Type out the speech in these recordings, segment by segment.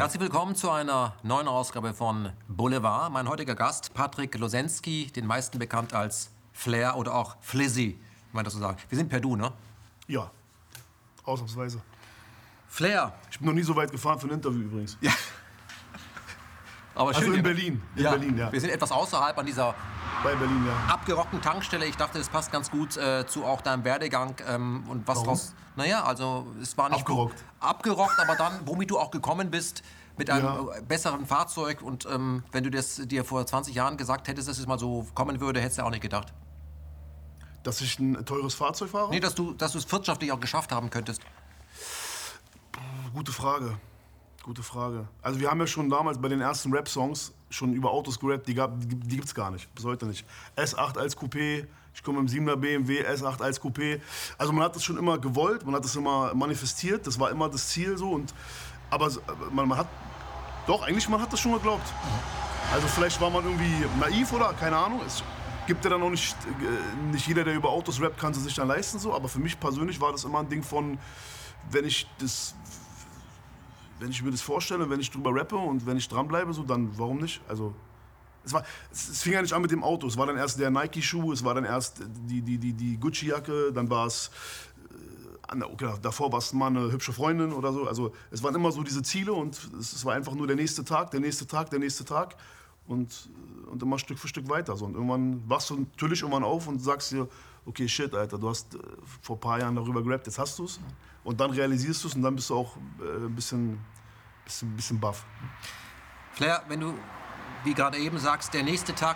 Herzlich willkommen zu einer neuen Ausgabe von Boulevard. Mein heutiger Gast, Patrick Losensky, den meisten bekannt als Flair oder auch Flizzy, wie man das so sagt. Wir sind per Du, ne? Ja, ausnahmsweise. Flair. Ich bin noch nie so weit gefahren für ein Interview übrigens. Ja. Aber schön, also in Berlin. Berlin, ja. Wir sind etwas außerhalb an dieser bei Berlin, ja. abgerockten Tankstelle. Ich dachte, das passt ganz gut zu auch deinem Werdegang und was draus. Naja, also es war nicht abgerockt, aber dann, womit du auch gekommen bist, mit einem besseren Fahrzeug. Und wenn du das dir vor 20 Jahren gesagt hättest, dass es mal so kommen würde, hättest du auch nicht gedacht. Dass ich ein teures Fahrzeug fahre? Nee, dass du es wirtschaftlich auch geschafft haben könntest. Gute Frage. Also wir haben ja schon damals bei den ersten Rap-Songs schon über Autos gerappt, die gibt's gar nicht, bis heute nicht. S8 als Coupé, ich komme im 7er BMW, S8 als Coupé. Also man hat das schon immer gewollt, man hat das immer manifestiert, das war immer das Ziel so. Aber man hat das schon geglaubt. Also vielleicht war man irgendwie naiv oder keine Ahnung. Es gibt ja dann auch nicht jeder, der über Autos rappt, kann sie sich dann leisten so. Aber für mich persönlich war das immer ein Ding von, wenn ich mir das vorstelle, wenn ich drüber rappe und wenn ich dranbleibe, so, dann warum nicht? Also, es fing ja nicht an mit dem Auto. Es war dann erst der Nike-Schuh, es war dann erst die Gucci-Jacke, dann war es, davor war es mal eine hübsche Freundin oder so. Also, es waren immer so diese Ziele und es war einfach nur der nächste Tag und immer Stück für Stück weiter. So. Und irgendwann wachst du natürlich irgendwann auf und sagst dir, okay, shit, Alter, du hast vor ein paar Jahren darüber gerappt, jetzt hast du es. Und dann realisierst du es und dann bist du auch ein bisschen baff. Flair, wenn du, wie gerade eben sagst, der nächste Tag.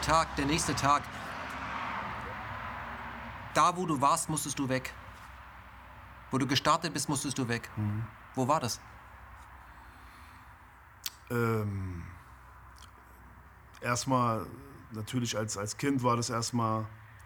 Da, wo du warst, musstest du weg. Wo du gestartet bist, musstest du weg. Mhm. Wo war das? Erstmal, natürlich als Kind war das erstmal,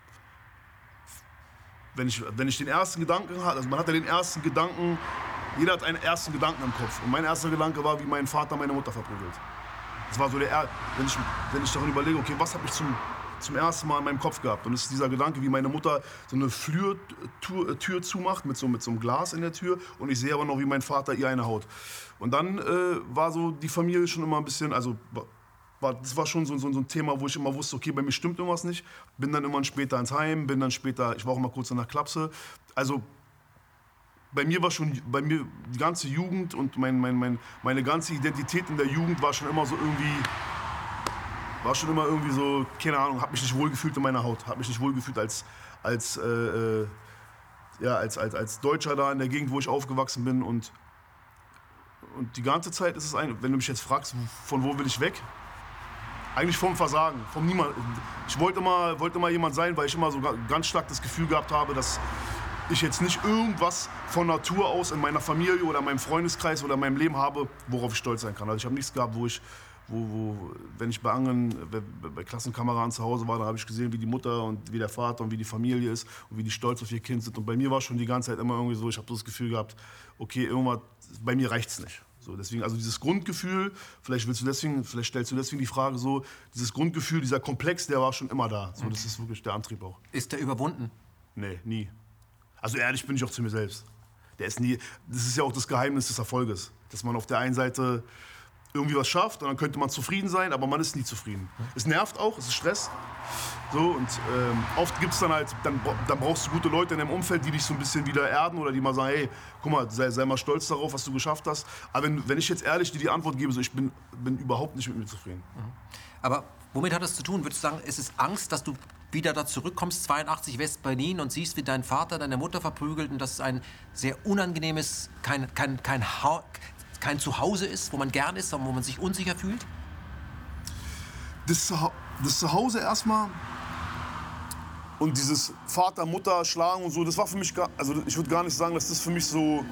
wenn ich den ersten Gedanken hatte, also man hat ja den ersten Gedanken, jeder hat einen ersten Gedanken im Kopf. Und mein erster Gedanke war, wie mein Vater meine Mutter verprügelt. Das war so wenn ich daran überlege, okay, was habe ich zum ersten Mal in meinem Kopf gehabt? Und es ist dieser Gedanke, wie meine Mutter so eine Flürtür zumacht mit so einem Glas in der Tür und ich sehe aber noch, wie mein Vater ihr eine haut. Und dann war so die Familie schon immer ein bisschen, also das war schon so ein Thema, wo ich immer wusste, okay, bei mir stimmt irgendwas nicht. Bin dann immer später ins Heim, ich war auch mal kurz in der Klapse. Also bei mir die ganze Jugend und meine ganze Identität in der Jugend war schon immer irgendwie so, keine Ahnung, habe mich nicht wohlgefühlt in meiner Haut, habe mich nicht wohlgefühlt als Deutscher da in der Gegend, wo ich aufgewachsen bin und die ganze Zeit ist es wenn du mich jetzt fragst, von wo will ich weg? Eigentlich vom Versagen, vom Niemand. Ich wollte immer jemand sein, weil ich immer so ganz stark das Gefühl gehabt habe, dass ich jetzt nicht irgendwas von Natur aus in meiner Familie oder in meinem Freundeskreis oder in meinem Leben habe, worauf ich stolz sein kann. Also ich habe nichts gehabt, wenn ich bei Klassenkameraden zu Hause war, da habe ich gesehen, wie die Mutter und wie der Vater und wie die Familie ist und wie die stolz auf ihr Kind sind. Und bei mir war schon die ganze Zeit immer irgendwie so, ich habe so das Gefühl gehabt, okay, irgendwas, bei mir reicht's nicht. So, deswegen, also dieses Grundgefühl, vielleicht stellst du deswegen die Frage so, dieses Grundgefühl, dieser Komplex, der war schon immer da. So, das ist wirklich der Antrieb auch. Ist der überwunden? Nee, nie. Also ehrlich bin ich auch zu mir selbst. Das ist ja auch das Geheimnis des Erfolges, dass man auf der einen Seite irgendwie was schafft und dann könnte man zufrieden sein, aber man ist nie zufrieden. Es nervt auch, es ist Stress. So, und oft gibt's dann brauchst du gute Leute in deinem Umfeld, die dich so ein bisschen wieder erden oder die mal sagen, hey, guck mal, sei mal stolz darauf, was du geschafft hast. Aber wenn ich jetzt ehrlich dir die Antwort gebe, so, ich bin überhaupt nicht mit mir zufrieden. Aber womit hat das zu tun? Würdest du sagen, ist es Angst, dass du wieder da zurückkommst, 82 West-Berlin und siehst, wie dein Vater deine Mutter verprügelt und dass es ein sehr unangenehmes, kein Zuhause ist, wo man gern ist, sondern wo man sich unsicher fühlt? Das Zuhause erstmal und dieses Vater, Mutter, Schlagen und so, das war für mich ich würde gar nicht sagen, dass das für mich so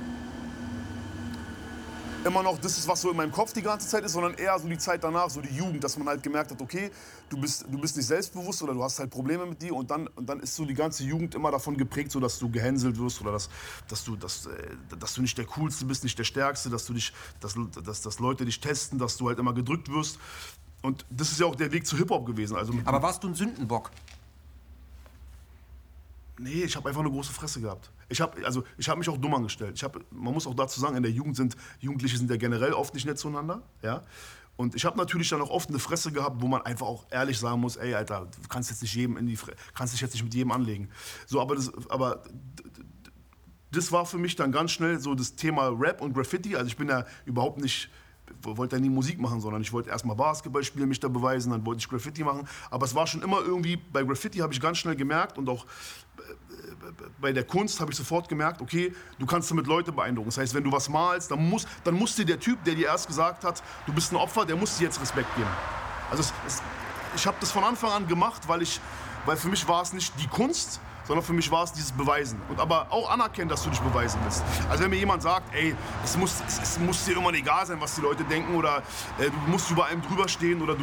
immer noch das ist, was so in meinem Kopf die ganze Zeit ist, sondern eher so die Zeit danach, so die Jugend, dass man halt gemerkt hat, okay, du bist nicht selbstbewusst oder du hast halt Probleme mit dir und dann ist so die ganze Jugend immer davon geprägt, so dass du gehänselt wirst oder dass du nicht der Coolste bist, nicht der Stärkste, dass Leute dich testen, dass du halt immer gedrückt wirst. Und das ist ja auch der Weg zu Hip-Hop gewesen. Also aber warst du ein Sündenbock? Nee, ich habe einfach eine große Fresse gehabt. Ich habe mich auch dumm angestellt. Man muss auch dazu sagen, in der Jugend Jugendliche sind ja generell oft nicht nett zueinander. Ja? Und ich habe natürlich dann auch oft eine Fresse gehabt, wo man einfach auch ehrlich sagen muss, ey, Alter, du kannst jetzt nicht kannst dich jetzt nicht mit jedem anlegen. So, aber das war für mich dann ganz schnell so das Thema Rap und Graffiti. Also ich bin ja überhaupt nicht, wollte ja nie Musik machen, sondern ich wollte erstmal Basketball spielen, mich da beweisen, dann wollte ich Graffiti machen. Aber es war schon immer irgendwie, bei Graffiti habe ich ganz schnell gemerkt und auch bei der Kunst habe ich sofort gemerkt, okay, du kannst damit Leute beeindrucken. Das heißt, wenn du was malst, dann muss dir der Typ, der dir erst gesagt hat, du bist ein Opfer, der muss dir jetzt Respekt geben. Also ich habe das von Anfang an gemacht, weil für mich war es nicht die Kunst, sondern für mich war es dieses Beweisen. Und aber auch anerkennen, dass du dich beweisen willst. Also wenn mir jemand sagt, ey, es muss dir irgendwann egal sein, was die Leute denken, oder du musst über allem drüber stehen, oder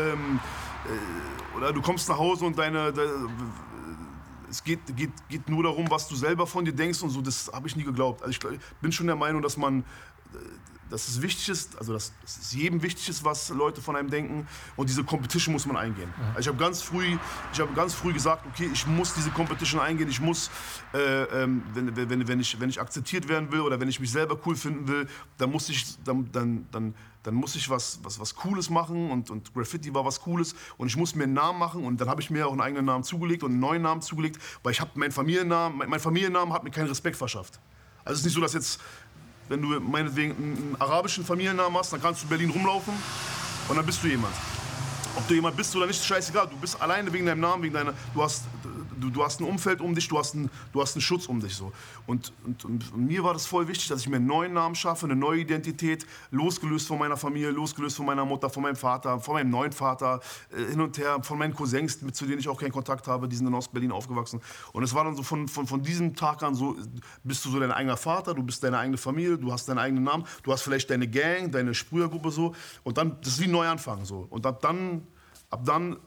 oder du kommst nach Hause und es geht nur darum, was du selber von dir denkst und so, das habe ich nie geglaubt. Also ich bin schon der Meinung, dass es wichtig ist, also dass es jedem wichtig ist, was Leute von einem denken, und diese Competition muss man eingehen. Also ich habe ganz früh gesagt, okay, ich muss diese Competition eingehen, ich muss, wenn ich akzeptiert werden will oder wenn ich mich selber cool finden will, dann muss ich was Cooles machen, und Graffiti war was Cooles, und ich muss mir einen Namen machen, und dann habe ich mir auch einen eigenen Namen zugelegt und einen neuen Namen zugelegt, weil mein Familiennamen hat mir keinen Respekt verschafft. Also es ist nicht so, dass jetzt, wenn du meinetwegen einen arabischen Familiennamen hast, dann kannst du in Berlin rumlaufen und dann bist du jemand. Ob du jemand bist oder nicht, ist scheißegal. Du bist alleine wegen deinem Namen, du hast ein Umfeld um dich, du hast einen Schutz um dich. So. Und mir war das voll wichtig, dass ich mir einen neuen Namen schaffe, eine neue Identität, losgelöst von meiner Familie, losgelöst von meiner Mutter, von meinem Vater, von meinem neuen Vater, hin und her, von meinen Cousins, zu denen ich auch keinen Kontakt habe, die sind in Ostberlin aufgewachsen. Und es war dann so von diesem Tag an so, bist du so dein eigener Vater, du bist deine eigene Familie, du hast deinen eigenen Namen, du hast vielleicht deine Gang, deine Sprühergruppe so. Und dann, das ist wie ein Neuanfang so. Und ab dann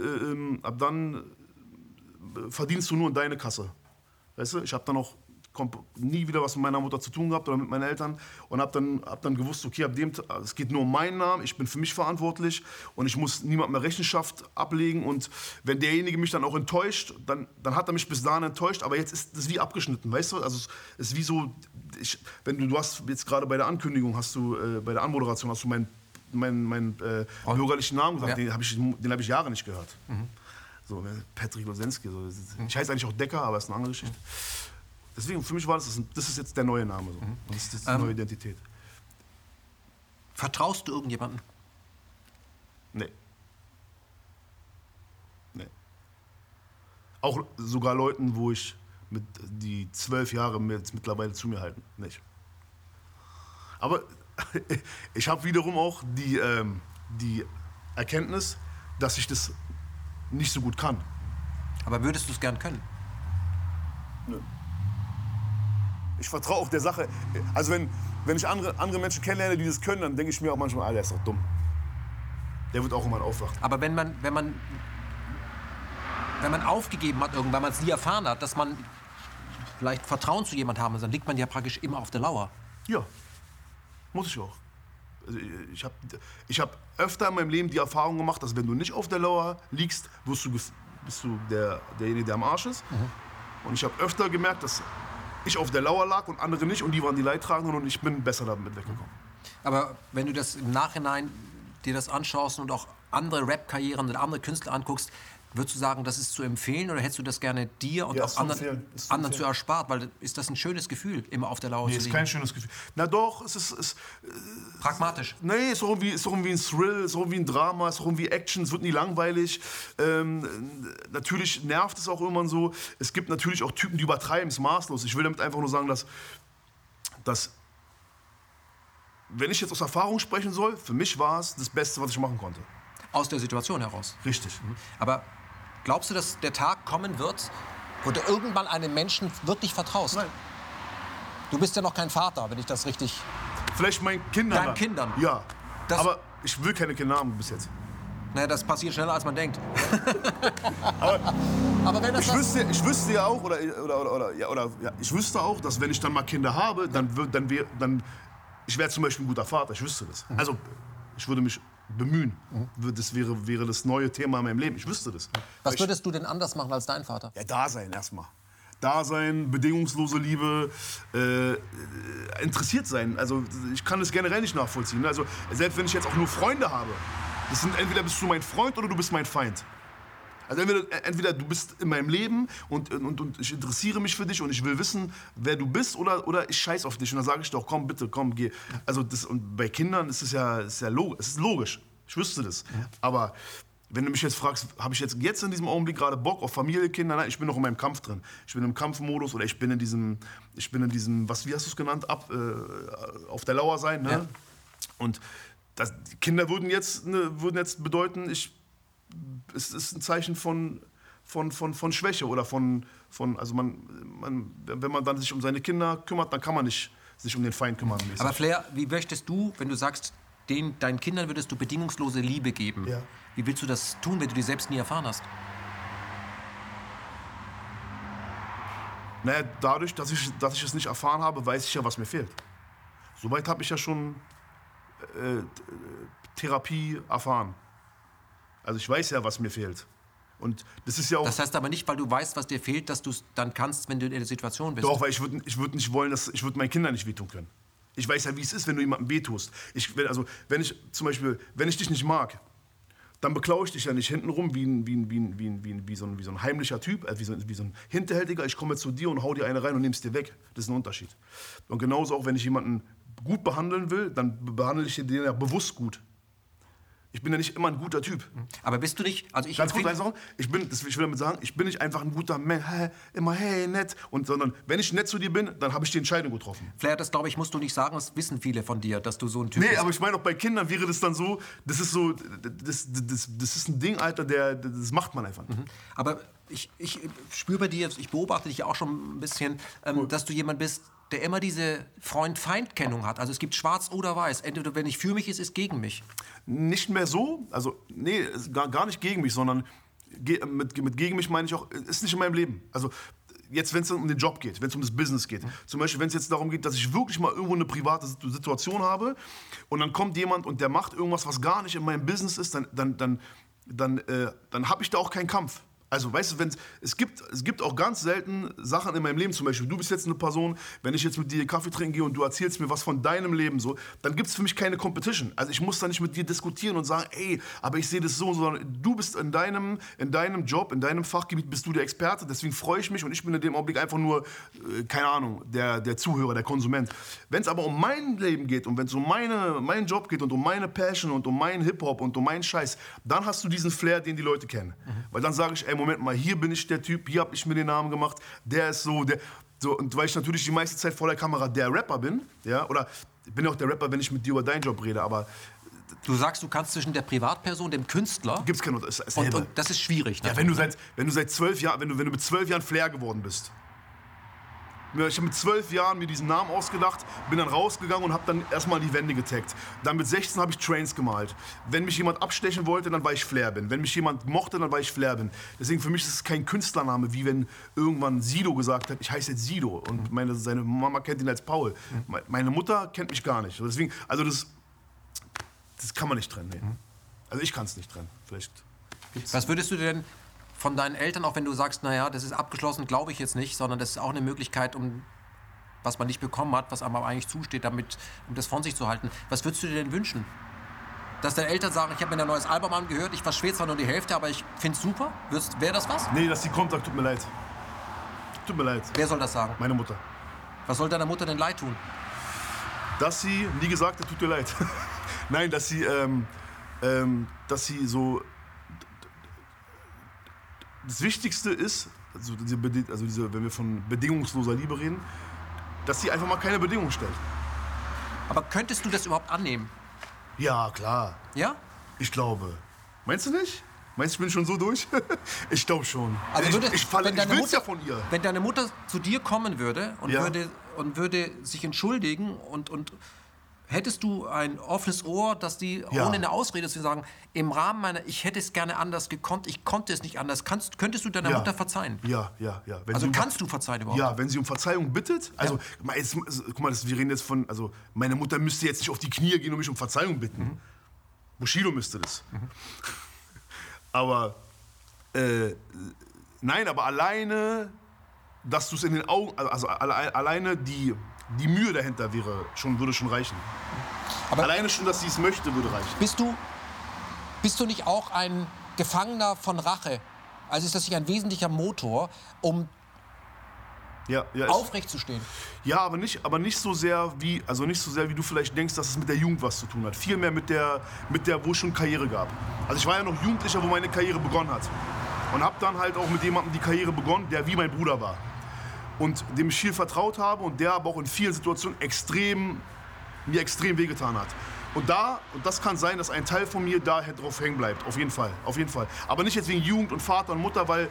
verdienst du nur in deine Kasse. Weißt du, ich habe dann auch nie wieder was mit meiner Mutter zu tun gehabt oder mit meinen Eltern, und hab dann gewusst, okay, es geht nur um meinen Namen, ich bin für mich verantwortlich und ich muss niemandem mehr Rechenschaft ablegen, und wenn derjenige mich dann auch enttäuscht, dann hat er mich bis dahin enttäuscht, aber jetzt ist das wie abgeschnitten, weißt du? Also es ist wie so, du hast jetzt gerade bei der Ankündigung, bei der Anmoderation hast du meinen bürgerlichen Namen gesagt, ja. Den hab ich Jahre nicht gehört. Mhm. So, Patrick Losensky. So. Ich heiße eigentlich auch Decker, aber das ist eine andere Geschichte. Deswegen, für mich war das ist jetzt der neue Name. So. Und das ist die neue Identität. Vertraust du irgendjemandem? Nee. Auch sogar Leuten, wo ich die 12 Jahre mittlerweile zu mir halten. Nicht. Aber ich habe wiederum auch die Erkenntnis, dass ich das nicht so gut kann. Aber würdest du es gern können? Nö. Ich vertraue auch der Sache. Also wenn ich andere Menschen kennenlerne, die das können, dann denke ich mir auch manchmal, der ist doch dumm. Der wird auch irgendwann aufwachen. Aber wenn man aufgegeben hat, weil man es nie erfahren hat, dass man vielleicht Vertrauen zu jemand haben muss, dann liegt man ja praktisch immer auf der Lauer. Ja, muss ich auch. Also ich hab öfter in meinem Leben die Erfahrung gemacht, dass wenn du nicht auf der Lauer liegst, bist du derjenige, der am Arsch ist. Mhm. Und ich habe öfter gemerkt, dass ich auf der Lauer lag und andere nicht, und die waren die Leidtragenden, und ich bin besser damit weggekommen. Aber wenn du das im Nachhinein dir das anschaust und auch andere Rap-Karrieren oder andere Künstler anguckst, würdest du sagen, das ist zu empfehlen, oder hättest du das gerne dir und auch anderen zu erspart? Weil ist das ein schönes Gefühl, immer auf der Lauer zu liegen? Nee, ist kein schönes Gefühl. Na doch, es ist pragmatisch. Nee, es ist irgendwie ein Thrill, es ist irgendwie ein Drama, es ist irgendwie Action, es wird nie langweilig. Natürlich nervt es auch irgendwann so. Es gibt natürlich auch Typen, die übertreiben es maßlos. Ich will damit einfach nur sagen, dass wenn ich jetzt aus Erfahrung sprechen soll, für mich war es das Beste, was ich machen konnte. Aus der Situation heraus? Richtig. Aber glaubst du, dass der Tag kommen wird, wo du irgendwann einem Menschen wirklich vertraust? Nein. Du bist ja noch kein Vater, wenn ich das richtig... Vielleicht meinen Kindern. Deinen Kindern? Ja. Aber ich will keine Kinder haben bis jetzt. Naja, das passiert schneller, als man denkt. aber wenn das ich wüsste ja auch, ich wüsste auch, dass wenn ich dann mal Kinder habe, ich wäre zum Beispiel ein guter Vater, ich wüsste das. Mhm. Also, ich würde mich bemühen. Mhm. Das wäre das neue Thema in meinem Leben, ich wüsste das. Was würdest du denn anders machen als dein Vater? Ja, da sein erstmal. Dasein, bedingungslose Liebe, interessiert sein. Also ich kann das generell nicht nachvollziehen. Also selbst wenn ich jetzt auch nur Freunde habe, das sind entweder bist du mein Freund oder du bist mein Feind. Also entweder du bist in meinem Leben und ich interessiere mich für dich und ich will wissen, wer du bist, oder ich scheiß auf dich und dann sage ich doch, komm bitte, komm, geh. Also und bei Kindern ist es ja logisch. Ich wüsste das. Aber wenn du mich jetzt fragst, habe ich jetzt in diesem Augenblick gerade Bock auf Familie, Kinder? Nein, ich bin noch in meinem Kampf drin. Ich bin im Kampfmodus oder ich bin in diesem, wie hast du es genannt, auf der Lauer sein. Ne? Ja. Und die Kinder würden jetzt bedeuten, es ist ein Zeichen von Schwäche oder also wenn man dann sich um seine Kinder kümmert, dann kann man nicht sich um den Feind kümmern. Aber Flair, wie möchtest du, wenn du sagst, deinen Kindern würdest du bedingungslose Liebe geben, ja. Wie willst du das tun, wenn du die selbst nie erfahren hast? Naja, dadurch, dass ich es nicht erfahren habe, weiß ich ja, was mir fehlt. Soweit habe ich ja schon Therapie erfahren. Also ich weiß ja, was mir fehlt. Und das ist ja auch. Das heißt aber nicht, weil du weißt, was dir fehlt, dass du es dann kannst, wenn du in der Situation bist. Doch, weil ich würd nicht wollen, ich würde meinen Kindern nicht wehtun können. Ich weiß ja, wie es ist, wenn du jemandem wehtust. Wenn ich dich nicht mag, dann beklaue ich dich ja nicht hintenrum wie so ein heimlicher Typ, wie so ein Hinterhältiger. Ich komme zu dir und hau dir eine rein und nehme es dir weg. Das ist ein Unterschied. Und genauso auch, wenn ich jemanden gut behandeln will, dann behandle ich den ja bewusst gut. Ich bin ja nicht immer ein guter Typ. Aber bist du nicht... Also Ganz kurz sagen, ich will damit sagen, ich bin nicht einfach ein guter Mensch, immer hey, nett. Sondern wenn ich nett zu dir bin, dann habe ich die Entscheidung getroffen. Flair, das glaube ich, musst du nicht sagen, das wissen viele von dir, dass du so ein Typ bist. Nee, aber ich meine auch bei Kindern wäre das dann so, das ist ein Ding, Alter, das macht man einfach nicht. Aber ich spüre bei dir, ich beobachte dich ja auch schon ein bisschen, dass du jemand bist, der immer diese Freund-Feind-Kennung hat. Also es gibt schwarz oder weiß. Entweder wenn ich für mich ist gegen mich. Nicht mehr so. Also nee, gar nicht gegen mich, sondern mit gegen mich meine ich auch, ist nicht in meinem Leben. Also jetzt, wenn es um den Job geht, wenn es um das Business geht. Zum Beispiel, wenn es jetzt darum geht, dass ich wirklich mal irgendwo eine private Situation habe und dann kommt jemand und der macht irgendwas, was gar nicht in meinem Business ist, dann habe ich da auch keinen Kampf. Also, weißt du, es gibt auch ganz selten Sachen in meinem Leben, zum Beispiel, du bist jetzt eine Person, wenn ich jetzt mit dir Kaffee trinken gehe und du erzählst mir was von deinem Leben, so, dann gibt es für mich keine Competition. Also ich muss da nicht mit dir diskutieren und sagen, ey, aber ich sehe das so, sondern du bist in deinem Job, in deinem Fachgebiet bist du der Experte, deswegen freue ich mich und ich bin in dem Augenblick einfach nur, keine Ahnung, der Zuhörer, der Konsument. Wenn es aber um mein Leben geht und wenn es um meinen Job geht und um meine Passion und um meinen Hip-Hop und um meinen Scheiß, dann hast du diesen Flair, den die Leute kennen. Weil dann sage ich, ey, Moment mal, hier bin ich der Typ, hier habe ich mir den Namen gemacht, der ist so, und weil ich natürlich die meiste Zeit vor der Kamera der Rapper bin, ja, oder ich bin ja auch der Rapper, wenn ich mit dir über deinen Job rede, aber... Du sagst, du kannst zwischen der Privatperson, dem Künstler... Gibt's keinen Unterschied. Und das ist schwierig. Ne? Ja, wenn du seit 12 Jahren, wenn du mit 12 Jahren Flair geworden bist. Ich habe mit 12 Jahren mir diesen Namen ausgedacht, bin dann rausgegangen und habe dann erstmal die Wände getaggt. Dann mit 16 habe ich Trains gemalt. Wenn mich jemand abstechen wollte, dann war ich Flair bin. Wenn mich jemand mochte, dann war ich Flair bin. Deswegen für mich ist es kein Künstlername, wie wenn irgendwann Sido gesagt hat, ich heiße jetzt Sido. Und seine Mama kennt ihn als Paul. Meine Mutter kennt mich gar nicht. Deswegen, also das kann man nicht trennen. Nee. Also ich kann es nicht trennen. Vielleicht gibt's. Was würdest du denn von deinen Eltern, auch wenn du sagst, naja, das ist abgeschlossen, glaube ich jetzt nicht, sondern das ist auch eine Möglichkeit, was man nicht bekommen hat, was einem aber eigentlich zusteht, um das von sich zu halten. Was würdest du dir denn wünschen? Dass deine Eltern sagen, ich habe mir ein neues Album angehört, ich verstehe zwar nur die Hälfte, aber ich finde es super. Wäre das was? Nee, dass die kommt, sagt, tut mir leid. Tut mir leid. Wer soll das sagen? Meine Mutter. Was soll deiner Mutter denn leid tun? Dass sie nie gesagt hat, tut dir leid. Nein, dass sie so... Das Wichtigste ist, wenn wir von bedingungsloser Liebe reden, dass sie einfach mal keine Bedingungen stellt. Aber könntest du das überhaupt annehmen? Ja, klar. Ja? Ich glaube. Meinst du nicht? Meinst du, ich bin schon so durch? Ich glaube schon. Also ich will es ja von ihr. Wenn deine Mutter zu dir kommen würde und, würde sich entschuldigen und hättest du ein offenes Ohr, dass die ohne eine Ausrede zu sagen, im Rahmen ich hätte es gerne anders gekonnt, ich konnte es nicht anders. Könntest du deiner Mutter verzeihen? Ja. Also kannst du verzeihen überhaupt? Ja, wenn sie um Verzeihung bittet. Also, guck mal, wir reden jetzt von, also meine Mutter müsste jetzt nicht auf die Knie gehen und mich um Verzeihung bitten. Bushido müsste das. Aber, nein, aber alleine dass du es in den Augen, also alleine die Mühe dahinter würde schon reichen. Aber alleine schon, dass sie es möchte, würde reichen. Bist du nicht auch ein Gefangener von Rache? Also ist das nicht ein wesentlicher Motor, um aufrecht zu stehen? Ja, aber nicht so sehr wie du vielleicht denkst, dass es mit der Jugend was zu tun hat. Vielmehr mit der, wo es schon Karriere gab. Also ich war ja noch Jugendlicher, wo meine Karriere begonnen hat. Und habe dann halt auch mit jemandem die Karriere begonnen, der wie mein Bruder war. Und dem ich viel vertraut habe und der aber auch in vielen Situationen mir extrem wehgetan hat. Und das kann sein, dass ein Teil von mir da drauf hängen bleibt. Auf jeden Fall. Aber nicht jetzt wegen Jugend und Vater und Mutter, weil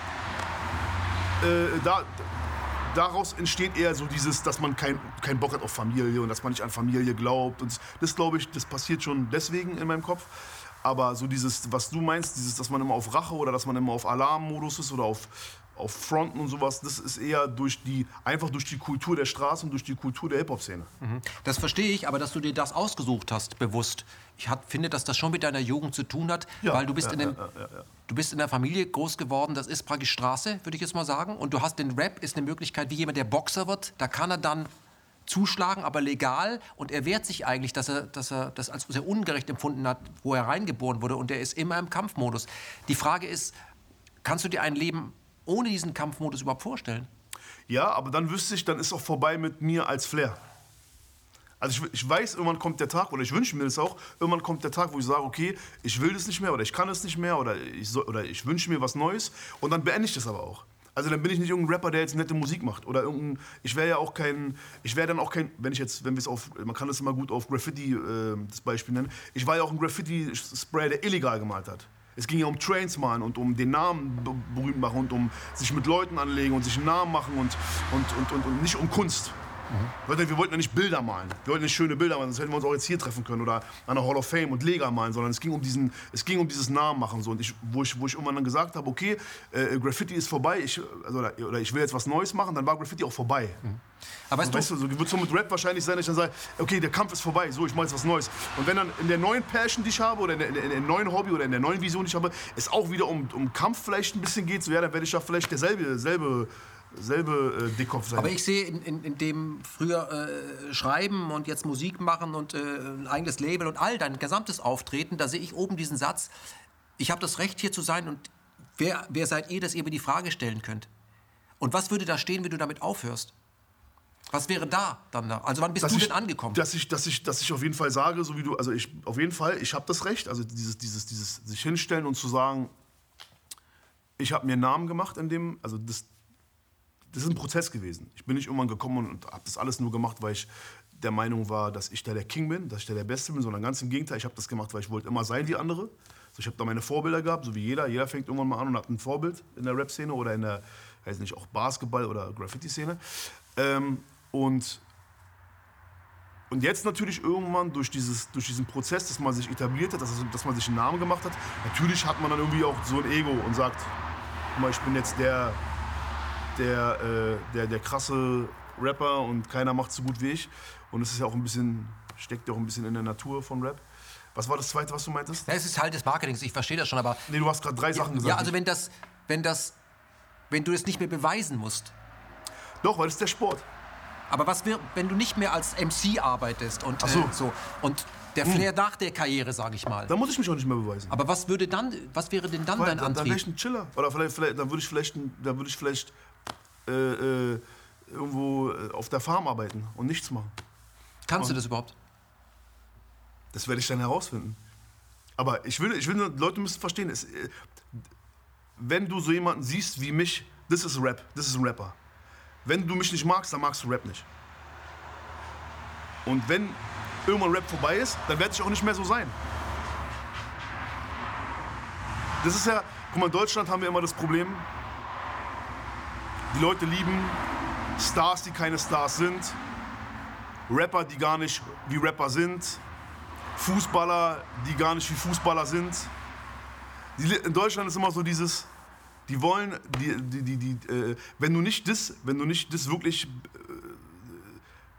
daraus entsteht eher so dieses, dass man keinen Bock hat auf Familie und dass man nicht an Familie glaubt. Und das, glaube ich, das passiert schon deswegen in meinem Kopf. Aber so dieses, was du meinst, dass man immer auf Rache oder dass man immer auf Alarmmodus ist oder auf Fronten und sowas, das ist eher einfach durch die Kultur der Straße und durch die Kultur der Hip-Hop-Szene. Das verstehe ich, aber dass du dir das ausgesucht hast, bewusst. Ich finde, dass das schon mit deiner Jugend zu tun hat, weil du bist du bist in der Familie groß geworden, das ist praktisch Straße, würde ich jetzt mal sagen. Und du hast den Rap, ist eine Möglichkeit, wie jemand, der Boxer wird, da kann er dann zuschlagen, aber legal. Und er wehrt sich eigentlich, dass er das als sehr ungerecht empfunden hat, wo er reingeboren wurde. Und er ist immer im Kampfmodus. Die Frage ist, kannst du dir ein Leben ohne diesen Kampfmodus überhaupt vorstellen? Ja, aber dann wüsste ich, dann ist auch vorbei mit mir als Flair. Also ich weiß, irgendwann kommt der Tag, oder ich wünsche mir das auch, irgendwann kommt der Tag, wo ich sage, okay, ich will das nicht mehr oder ich kann es nicht mehr oder ich wünsche mir was Neues und dann beende ich das aber auch. Also dann bin ich nicht irgendein Rapper, der jetzt nette Musik macht oder ich wäre dann auch kein, man kann das immer gut auf Graffiti das Beispiel nennen, ich war ja auch ein Graffiti-Spray, der illegal gemalt hat. Es ging ja um Trains malen und um den Namen berühmt machen und um sich mit Leuten anlegen und sich einen Namen machen und nicht um Kunst. Wir wollten ja nicht Bilder malen. Wir wollten nicht schöne Bilder malen, sonst hätten wir uns auch jetzt hier treffen können oder an der Hall of Fame und legal malen, sondern es ging um dieses Namen machen. So. Und wo ich irgendwann dann gesagt habe, okay, Graffiti ist vorbei, ich will jetzt was Neues machen, dann war Graffiti auch vorbei. Aber weißt du, so wird es so mit Rap wahrscheinlich sein, dass ich dann sage, okay, der Kampf ist vorbei, so, ich mache jetzt was Neues. Und wenn dann in der neuen Passion, die ich habe, oder in der neuen Hobby oder in der neuen Vision, die ich habe, es auch wieder um Kampf vielleicht ein bisschen geht, so ja, dann werde ich ja vielleicht derselbe Dickkopf sein. Aber ich sehe in dem früher Schreiben und jetzt Musik machen und ein eigenes Label und all dein gesamtes Auftreten, da sehe ich oben diesen Satz, ich habe das Recht hier zu sein und wer seid ihr, dass ihr mir die Frage stellen könnt? Und was würde da stehen, wenn du damit aufhörst? Was wäre da dann da? Also wann bist du denn angekommen? Dass ich auf jeden Fall sage, so wie du, also ich habe das Recht, also dieses sich hinstellen und zu sagen, ich habe mir einen Namen gemacht in dem, also das ist ein Prozess gewesen. Ich bin nicht irgendwann gekommen und habe das alles nur gemacht, weil ich der Meinung war, dass ich da der King bin, dass ich da der Beste bin, sondern ganz im Gegenteil. Ich habe das gemacht, weil ich wollte immer sein wie andere. So, ich habe da meine Vorbilder gehabt, so wie jeder. Jeder fängt irgendwann mal an und hat ein Vorbild in der Rap-Szene oder in der, weiß nicht, auch Basketball- oder Graffiti-Szene. Und jetzt natürlich irgendwann durch diesen Prozess, dass man sich etabliert hat, dass man sich einen Namen gemacht hat, natürlich hat man dann irgendwie auch so ein Ego und sagt, guck mal, ich bin jetzt der krasse Rapper und keiner macht so gut wie ich. Und es ist ja auch steckt ja auch ein bisschen in der Natur von Rap. Was war das Zweite, was du meintest? Ja, es ist halt des Marketings, ich verstehe das schon, aber... Nee, du hast gerade 3 Sachen gesagt. Ja, also wenn du es nicht mehr beweisen musst. Doch, weil das ist der Sport. Aber wenn du nicht mehr als MC arbeitest und so und der Flair nach der Karriere, sage ich mal. Dann muss ich mich auch nicht mehr beweisen. Aber was wäre denn dann dein Antrieb? Dann wäre ich ein Chiller. Oder dann würde ich vielleicht irgendwo auf der Farm arbeiten und nichts machen. Kannst du das überhaupt? Das werde ich dann herausfinden. Aber ich will nur, Leute müssen verstehen, wenn du so jemanden siehst wie mich, das ist Rap, das ist ein Rapper. Wenn du mich nicht magst, dann magst du Rap nicht. Und wenn irgendwann Rap vorbei ist, dann werde ich auch nicht mehr so sein. Das ist ja, guck mal, in Deutschland haben wir immer das Problem, die Leute lieben Stars, die keine Stars sind, Rapper, die gar nicht wie Rapper sind, Fußballer, die gar nicht wie Fußballer sind. In Deutschland ist immer so dieses, die wollen, wenn du nicht das wirklich,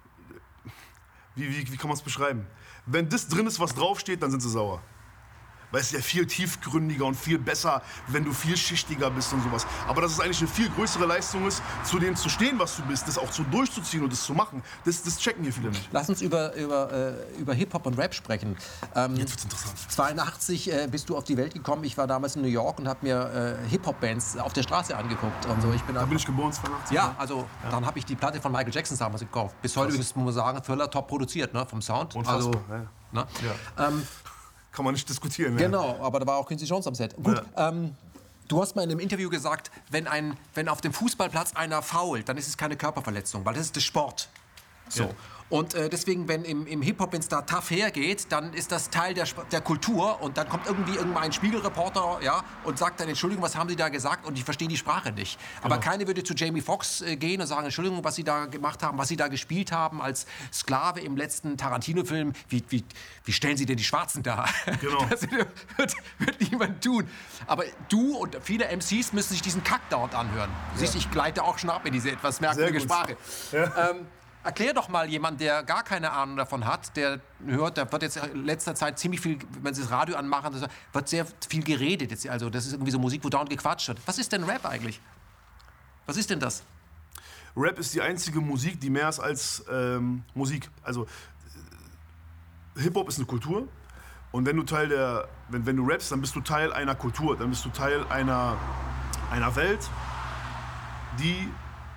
wie kann man es beschreiben? Wenn das drin ist, was draufsteht, dann sind sie sauer. weil es ist ja viel tiefgründiger und viel besser, wenn du vielschichtiger bist und sowas. Aber dass es eigentlich eine viel größere Leistung ist, zu dem zu stehen, was du bist, das auch so durchzuziehen und das zu machen, das checken hier viele nicht. Lass uns über Hip-Hop und Rap sprechen. Jetzt wird's interessant. 82 bist du auf die Welt gekommen. Ich war damals in New York und habe mir Hip-Hop-Bands auf der Straße angeguckt. Und so. Da bin ich geboren, 82. Ja, also dann habe ich die Platte von Michael Jackson damals gekauft. Bis heute muss man sagen, Thriller top produziert, ne, vom Sound. Unfassbar, also, ne? Kann man nicht diskutieren. Genau, aber da war auch Quincy Jones am Set. Gut, du hast mal in einem Interview gesagt, wenn auf dem Fußballplatz einer foult, dann ist es keine Körperverletzung, weil das ist der Sport. So. Ja. Und deswegen, wenn im Hip-Hop, wenn es da tough hergeht, dann ist das Teil der Kultur und dann kommt irgendein Spiegelreporter, ja, und sagt dann, Entschuldigung, was haben Sie da gesagt? Und ich verstehe die Sprache nicht. Genau. Aber keiner würde zu Jamie Foxx gehen und sagen, Entschuldigung, was Sie da gemacht haben, was Sie da gespielt haben als Sklave im letzten Tarantino-Film. Wie stellen Sie denn die Schwarzen dar? Genau. Das wird niemand tun. Aber du und viele MCs müssen sich diesen Kack dort anhören. Du siehst, ich gleite auch schon ab in diese etwas merkwürdige Sprache. Ja. Erklär doch mal jemand, der gar keine Ahnung davon hat, der hört, da wird jetzt in letzter Zeit ziemlich viel, wenn sie das Radio anmachen, wird sehr viel geredet. Jetzt, also das ist irgendwie so Musik, wo dauernd gequatscht wird. Was ist denn Rap eigentlich? Was ist denn das? Rap ist die einzige Musik, die mehr ist als Musik. Also Hip-Hop ist eine Kultur und wenn du rappst, dann bist du Teil einer Kultur, dann bist du Teil einer Welt, die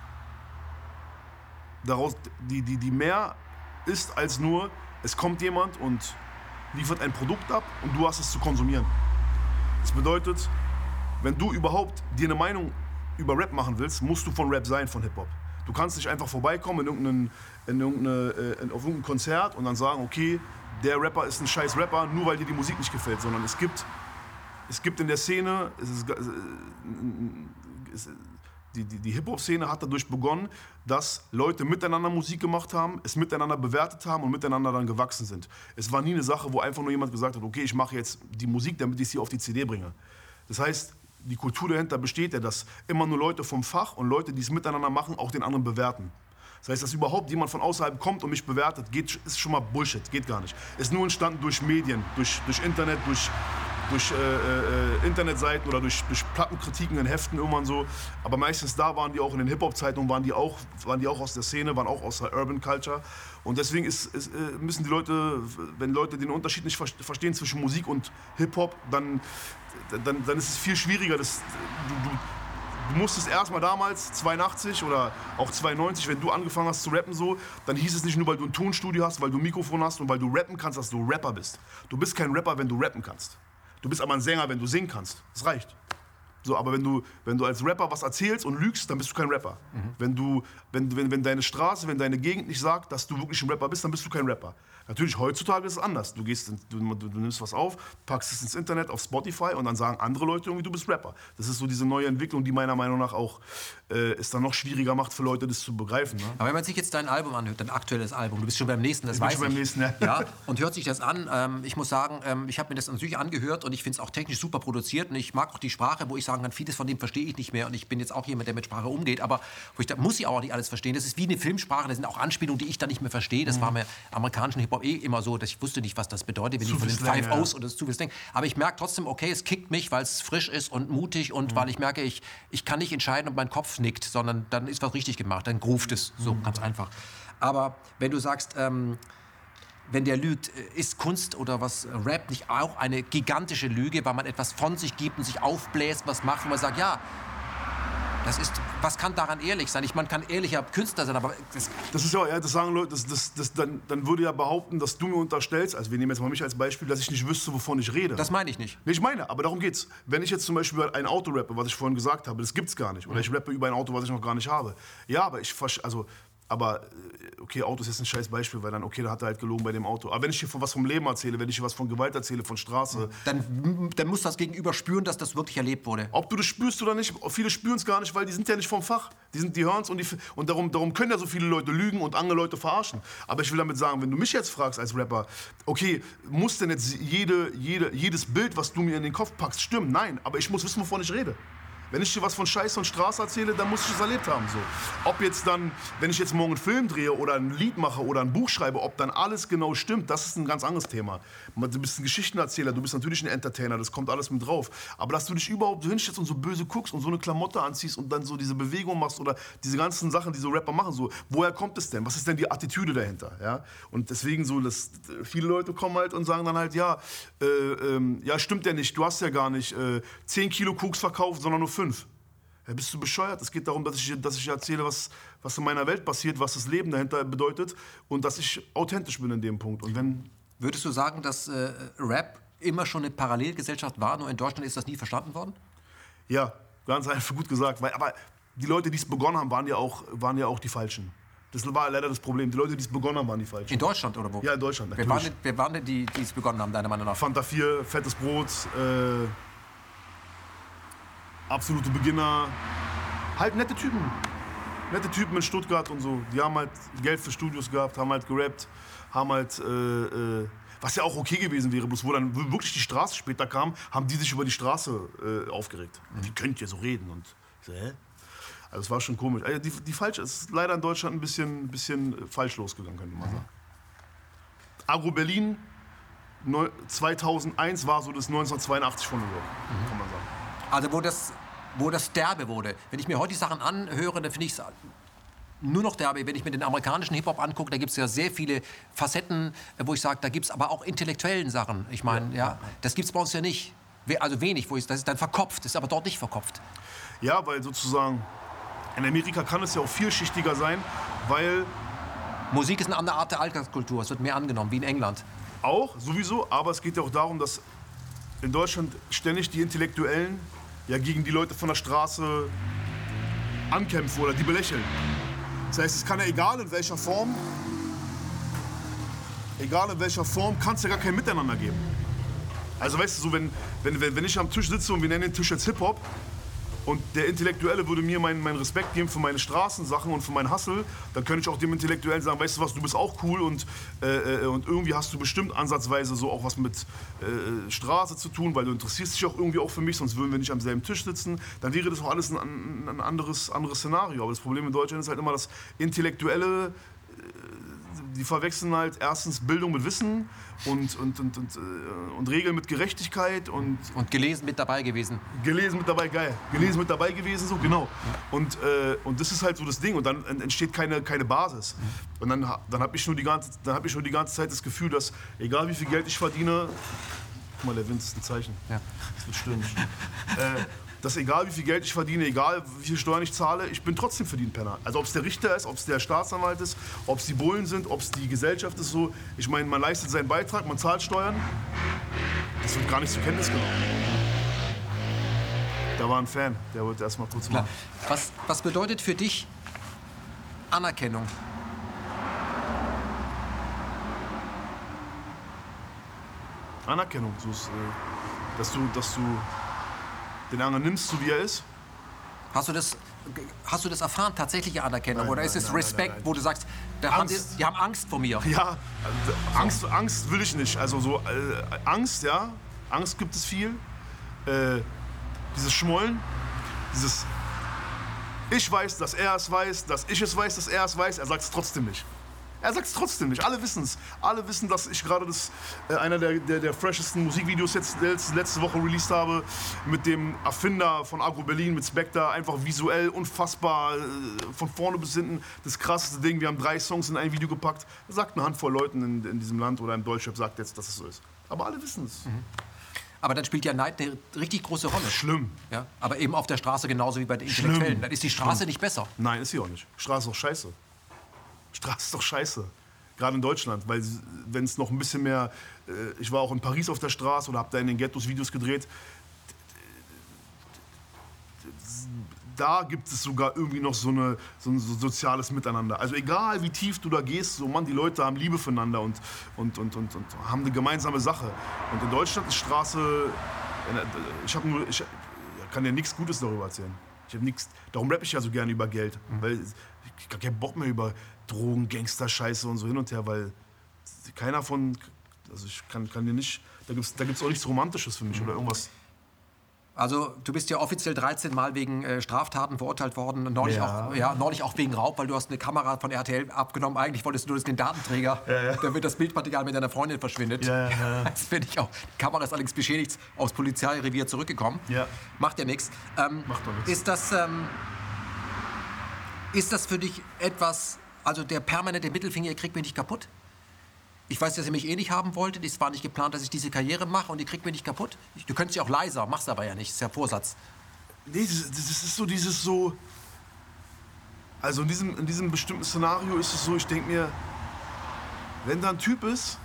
mehr ist als nur, es kommt jemand und liefert ein Produkt ab und du hast es zu konsumieren. Das bedeutet, wenn du überhaupt dir eine Meinung über Rap machen willst, musst du von Rap sein, von Hip-Hop. Du kannst nicht einfach vorbeikommen auf irgendein Konzert und dann sagen, okay, der Rapper ist ein scheiß Rapper, nur weil dir die Musik nicht gefällt, sondern es gibt in der Szene, die Hip-Hop-Szene hat dadurch begonnen, dass Leute miteinander Musik gemacht haben, es miteinander bewertet haben und miteinander dann gewachsen sind. Es war nie eine Sache, wo einfach nur jemand gesagt hat, okay, ich mache jetzt die Musik, damit ich sie auf die CD bringe. Das heißt, die Kultur dahinter besteht ja, dass immer nur Leute vom Fach und Leute, die es miteinander machen, auch den anderen bewerten. Das heißt, dass überhaupt jemand von außerhalb kommt und mich bewertet, ist schon mal Bullshit, geht gar nicht. Ist nur entstanden durch Medien, durch Internet, durch Internetseiten oder durch Plattenkritiken in Heften irgendwann so. Aber meistens da waren die auch in den Hip-Hop-Zeitungen, waren die auch aus der Szene, waren auch aus der Urban Culture. Und deswegen müssen die Leute, wenn Leute den Unterschied nicht verstehen zwischen Musik und Hip-Hop, dann ist es viel schwieriger. Du musstest erstmal damals, 82 oder auch 92, wenn du angefangen hast zu rappen so, dann hieß es nicht nur, weil du ein Tonstudio hast, weil du ein Mikrofon hast und weil du rappen kannst, dass du Rapper bist. Du bist kein Rapper, wenn du rappen kannst. Du bist aber ein Sänger, wenn du singen kannst. Das reicht. So, aber wenn du als Rapper was erzählst und lügst, dann bist du kein Rapper. Mhm. Wenn deine Straße, wenn deine Gegend nicht sagt, dass du wirklich ein Rapper bist, dann bist du kein Rapper. Natürlich, heutzutage ist es anders. Du nimmst was auf, packst es ins Internet, auf Spotify und dann sagen andere Leute irgendwie, du bist Rapper. Das ist so diese neue Entwicklung, die meiner Meinung nach auch es dann noch schwieriger macht für Leute, das zu begreifen. Ne? Aber wenn man sich jetzt dein Album anhört, dein aktuelles Album, du bist schon beim nächsten, das weiß ich. Beim nächsten, ja. Ja, und hört sich das an. Ich muss sagen, ich habe mir das natürlich angehört und ich finde es auch technisch super produziert und ich mag auch die Sprache, wo ich sagen kann, vieles von dem verstehe ich nicht mehr und ich bin jetzt auch jemand, der mit Sprache umgeht, aber muss ich auch nicht alles verstehen. Das ist wie eine Filmsprache, das sind auch Anspielungen, die ich dann nicht mehr verstehe. Das war mir amerikanischen Hip-Hop immer so, dass ich wusste nicht, was das bedeutet, wenn ich von den Five O's oder das zu viel denke. Aber ich merke trotzdem, okay, es kickt mich, weil es frisch ist und mutig und weil ich merke, ich kann nicht entscheiden, ob mein Kopf nickt, sondern dann ist was richtig gemacht, dann groovt es, so ganz einfach. Aber wenn du sagst, wenn der lügt, ist Kunst oder was Rap nicht auch eine gigantische Lüge, weil man etwas von sich gibt und sich aufbläst, was macht, und man sagt, ja, was kann daran ehrlich sein? Man kann ehrlicher Künstler sein, aber das ist ja, das sagen Leute, dann würde ja behaupten, dass du mir unterstellst, also wir nehmen jetzt mal mich als Beispiel, dass ich nicht wüsste, wovon ich rede. Das meine ich nicht. Nee, ich meine, aber darum geht's. Wenn ich jetzt zum Beispiel über ein Auto rappe, was ich vorhin gesagt habe, das gibt's gar nicht. Oder ich rappe über ein Auto, was ich noch gar nicht habe. Ja, aber okay, Auto ist jetzt ein scheiß Beispiel, weil dann, okay, da hat er halt gelogen bei dem Auto. Aber wenn ich hier was vom Leben erzähle, wenn ich hier was von Gewalt erzähle, von Straße... Dann muss das Gegenüber spüren, dass das wirklich erlebt wurde. Ob du das spürst oder nicht, viele spüren es gar nicht, weil die sind ja nicht vom Fach. Die hören es und darum können ja so viele Leute lügen und andere Leute verarschen. Aber ich will damit sagen, wenn du mich jetzt fragst als Rapper, okay, muss denn jetzt jedes Bild, was du mir in den Kopf packst, stimmen? Nein, aber ich muss wissen, wovon ich rede. Wenn ich dir was von Scheiße und Straße erzähle, dann muss ich es erlebt haben. So. Ob jetzt dann, wenn ich jetzt morgen einen Film drehe oder ein Lied mache oder ein Buch schreibe, ob dann alles genau stimmt, das ist ein ganz anderes Thema. Du bist ein Geschichtenerzähler, du bist natürlich ein Entertainer, das kommt alles mit drauf. Aber dass du dich überhaupt hinstellst und so böse guckst und so eine Klamotte anziehst und dann so diese Bewegung machst oder diese ganzen Sachen, die so Rapper machen, so, woher kommt es denn? Was ist denn die Attitüde dahinter? Ja? Und deswegen so, dass viele Leute kommen halt und sagen dann halt, ja, stimmt ja nicht, du hast ja gar nicht 10 Kilo Koks verkauft, sondern nur 5. Ja, bist du bescheuert? Es geht darum, dass ich erzähle, was in meiner Welt passiert, was das Leben dahinter bedeutet und dass ich authentisch bin in dem Punkt. Und wenn Würdest du sagen, dass Rap immer schon eine Parallelgesellschaft war, nur in Deutschland ist das nie verstanden worden? Ja, ganz einfach gut gesagt. Aber die Leute, die es begonnen haben, waren ja auch die Falschen. Das war leider das Problem. Die Leute, die es begonnen haben, waren die Falschen. In Deutschland oder wo? Ja, in Deutschland. Wer waren denn die es begonnen haben, deiner Meinung nach? Fanta 4, fettes Brot, absolute Beginner. Halt nette Typen. Nette Typen in Stuttgart und so. Die haben halt Geld für Studios gehabt, haben halt gerappt, haben halt, was ja auch okay gewesen wäre, bloß wo dann wirklich die Straße später kam, haben die sich über die Straße aufgeregt. Wie könnt ihr so reden? Und so, hä? Also es war schon komisch. Die falsche, es ist leider in Deutschland ein bisschen falsch losgegangen, könnte man sagen. Agro Berlin 2001 war so das 1982 von New York, kann man sagen. Also wo das derbe wurde. Wenn ich mir heute die Sachen anhöre, dann finde ich es nur noch derbe. Wenn ich mir den amerikanischen Hip-Hop angucke, da gibt es ja sehr viele Facetten, wo ich sage, da gibt es aber auch intellektuellen Sachen. Ich meine, das gibt es bei uns ja nicht. Also wenig, das ist dann verkopft, das ist aber dort nicht verkopft. Ja, weil sozusagen in Amerika kann es ja auch vielschichtiger sein, weil Musik ist eine andere Art der Alltagskultur, es wird mehr angenommen, wie in England. Auch, sowieso, aber es geht ja auch darum, dass in Deutschland ständig die Intellektuellen ja gegen die Leute von der Straße ankämpfen oder die belächeln. Das heißt, es kann ja egal in welcher Form, kann es ja gar kein Miteinander geben. Also weißt du, so wenn ich am Tisch sitze und wir nennen den Tisch jetzt Hip-Hop und der Intellektuelle würde mir meinen Respekt geben für meine Straßensachen und für meinen Hustle, dann könnte ich auch dem Intellektuellen sagen, weißt du was, du bist auch cool und irgendwie hast du bestimmt ansatzweise so auch was mit Straße zu tun, weil du interessierst dich auch irgendwie auch für mich, sonst würden wir nicht am selben Tisch sitzen. Dann wäre das auch alles ein anderes Szenario. Aber das Problem in Deutschland ist halt immer das Intellektuelle, die verwechseln halt erstens Bildung mit Wissen und Regeln mit Gerechtigkeit und gelesen mit dabei gewesen. Gelesen mit dabei, geil. Gelesen mit dabei gewesen, so genau. Und das ist halt so das Ding und dann entsteht keine Basis. Und dann habe ich nur die ganze Zeit das Gefühl, dass egal wie viel Geld ich verdiene, guck mal, der Wind ist ein Zeichen. Ja. Das wird stürmisch. Dass egal wie viel Geld ich verdiene, egal wie viel Steuern ich zahle, ich bin trotzdem für den Penner. Also ob es der Richter ist, ob es der Staatsanwalt ist, ob es die Bullen sind, ob es die Gesellschaft ist, so. Ich meine, man leistet seinen Beitrag, man zahlt Steuern. Das wird gar nicht zur Kenntnis genommen. Da war ein Fan, der wollte erst mal kurz machen. Was bedeutet für dich Anerkennung? Anerkennung, so ist, dass du den anderen nimmst, so wie er ist. Hast du das erfahren, tatsächliche Anerkennung? Nein, oder ist es Respekt, wo du sagst, die haben Angst vor mir? Ja, Angst will ich nicht. Also so Angst, ja, Angst gibt es viel. Dieses Schmollen, dieses ich weiß, dass er es weiß, dass ich es weiß, dass er es weiß, er sagt es trotzdem nicht. Er sagt es trotzdem nicht. Alle wissen es. Alle wissen, dass ich gerade einer der freshesten Musikvideos jetzt letzte Woche released habe. Mit dem Erfinder von Agro Berlin, mit Spectre. Einfach visuell unfassbar. Von vorne bis hinten das krasseste Ding. Wir haben 3 Songs in ein Video gepackt. Das sagt eine Handvoll Leuten in diesem Land oder im Deutschrap sagt jetzt, dass es so ist. Aber alle wissen es. Aber dann spielt ja Neid eine richtig große Rolle. Schlimm. Ja, aber eben auf der Straße genauso wie bei den Intellektuellen. Dann ist die Straße nicht besser. Nein, ist sie auch nicht. Straße ist doch scheiße. Straße ist doch scheiße. Gerade in Deutschland, weil wenn es noch ein bisschen mehr... ich war auch in Paris auf der Straße oder habe da in den Ghettos Videos gedreht. Da gibt es sogar irgendwie noch so ein soziales Miteinander. Also egal wie tief du da gehst, so Mann, die Leute haben Liebe füreinander und haben eine gemeinsame Sache. Und in Deutschland ist Straße... Ich kann dir nichts Gutes darüber erzählen. Darum rappe ich ja so gerne über Geld. Weil ich habe keinen Bock mehr über Drogen, Gangster-Scheiße und so hin und her, weil keiner von... Also ich kann dir nicht... Da gibt's auch nichts Romantisches für mich oder irgendwas... Also du bist ja offiziell 13 Mal wegen Straftaten verurteilt worden. Neulich auch wegen Raub, weil du hast eine Kamera von RTL abgenommen. Eigentlich wolltest du nur den Datenträger, damit das Bildmaterial mit deiner Freundin verschwindet. Ja. Das finde ich auch. Die Kamera ist allerdings beschädigt aufs Polizeirevier zurückgekommen. Ja. Macht ja nichts. Macht doch nichts. Ist das für dich etwas, also der permanente Mittelfinger, ihr kriegt mich nicht kaputt? Ich weiß, dass ihr mich eh nicht haben wolltet. Es war nicht geplant, dass ich diese Karriere mache und ihr kriegt mich nicht kaputt. Du könntest ja auch leiser, machst aber ja nicht. Das ist ja Vorsatz. Nee, das ist so dieses so... Also in diesem bestimmten Szenario ist es so, ich denke mir, wenn da ein Typ ist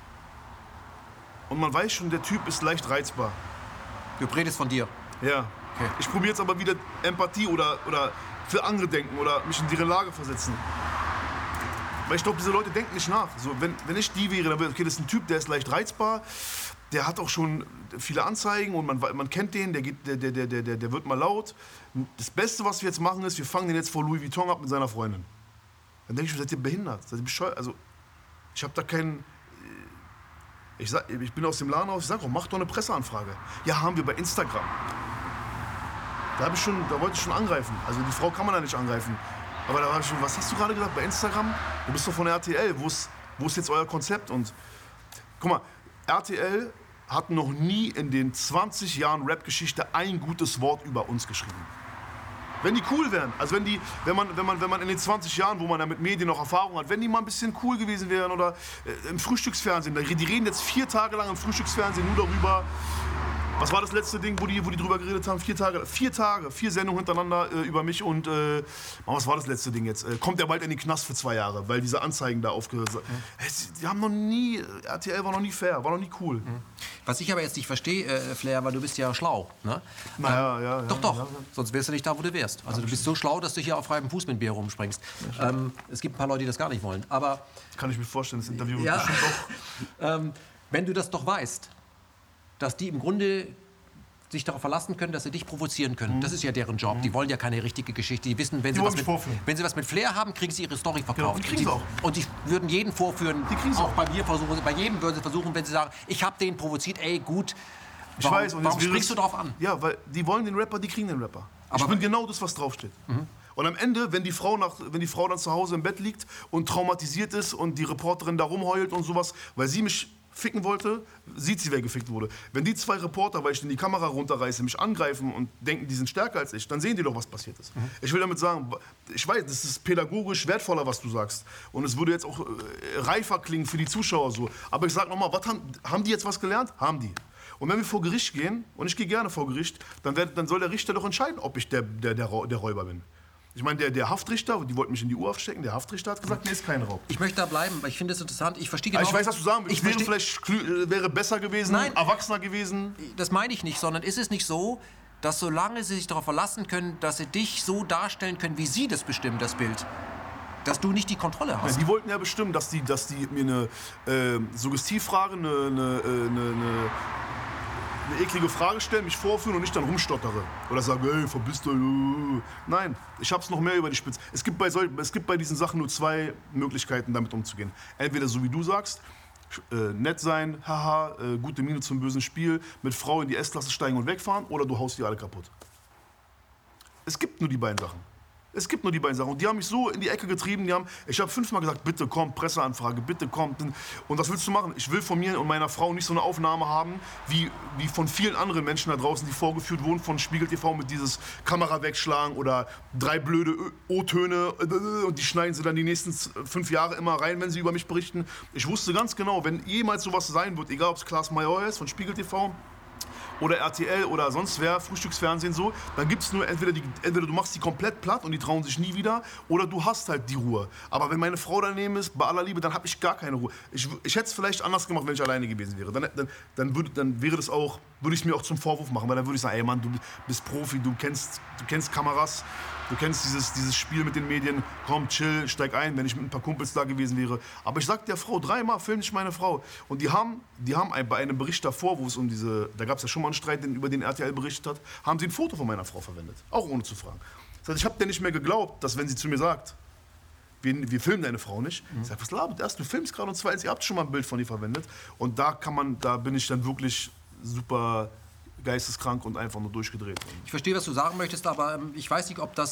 und man weiß schon, der Typ ist leicht reizbar. Du redest von dir. Ja. Okay. Ich probiere jetzt aber wieder Empathie oder für andere denken oder mich in ihre Lage versetzen. Weil ich glaube, diese Leute denken nicht nach. So, wenn ich die wäre, dann wäre, okay, das ist ein Typ, der ist leicht reizbar, der hat auch schon viele Anzeigen und man kennt den, der wird mal laut. Das Beste, was wir jetzt machen, ist, wir fangen den jetzt vor Louis Vuitton ab mit seiner Freundin. Dann denke ich mir, seid ihr behindert? Seid ihr bescheuert? Also, ich habe da keinen... Ich bin aus dem Laden raus, ich sage, mach doch eine Presseanfrage. Ja, haben wir bei Instagram. Da wollte ich schon angreifen. Also die Frau kann man da nicht angreifen. Aber da war ich schon, was hast du gerade gesagt bei Instagram? Du bist doch von RTL, wo ist jetzt euer Konzept? Und guck mal, RTL hat noch nie in den 20 Jahren Rap-Geschichte ein gutes Wort über uns geschrieben. Wenn die cool wären, also wenn man in den 20 Jahren, wo man ja mit Medien noch Erfahrung hat, wenn die mal ein bisschen cool gewesen wären oder im Frühstücksfernsehen, die reden jetzt 4 Tage lang im Frühstücksfernsehen nur darüber. Was war das letzte Ding, wo die drüber geredet haben? 4 Tage, 4 Sendungen hintereinander über mich und was war das letzte Ding jetzt? Kommt er bald in den Knast für 2 Jahre, weil diese Anzeigen da aufgehört sind. Die haben noch nie, RTL war noch nie fair, war noch nie cool. Was ich aber jetzt nicht verstehe, Flair, weil du bist ja schlau, ne? Ja. Doch, sonst wärst du nicht da, wo du wärst. Also du bist so schlau, dass du hier auf freiem Fuß mit dem Bär rumspringst. Es gibt ein paar Leute, die das gar nicht wollen, aber... Das kann ich mir vorstellen, das Interview wird bestimmt auch... Wenn du das doch weißt, dass die im Grunde sich darauf verlassen können, dass sie dich provozieren können. Das ist ja deren Job. Die wollen ja keine richtige Geschichte. Die wissen, wenn sie was mit Flair haben, kriegen sie ihre Story verkauft. Genau, die kriegen sie auch. Und die würden jeden vorführen, die kriegen sie auch bei mir versuchen. Bei jedem würden sie versuchen, wenn sie sagen, ich habe den provoziert, ey, gut. Warum sprichst du drauf an? Ja, weil die wollen den Rapper, die kriegen den Rapper. Ich bin genau das, was draufsteht. Und am Ende, wenn die Frau dann zu Hause im Bett liegt und traumatisiert ist und die Reporterin da rumheult und sowas, weil sie mich ficken wollte, sieht sie, wer gefickt wurde. Wenn die 2 Reporter, weil ich in die Kamera runterreiße, mich angreifen und denken, die sind stärker als ich, dann sehen die doch, was passiert ist. Ich will damit sagen, ich weiß, das ist pädagogisch wertvoller, was du sagst. Und es würde jetzt auch reifer klingen für die Zuschauer so. Aber ich sag nochmal, haben die jetzt was gelernt? Haben die. Und wenn wir vor Gericht gehen, und ich gehe gerne vor Gericht, dann soll der Richter doch entscheiden, ob ich der Räuber bin. Ich meine, der Haftrichter, die wollten mich in die U-Haft stecken, der Haftrichter hat gesagt, nee, ist kein Raub. Ich möchte da bleiben, weil ich finde es interessant. Ich verstehe genau... Ich weiß, was du sagen willst. Wäre besser gewesen, Nein, erwachsener gewesen. Das meine ich nicht, sondern ist es nicht so, dass solange sie sich darauf verlassen können, dass sie dich so darstellen können, wie sie das bestimmen, das Bild, dass du nicht die Kontrolle hast. Ja, die wollten ja bestimmen, dass die mir eine Suggestivfrage, eine eklige Frage stellen, mich vorführen und ich dann rumstottere. Oder sage, ey, verbiss dich. Nein, ich hab's noch mehr über die Spitze. Es gibt bei diesen Sachen nur 2 Möglichkeiten, damit umzugehen. Entweder so wie du sagst, nett sein, haha, gute Miene zum bösen Spiel, mit Frau in die S-Klasse steigen und wegfahren, oder du haust die alle kaputt. Es gibt nur die beiden Sachen. Und die haben mich so in die Ecke getrieben, ich habe 5-mal gesagt, bitte komm, Presseanfrage, bitte komm. Und was willst du machen? Ich will von mir und meiner Frau nicht so eine Aufnahme haben, wie von vielen anderen Menschen da draußen, die vorgeführt wurden von Spiegel TV mit dieses Kamera wegschlagen oder 3 blöde O-Töne und die schneiden sie dann die nächsten 5 Jahre immer rein, wenn sie über mich berichten. Ich wusste ganz genau, wenn jemals sowas sein wird, egal ob es Klaas Major ist von Spiegel TV, oder RTL oder sonst wer, Frühstücksfernsehen so, dann gibt es nur entweder du machst die komplett platt und die trauen sich nie wieder, oder du hast halt die Ruhe. Aber wenn meine Frau daneben ist, bei aller Liebe, dann habe ich gar keine Ruhe. Ich hätte es vielleicht anders gemacht, wenn ich alleine gewesen wäre. Dann würde ich es mir auch zum Vorwurf machen, weil dann würde ich sagen, ey Mann, du bist Profi, du kennst Kameras, du kennst dieses Spiel mit den Medien, komm, chill, steig ein, wenn ich mit ein paar Kumpels da gewesen wäre. Aber ich sag der Frau, 3-mal film ich meine Frau. Und die haben bei einem Bericht davor, wo es da gab es ja schon mal einen Streit, über den RTL berichtet hat, haben sie ein Foto von meiner Frau verwendet. Auch ohne zu fragen. Das heißt, ich habe dir nicht mehr geglaubt, dass wenn sie zu mir sagt, wir filmen deine Frau nicht. Ich sag, was labert erst, du filmst gerade, und zweitens, ihr habt schon mal ein Bild von ihr verwendet. Und da bin ich dann wirklich super geisteskrank und einfach nur durchgedreht. Ich verstehe, was du sagen möchtest, aber ich weiß nicht, ob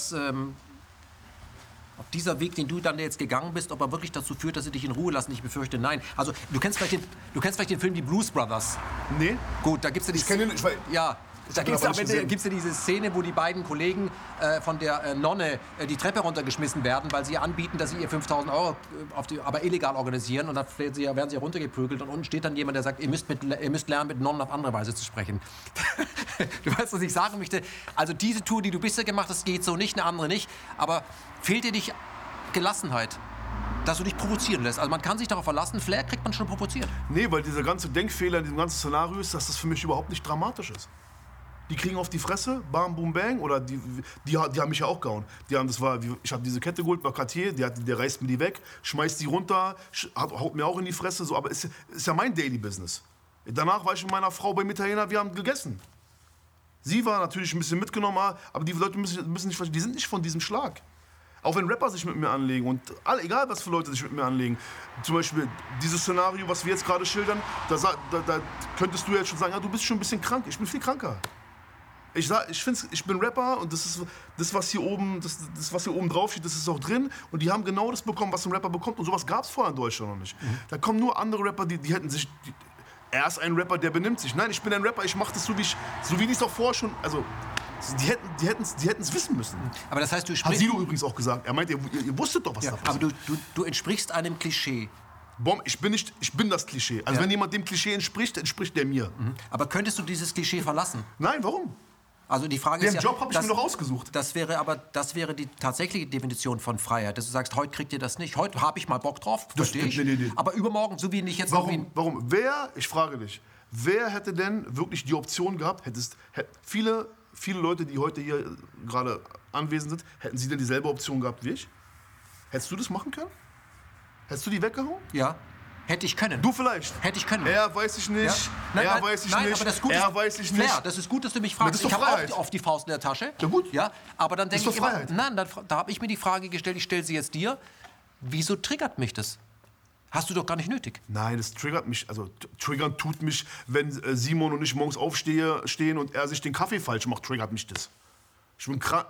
dieser Weg, den du dann jetzt gegangen bist, ob er wirklich dazu führt, dass sie dich in Ruhe lassen. Ich befürchte, nein. Also, du kennst vielleicht den Film Die Blues Brothers. Nee. Gut, da gibt's ja die... Ich kenne ihn, ja. Da gibt's ja diese Szene, wo die beiden Kollegen von der Nonne die Treppe runtergeschmissen werden, weil sie anbieten, dass sie ihr 5.000 € aber illegal organisieren. Und dann werden sie runtergeprügelt. Und unten steht dann jemand, der sagt, ihr müsst lernen, mit Nonnen auf andere Weise zu sprechen. Du weißt, was ich sagen möchte. Also diese Tour, die du bisher gemacht hast, geht so nicht, eine andere nicht. Aber fehlt dir nicht Gelassenheit, dass du dich provozieren lässt? Also man kann sich darauf verlassen, Flair kriegt man schon provoziert. Nee, weil dieser ganze Denkfehler in diesem ganzen Szenario ist, dass das für mich überhaupt nicht dramatisch ist. Die kriegen auf die Fresse, bam, boom, bang, oder die haben mich ja auch gehauen. Ich habe diese Kette geholt bei Cartier, der reißt mir die weg, schmeißt die runter, haut mir auch in die Fresse, so, aber ist ja mein Daily Business. Danach war ich mit meiner Frau beim Italiener, wir haben gegessen. Sie war natürlich ein bisschen mitgenommen, aber die Leute müssen nicht verstehen, die sind nicht von diesem Schlag. Auch wenn Rapper sich mit mir anlegen und egal was für Leute sich mit mir anlegen. Zum Beispiel dieses Szenario, was wir jetzt gerade schildern, da könntest du jetzt schon sagen, ja, du bist schon ein bisschen krank, ich bin viel kranker. Ich bin Rapper und das, was hier oben drauf steht, das ist auch drin. Und die haben genau das bekommen, was ein Rapper bekommt. Und sowas gab es vorher in Deutschland noch nicht. Da kommen nur andere Rapper, die hätten sich... Er ist ein Rapper, der benimmt sich. Nein, ich bin ein Rapper, ich mache das so wie ich es auch vorher schon... Also, die hätten es wissen müssen. Aber das heißt, du sprichst... Hat Sido übrigens auch gesagt. Er meint, ihr wusstet doch, was da passiert. Aber du entsprichst einem Klischee. Ich bin das Klischee. Also wenn jemand dem Klischee entspricht der mir. Aber könntest du dieses Klischee verlassen? Nein, warum? Also die Frage ist Den Job habe ich mir doch ausgesucht. Das wäre die tatsächliche Definition von Freiheit. Dass du sagst, heute kriegt ihr das nicht. Heute habe ich mal Bock drauf, verstehe ich. Nee. Aber übermorgen, so wie nicht jetzt... Warum? Ich frage dich, wer hätte denn wirklich die Option gehabt, viele Leute, die heute hier gerade anwesend sind, hätten sie denn dieselbe Option gehabt wie ich? Hättest du das machen können? Hättest du die weggehauen? Ja. Hätte ich können. Du vielleicht. Hätte ich können. Er weiß ich nicht. Ja? Nein, weiß ich nicht. Aber das Gute er weiß ich nicht. Flair, das ist gut, dass du mich fragst. Ich habe auch auf die Faust in der Tasche. Ja gut. Ja, aber dann denke ich immer, nein, da habe ich mir die Frage gestellt, ich stelle sie jetzt dir, wieso triggert mich das? Hast du doch gar nicht nötig. Nein, das triggert mich. Also triggern tut mich, wenn Simon und ich morgens stehen und er sich den Kaffee falsch macht, triggert mich das. Ich bin krank,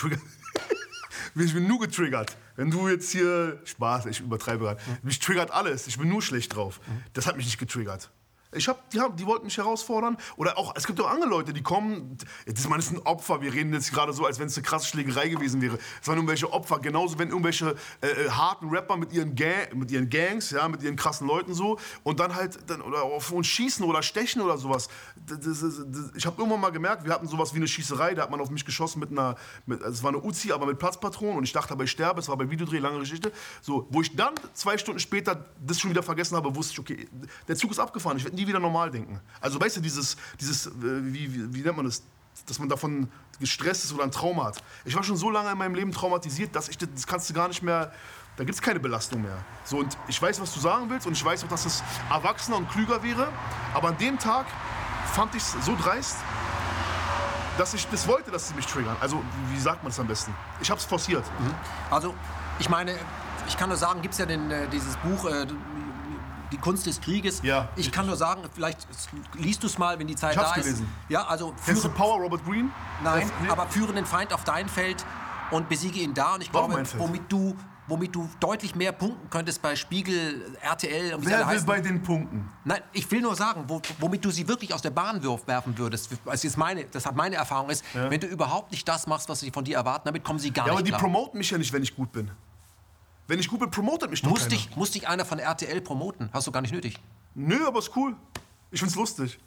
ich bin nur getriggert. Wenn du jetzt hier... Spaß, ich übertreibe gerade. Mich triggert alles. Ich bin nur schlecht drauf. Das hat mich nicht getriggert. Die wollten mich herausfordern. Oder auch, es gibt auch andere Leute, die kommen. Das ist ein Opfer. Wir reden jetzt gerade so, als wenn es eine krasse Schlägerei gewesen wäre. Es waren irgendwelche Opfer. Genauso, wenn irgendwelche harten Rapper mit ihren Gangs, ja, mit ihren krassen Leuten so. Und dann oder auf uns schießen oder stechen oder sowas. Ich habe irgendwann mal gemerkt, wir hatten sowas wie eine Schießerei. Da hat man auf mich geschossen es war eine Uzi, aber mit Platzpatronen. Und ich dachte, aber ich sterbe. Es war bei Videodreh, lange Geschichte. So, wo ich dann 2 Stunden später das schon wieder vergessen habe, wusste ich, okay, der Zug ist abgefahren. Ich werde nie wieder normal denken. Also weißt du, dieses wie nennt man das, dass man davon gestresst ist oder ein Trauma hat. Ich war schon so lange in meinem Leben traumatisiert, dass das kannst du gar nicht mehr, da gibt es keine Belastung mehr. So, und ich weiß, was du sagen willst und ich weiß auch, dass es erwachsener und klüger wäre, aber an dem Tag fand ich es so dreist, dass ich das wollte, dass sie mich triggern. Also, wie sagt man es am besten? Ich habe es forciert. Also, ich meine, ich kann nur sagen, gibt es ja dieses Buch... Die Kunst des Krieges. Ja, ich kann nur sagen, vielleicht liest du es mal, wenn die Zeit da ist. Gelesen. Ja, also kennst du Power, Robert Greene? Nein, aber führe den Feind auf dein Feld und besiege ihn da. Und ich glaube, womit du deutlich mehr punkten könntest bei Spiegel, RTL... Und Wer will bei den Punkten? Nein, ich will nur sagen, womit du sie wirklich aus der Bahn werfen würdest. Das hat meine Erfahrung ist, wenn du überhaupt nicht das machst, was sie von dir erwarten, damit kommen sie gar nicht klar. Ja, aber die promoten mich ja nicht, wenn ich gut bin. Wenn ich gut bin, promotet mich doch keiner. Muss dich einer von RTL promoten? Hast du gar nicht nötig. Nö, aber ist cool. Ich find's lustig.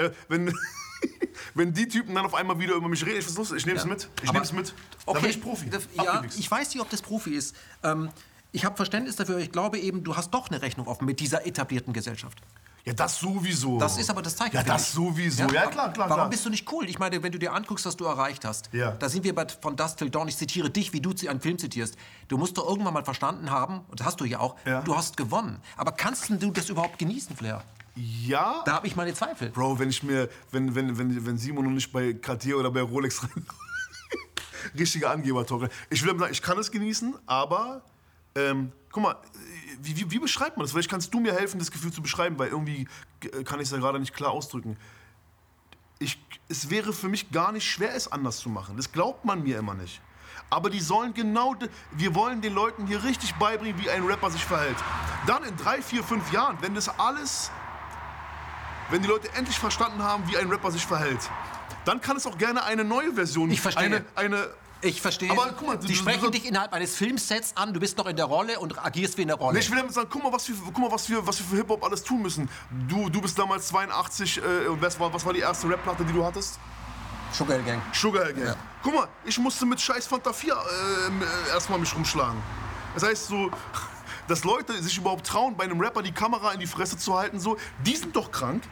Wenn die Typen dann auf einmal wieder über mich reden, ich find's lustig. Ich nehm's mit. Okay, da bin ich Profi. Ich weiß nicht, ob das Profi ist. Ich habe Verständnis dafür. Ich glaube eben, du hast doch eine Rechnung offen mit dieser etablierten Gesellschaft. Ja, das sowieso. Das ist aber das Zeichen. Ja, das sowieso. Ja, klar. Warum bist du nicht cool? Ich meine, wenn du dir anguckst, was du erreicht hast. Ja. Da sind wir von Dusk Till Dawn. Ich zitiere dich, wie du einen Film zitierst. Du musst doch irgendwann mal verstanden haben, und das hast du ja auch, du hast gewonnen. Aber kannst du das überhaupt genießen, Flair? Ja. Da habe ich meine Zweifel. Bro, wenn Simon und ich bei Cartier oder bei Rolex rein... richtiger Angeber-Talk. Ich will sagen, ich kann es genießen, aber... guck mal, wie beschreibt man das? Vielleicht kannst du mir helfen, das Gefühl zu beschreiben, weil irgendwie kann ich es ja gerade nicht klar ausdrücken. es wäre für mich gar nicht schwer, es anders zu machen. Das glaubt man mir immer nicht. Aber die sollen wir wollen den Leuten hier richtig beibringen, wie ein Rapper sich verhält. Dann in 3, 4, 5 Jahren, wenn die Leute endlich verstanden haben, wie ein Rapper sich verhält, dann kann es auch gerne eine neue Version. Ich verstehe. Ich verstehe. Aber guck mal, die sprechen dich innerhalb eines Filmsets an, du bist noch in der Rolle und agierst wie in der Rolle. Ich will damit sagen, guck mal, was wir für Hip-Hop alles tun müssen. Du bist damals 82 und was war die erste Rap-Platte, die du hattest? Sugar Hill Gang. Sugar Hill Gang. Ja. Guck mal, ich musste mit scheiß Fanta 4 erstmal mich rumschlagen. Das heißt so, dass Leute sich überhaupt trauen, bei einem Rapper die Kamera in die Fresse zu halten, so, die sind doch krank.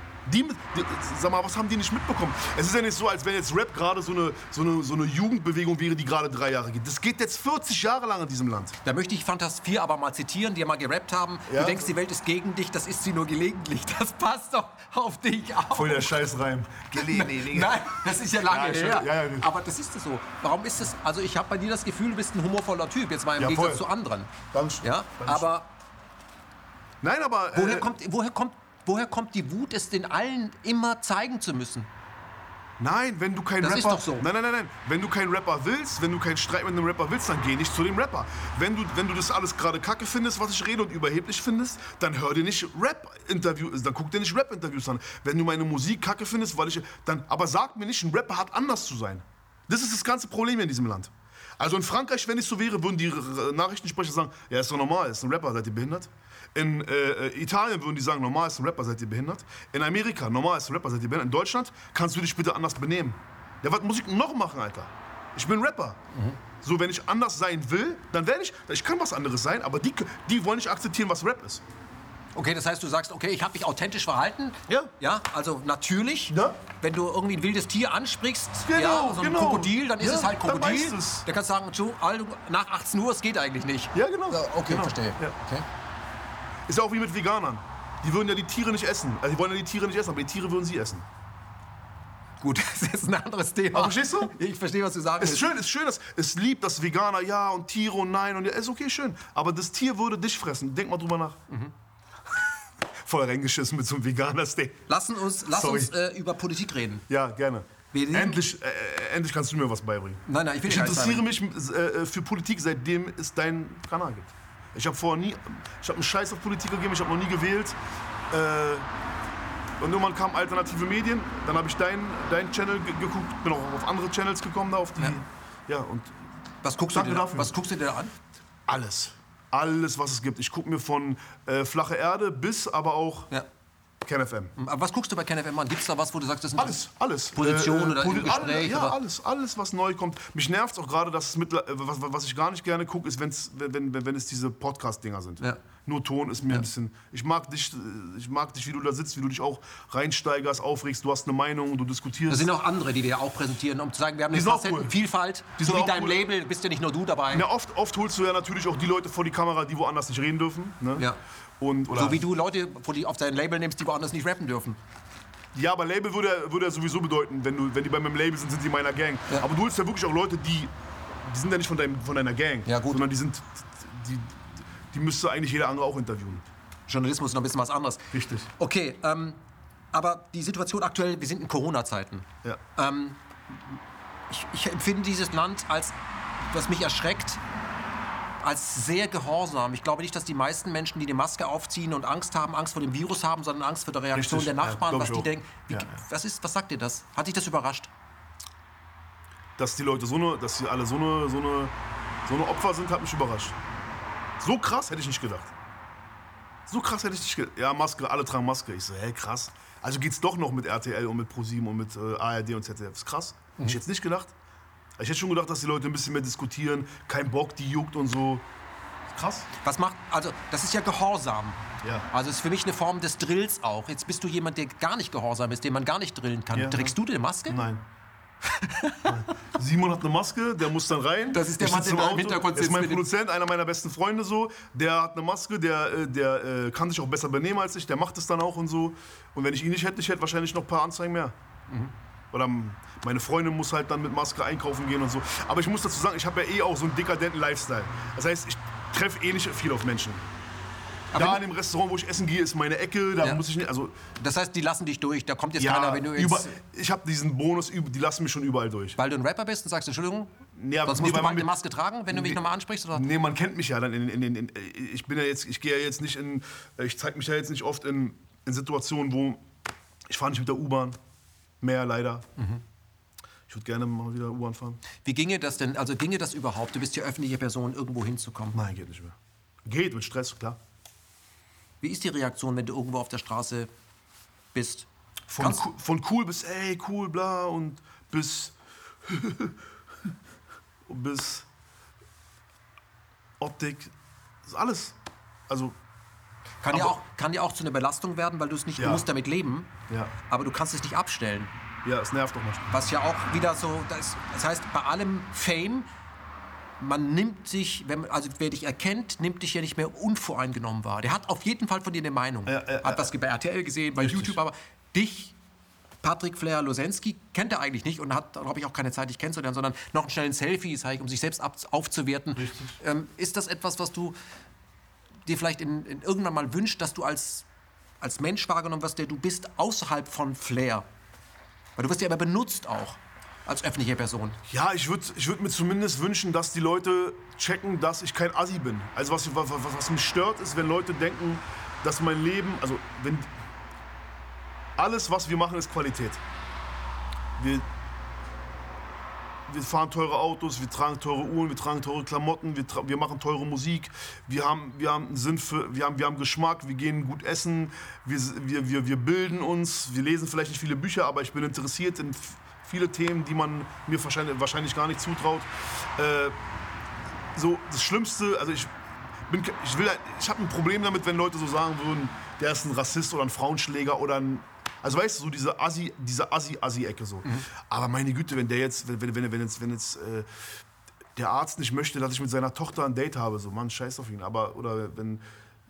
Sag mal, was haben die nicht mitbekommen? Es ist ja nicht so, als wenn jetzt Rap gerade so eine Jugendbewegung wäre, die gerade 3 Jahre geht. Das geht jetzt 40 Jahre lang in diesem Land. Da möchte ich Fantas 4 aber mal zitieren, die ja mal gerappt haben. Ja? Du denkst, die Welt ist gegen dich, das ist sie nur gelegentlich. Das passt doch auf dich auf. Voll der Scheißreim. Gelegentlich. Nein, das ist ja lange her. Ja, aber das ist es so. Warum ist das? Also ich habe bei dir das Gefühl, du bist ein humorvoller Typ, jetzt mal im Gegensatz zu anderen. Ganz ja, aber... Nein, aber... Woher kommt die Wut, es den allen immer zeigen zu müssen? Nein, wenn du kein Rapper... Das ist doch so. Nein. Wenn du keinen Rapper willst, wenn du keinen Streit mit einem Rapper willst, dann geh nicht zu dem Rapper. Wenn du das alles gerade kacke findest, was ich rede und überheblich findest, dann hör dir nicht Rap-Interviews, dann guck dir nicht Rap-Interviews an. Wenn du meine Musik kacke findest, aber sag mir nicht, ein Rapper hat anders zu sein. Das ist das ganze Problem in diesem Land. Also in Frankreich, wenn es so wäre, würden die Nachrichtensprecher sagen, ja, ist doch normal, ist ein Rapper, seid ihr behindert? In Italien würden die sagen, normal ist ein Rapper, seid ihr behindert? In Amerika, normal ist ein Rapper, seid ihr behindert? In Deutschland kannst du dich bitte anders benehmen. Ja, was muss ich noch machen, Alter? Ich bin Rapper. So, wenn ich anders sein will, dann werde ich kann was anderes sein, aber die wollen nicht akzeptieren, was Rap ist. Okay, das heißt, du sagst, okay, ich habe mich authentisch verhalten. Ja. Ja, also natürlich. Ja. Wenn du irgendwie ein wildes Tier ansprichst, genau, so ein Krokodil, dann ist es halt Krokodil. Dann kannst du sagen, nach 18 Uhr, es geht eigentlich nicht. Ja, genau. Okay, genau. Verstehe. Ja. Okay. Ist ja auch wie mit Veganern. Die würden ja die Tiere nicht essen. Also die wollen ja die Tiere nicht essen, aber die Tiere würden sie essen. Gut, das ist jetzt ein anderes Thema. Aber verstehst du? Ich verstehe, was du sagen willst. Ist schön, es liebt das Veganer, ja, und Tiere und nein. Und ja, ist okay, schön. Aber das Tier würde dich fressen. Denk mal drüber nach. Voll reingeschissen mit so einem Veganer-Steak. Lass uns über Politik reden. Ja, gerne. Endlich kannst du mir was beibringen. Nein, ich will nicht. Ich interessiere mich für Politik, seitdem es deinen Kanal gibt. Ich habe einen Scheiß auf Politik gegeben, ich habe noch nie gewählt. Und irgendwann kamen alternative Medien, dann habe ich deinen Channel geguckt, bin auch auf andere Channels gekommen, da auf die. Ja, und was guckst du dir da an? Alles, was es gibt. Ich gucke mir von Flache Erde bis aber auch KenFM. Aber was guckst du bei KenFM an? Gibt es da was, wo du sagst, das sind alles. Position oder Gespräch? Ja, alles, was neu kommt. Mich nervt es auch gerade, dass was ich gar nicht gerne gucke, ist, wenn es diese Podcast-Dinger sind. Ja. Nur Ton ist mir ein bisschen... Ich mag dich, wie du da sitzt, wie du dich auch reinsteigerst, aufregst, du hast eine Meinung, du diskutierst. Da sind auch andere, die wir auch präsentieren, um zu sagen, wir haben eine Facettenvielfalt. So wie dein Label, bist ja nicht nur du dabei. Ja, oft holst du ja natürlich auch die Leute vor die Kamera, die woanders nicht reden dürfen. Ne? Ja. So wie du Leute auf dein Label nimmst, die woanders nicht rappen dürfen. Ja, aber Label würde ja sowieso bedeuten, wenn die bei meinem Label sind sie meiner Gang. Ja. Aber du holst ja wirklich auch Leute, die sind ja nicht von deiner Gang, sondern die müsste eigentlich jeder andere auch interviewen. Journalismus ist noch ein bisschen was anderes. Richtig. Okay, aber die Situation aktuell, wir sind in Corona-Zeiten. Ja. Ich empfinde dieses Land was mich erschreckt, als sehr gehorsam. Ich glaube nicht, dass die meisten Menschen, die die Maske aufziehen und Angst vor dem Virus haben, sondern Angst vor der Reaktion der Nachbarn, was die denken. Was sagt dir das? Hat dich das überrascht? Dass die Leute dass sie alle so eine Opfer sind, hat mich überrascht. So krass hätte ich nicht gedacht. Ja, Maske, alle tragen Maske. Ich so, krass. Also geht's doch noch mit RTL und mit ProSieben und mit ARD und ZDF. Das ist krass. Ich hätte es nicht gedacht. Ich hätte schon gedacht, dass die Leute ein bisschen mehr diskutieren, kein Bock, die juckt und so. Krass. Das ist ja Gehorsam. Ja. Also es ist für mich eine Form des Drills auch. Jetzt bist du jemand, der gar nicht gehorsam ist, den man gar nicht drillen kann. Ja. Trägst du die Maske? Nein. Simon hat eine Maske, der muss dann rein. Das ist der Mann, der im Hintergrund sitzt. Das ist mein Produzent, einer meiner besten Freunde so. Der hat eine Maske, der kann sich auch besser benehmen als ich, der macht es dann auch und so. Und wenn ich ihn nicht hätte, ich hätte wahrscheinlich noch ein paar Anzeigen mehr. Oder meine Freundin muss halt dann mit Maske einkaufen gehen und so. Aber ich muss dazu sagen, ich habe ja auch so einen dekadenten Lifestyle. Das heißt, ich treffe nicht viel auf Menschen. da in dem Restaurant, wo ich essen gehe, ist meine Ecke, da muss ich nicht, also... Das heißt, die lassen dich durch, da kommt jetzt keiner, wenn du jetzt... Ich habe diesen Bonus, die lassen mich schon überall durch. Weil du ein Rapper bist und sagst, Entschuldigung, sonst musst du eine Maske tragen, wenn du mich nochmal ansprichst, oder? Nee, man kennt mich ja dann ich gehe ja jetzt nicht ich zeige mich ja jetzt nicht oft in Situationen, wo... Ich fahre nicht mit der U-Bahn, mehr leider. Ich würde gerne mal wieder U-Bahn fahren. Wie ginge das denn, also ginge das überhaupt? Du bist ja öffentliche Person, irgendwo hinzukommen. Nein, geht nicht mehr. Geht, mit Stress, klar. Wie ist die Reaktion, wenn du irgendwo auf der Straße bist? Von cool bis, ey, cool, bla, und bis... bis Optik, das ist alles. Also... Kann ja auch zu einer Belastung werden, weil du du musst damit leben, aber du kannst es nicht abstellen. Ja, es nervt doch manchmal. Was ja auch wieder so, das heißt, bei allem Fame, man nimmt sich, wer dich erkennt, nimmt dich ja nicht mehr unvoreingenommen wahr. Der hat auf jeden Fall von dir eine Meinung. Hat was bei RTL gesehen, bei YouTube, aber dich, Patrick Flair Losensky, kennt er eigentlich nicht und hat, glaube ich, auch keine Zeit, dich kennenzulernen, sondern noch einen schnellen Selfie, um sich selbst aufzuwerten. Ist das etwas, was du dir vielleicht irgendwann mal wünscht, dass du als Mensch wahrgenommen wirst, der du bist, außerhalb von Flair? Weil du wirst ja aber benutzt auch, als öffentliche Person. Ja, ich würd mir zumindest wünschen, dass die Leute checken, dass ich kein Assi bin. Also was mich stört, ist, wenn Leute denken, dass mein Leben, also wenn alles, was wir machen, ist Qualität. Wir fahren teure Autos, wir tragen teure Uhren, wir tragen teure Klamotten, wir machen teure Musik, wir haben einen Sinn wir haben Geschmack, wir gehen gut essen, wir bilden uns, wir lesen vielleicht nicht viele Bücher, aber ich bin interessiert in viele Themen, die man mir wahrscheinlich gar nicht zutraut. So das Schlimmste, also ich habe ein Problem damit, wenn Leute so sagen würden, der ist ein Rassist oder ein Frauenschläger oder ein... Also weißt du, so diese Assi-Ecke so. Aber meine Güte, wenn jetzt der Arzt nicht möchte, dass ich mit seiner Tochter ein Date habe, so Mann, scheiß auf ihn. Oder wenn,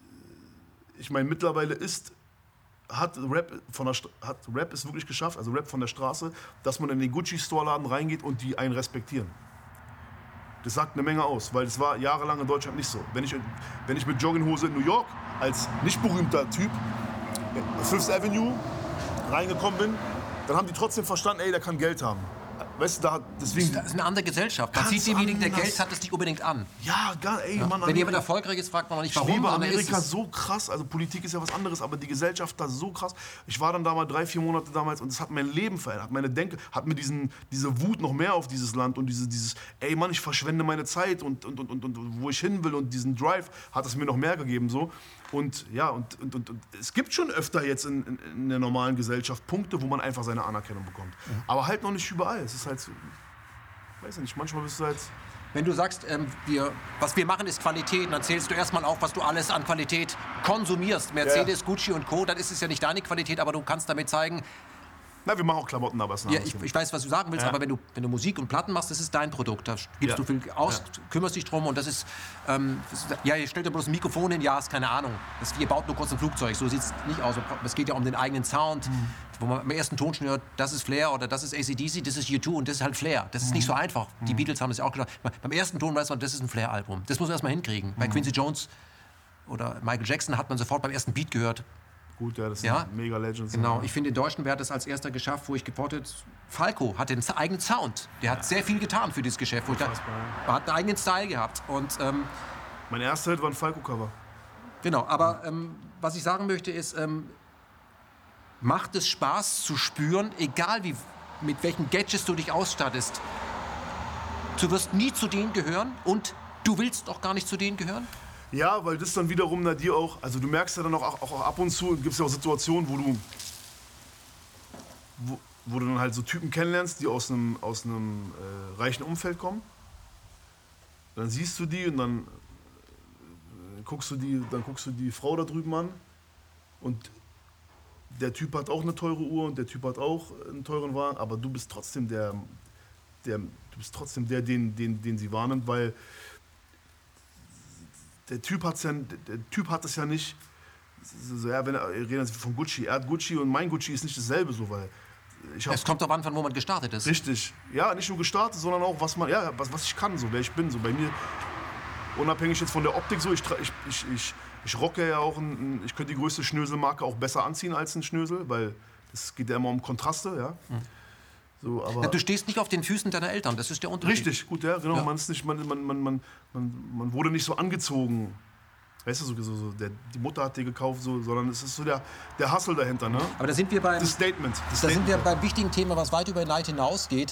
ich meine, mittlerweile hat Rap es wirklich geschafft, also Rap von der Straße, dass man in den Gucci-Store-Laden reingeht und die einen respektieren. Das sagt eine Menge aus, weil das war jahrelang in Deutschland nicht so. Wenn ich mit Jogginghose in New York als nicht berühmter Typ Fifth Avenue reingekommen bin, dann haben die trotzdem verstanden, ey, der kann Geld haben. Weißt du, deswegen... Das ist eine andere Gesellschaft. Man sieht demjenigen, der Geld hat, es nicht unbedingt an. Ja, Mann. Wenn jemand erfolgreich ist, fragt man nicht, warum. Ich liebe Amerika so krass, also Politik ist ja was anderes, aber die Gesellschaft da so krass. Ich war dann da mal 3-4 Monate damals und es hat mein Leben verändert, hat meine Denke, hat mir diese Wut noch mehr auf dieses Land und dieses, ey Mann, ich verschwende meine Zeit und wo ich hin will und diesen Drive hat es mir noch mehr gegeben so. Und ja, und es gibt schon öfter jetzt in der normalen Gesellschaft Punkte, wo man einfach seine Anerkennung bekommt. Aber halt noch nicht überall. Es ist halt so, weiß ich nicht, manchmal bist du halt... Wenn du sagst, was wir machen ist Qualität, dann zählst du erstmal auf, was du alles an Qualität konsumierst. Mercedes, Gucci und Co., dann ist es ja nicht deine Qualität, aber du kannst damit zeigen... Na, wir machen auch Klamotten, aber es ist ich weiß, was du sagen willst, aber wenn du Musik und Platten machst, das ist dein Produkt. Da gibst du viel aus, kümmerst dich drum und das ist... ihr stellt ja bloß ein Mikrofon hin, ist keine Ahnung. Ihr baut nur kurz ein Flugzeug, so sieht es nicht aus. Es geht ja um den eigenen Sound, wo man im ersten Ton schon hört, das ist Flair oder das ist AC/DC, das ist U2 und das ist halt Flair. Das ist nicht so einfach. Die Beatles haben das ja auch gesagt. Beim ersten Ton weiß man, das ist ein Flair-Album. Das muss man erst mal hinkriegen. Bei Quincy Jones oder Michael Jackson hat man sofort beim ersten Beat gehört. Gut, das sind mega Legends. Genau, ich finde, in Deutschen wäre das als erster geschafft, wo ich geportet... Falco hat den eigenen Sound. Der hat sehr viel getan für dieses Geschäft. Er hat einen eigenen Style gehabt. Und, mein erster Hit war ein Falco-Cover. Genau, aber was ich sagen möchte ist, macht es Spaß zu spüren, egal mit welchen Gadgets du dich ausstattest. Du wirst nie zu denen gehören und du willst auch gar nicht zu denen gehören? Ja, weil das dann wiederum dir auch, also du merkst ja dann auch ab und zu, gibt es ja auch Situationen, wo du dann halt so Typen kennenlernst, die aus einem reichen Umfeld kommen. Dann siehst du die und dann guckst du die Frau da drüben an und der Typ hat auch eine teure Uhr und der Typ hat auch einen teuren Wagen, aber du bist trotzdem den sie wahrnimmt, weil der Typ hat es ja nicht, wenn er redet von Gucci, er hat Gucci und mein Gucci ist nicht dasselbe so, weil es kommt darauf an, von wo man gestartet ist. Richtig, ja, nicht nur gestartet, sondern auch was ich kann, so wer ich bin, so bei mir. unabhängig jetzt von der Optik so, ich rocke ja auch, ich könnte die größte Schnöselmarke auch besser anziehen als ein Schnösel, weil es geht ja immer um Kontraste, ja. So, aber du stehst nicht auf den Füßen deiner Eltern, das ist der Unterschied. Richtig, gut, ja, genau. Ja. Man ist nicht, man wurde nicht so angezogen. Weißt du, die Mutter hat dir gekauft, so, sondern es ist so der Hustle dahinter, ne? Aber da sind wir beim das Statement. Sind wir beim wichtigen Thema, was weit über Neid hinausgeht.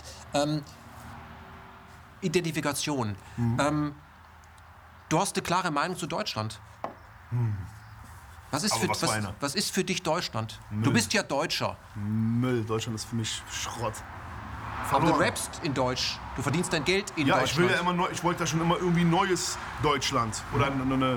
Identifikation. Du hast eine klare Meinung zu Deutschland. Was ist für dich Deutschland? Müll. Du bist ja Deutscher. Müll. Deutschland ist für mich Schrott. Aber du rappst in Deutsch. Du verdienst dein Geld in Deutschland. Ich wollte ja schon immer irgendwie ein neues Deutschland. Oder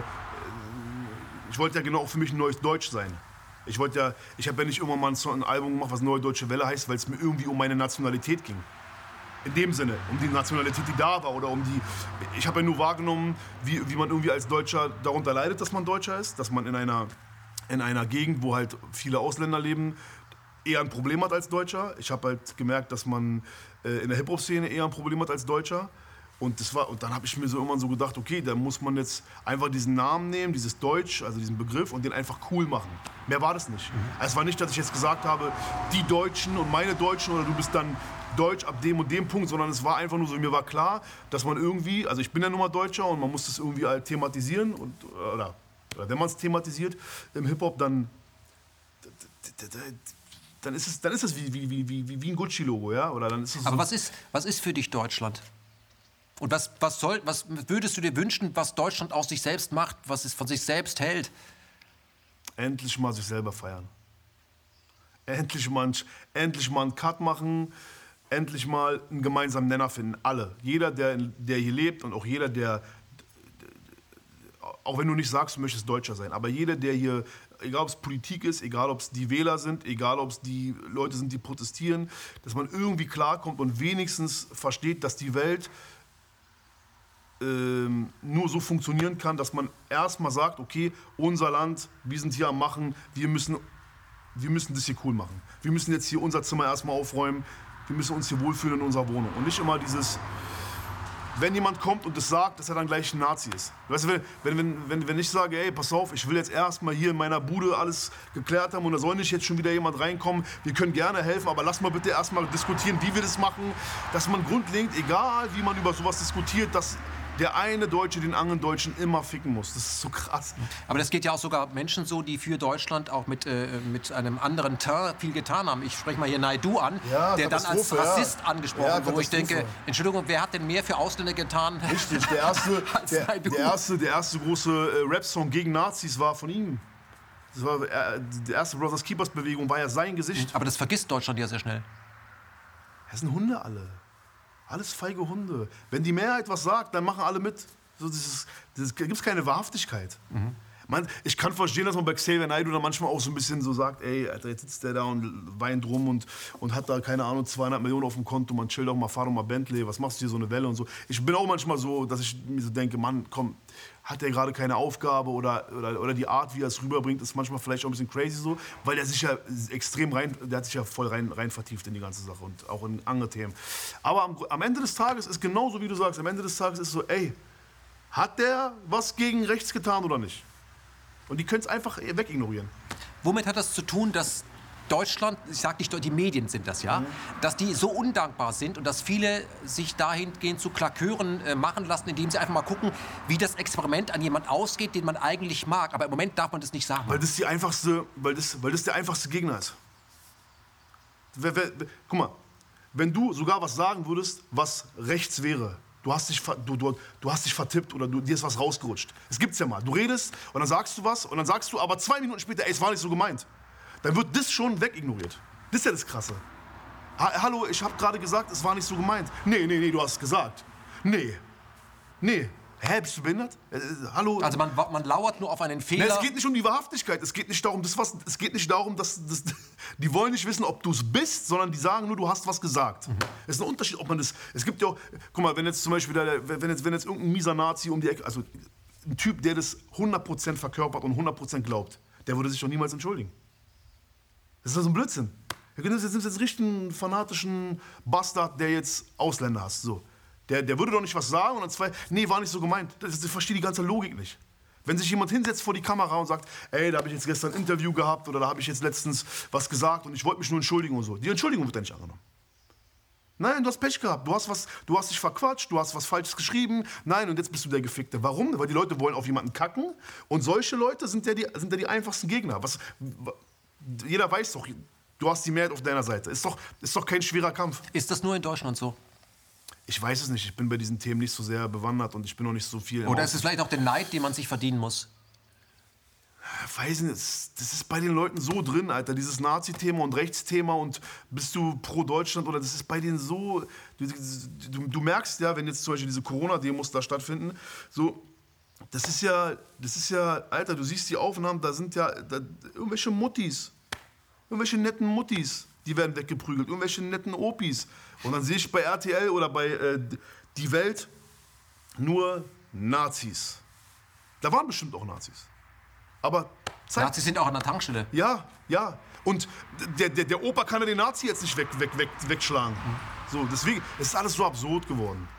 ich wollte ja genau auch für mich ein neues Deutsch sein. Ich habe ja nicht irgendwann mal ein Album gemacht, was Neue Deutsche Welle heißt, weil es mir irgendwie um meine Nationalität ging. In dem Sinne, um die Nationalität, die da war. Oder ich habe ja nur wahrgenommen, wie man irgendwie als Deutscher darunter leidet, dass man Deutscher ist. Dass man in einer Gegend, wo halt viele Ausländer leben, eher ein Problem hat als Deutscher. Ich habe halt gemerkt, dass man in der Hip-Hop-Szene eher ein Problem hat als Deutscher. Und dann habe ich mir so irgendwann so gedacht, okay, da muss man jetzt einfach diesen Namen nehmen, dieses Deutsch, also diesen Begriff, und den einfach cool machen. Mehr war das nicht. Es war nicht, dass ich jetzt gesagt habe, die Deutschen und meine Deutschen oder du bist dann Deutsch ab dem und dem Punkt, sondern es war einfach nur so, mir war klar, dass man irgendwie, also ich bin ja nun mal Deutscher und man muss das irgendwie halt thematisieren, oder wenn man es thematisiert im Hip-Hop, dann ist es wie ein Gucci-Logo, ja? Oder dann ist es so. Aber was ist für dich Deutschland? Und was würdest du dir wünschen, was Deutschland aus sich selbst macht, was es von sich selbst hält? Endlich mal sich selber feiern. Endlich mal einen Cut machen, endlich mal einen gemeinsamen Nenner finden. Alle. Jeder, der hier lebt und auch jeder, der, auch wenn du nicht sagst, du möchtest Deutscher sein, aber jeder, der hier, egal ob es Politik ist, egal ob es die Wähler sind, egal ob es die Leute sind, die protestieren, dass man irgendwie klarkommt und wenigstens versteht, dass die Welt nur so funktionieren kann, dass man erstmal sagt, okay, unser Land, wir sind hier am Machen, wir müssen das hier cool machen. Wir müssen jetzt hier unser Zimmer erstmal aufräumen, wir müssen uns hier wohlfühlen in unserer Wohnung. Und nicht immer dieses, wenn jemand kommt und das sagt, dass er dann gleich ein Nazi ist. Weißt du, wenn ich sage, ey, pass auf, ich will jetzt erstmal hier in meiner Bude alles geklärt haben und da soll nicht jetzt schon wieder jemand reinkommen, wir können gerne helfen, aber lass mal bitte erstmal diskutieren, wie wir das machen, dass man grundlegend, egal wie man über sowas diskutiert, dass der eine Deutsche den anderen Deutschen immer ficken muss. Das ist so krass. Aber das geht ja auch sogar Menschen so, die für Deutschland auch mit einem anderen Teint viel getan haben. Ich spreche mal hier Naidu an, ja, der dann als Rassist angesprochen wurde, wo ich denke, Entschuldigung, wer hat denn mehr für Ausländer getan? Richtig, der erste große Rap-Song gegen Nazis war von ihm. Das war, die erste Brothers Keepers Bewegung war ja sein Gesicht. Aber das vergisst Deutschland ja sehr schnell. Das sind Hunde alle. Alles feige Hunde. Wenn die Mehrheit was sagt, dann machen alle mit. So, gibt es keine Wahrhaftigkeit. Ich kann verstehen, dass man bei Xavier Naidoo dann manchmal auch so ein bisschen so sagt, ey, Alter, jetzt sitzt der da und weint rum und hat da, keine Ahnung, 200 Millionen auf dem Konto, man chill doch mal, fahr doch mal Bentley, was machst du hier, so eine Welle und so. Ich bin auch manchmal so, dass ich mir so denke, Mann, komm, hat der gerade keine Aufgabe oder die Art, wie er es rüberbringt, ist manchmal vielleicht auch ein bisschen crazy so, weil der sich ja der hat sich ja voll rein vertieft in die ganze Sache und auch in andere Themen. Aber am Ende des Tages ist genauso, wie du sagst, am Ende des Tages ist so, ey, hat der was gegen rechts getan oder nicht? Und die können es einfach wegignorieren. Womit hat das zu tun, dass Deutschland, ich sage nicht, die Medien sind das, ja, dass die so undankbar sind und dass viele sich dahingehend zu Klakeuren machen lassen, indem sie einfach mal gucken, wie das Experiment an jemand ausgeht, den man eigentlich mag. Aber im Moment darf man das nicht sagen. Weil das der einfachste Gegner ist. Guck mal, wenn du sogar was sagen würdest, was rechts wäre, du hast dich vertippt oder dir ist was rausgerutscht. Das gibt's ja mal. Du redest und dann sagst du was und dann sagst du aber 2 Minuten später, ey, es war nicht so gemeint. Dann wird das schon wegignoriert. Das ist ja das Krasse. Hallo, ich habe gerade gesagt, es war nicht so gemeint. Nee, du hast es gesagt. Nee. Hä, bist du behindert? Hallo? Also man lauert nur auf einen Fehler. Nee, es geht nicht um die Wahrhaftigkeit. Es geht nicht darum, dass die wollen nicht wissen, ob du es bist, sondern die sagen nur, du hast was gesagt. Es ist ein Unterschied, ob man das. Es gibt ja auch, guck mal, wenn jetzt zum Beispiel wenn jetzt irgendein mieser Nazi um die Ecke, also ein Typ, der das 100% verkörpert und 100% glaubt, der würde sich doch niemals entschuldigen. Das ist doch so ein Blödsinn. Du nimmst jetzt richtig einen fanatischen Bastard, der jetzt Ausländer hasst. So. Der würde doch nicht was sagen und dann zwei, nee, war nicht so gemeint. Ich verstehe die ganze Logik nicht. Wenn sich jemand hinsetzt vor die Kamera und sagt, ey, da habe ich jetzt gestern ein Interview gehabt oder da habe ich jetzt letztens was gesagt und ich wollte mich nur entschuldigen und so. Die Entschuldigung wird ja nicht angenommen. Nein, du hast Pech gehabt. Du hast dich verquatscht, du hast was Falsches geschrieben. Nein, und jetzt bist du der Gefickte. Warum? Weil die Leute wollen auf jemanden kacken und solche Leute sind ja die einfachsten Gegner. Jeder weiß doch, du hast die Mehrheit auf deiner Seite. Ist doch kein schwerer Kampf. Ist das nur in Deutschland so? Ich weiß es nicht. Ich bin bei diesen Themen nicht so sehr bewandert und ich bin noch nicht so viel... Oder ist es vielleicht auch der Neid, den man sich verdienen muss? Weiß nicht, das ist bei den Leuten so drin, Alter. Dieses Nazi-Thema und Rechtsthema und bist du pro Deutschland oder das ist bei denen so... Du merkst ja, wenn jetzt zum Beispiel diese Corona-Demos da stattfinden, so... Das ist ja, Alter, du siehst die Aufnahmen, da sind ja irgendwelche Muttis, irgendwelche netten Muttis, die werden weggeprügelt, irgendwelche netten Opis. Und dann sehe ich bei RTL oder bei Die Welt nur Nazis. Da waren bestimmt auch Nazis. Aber Nazis sind auch an der Tankstelle. Ja. Und der Opa kann ja den Nazi jetzt nicht wegschlagen. So, deswegen, es ist alles so absurd geworden.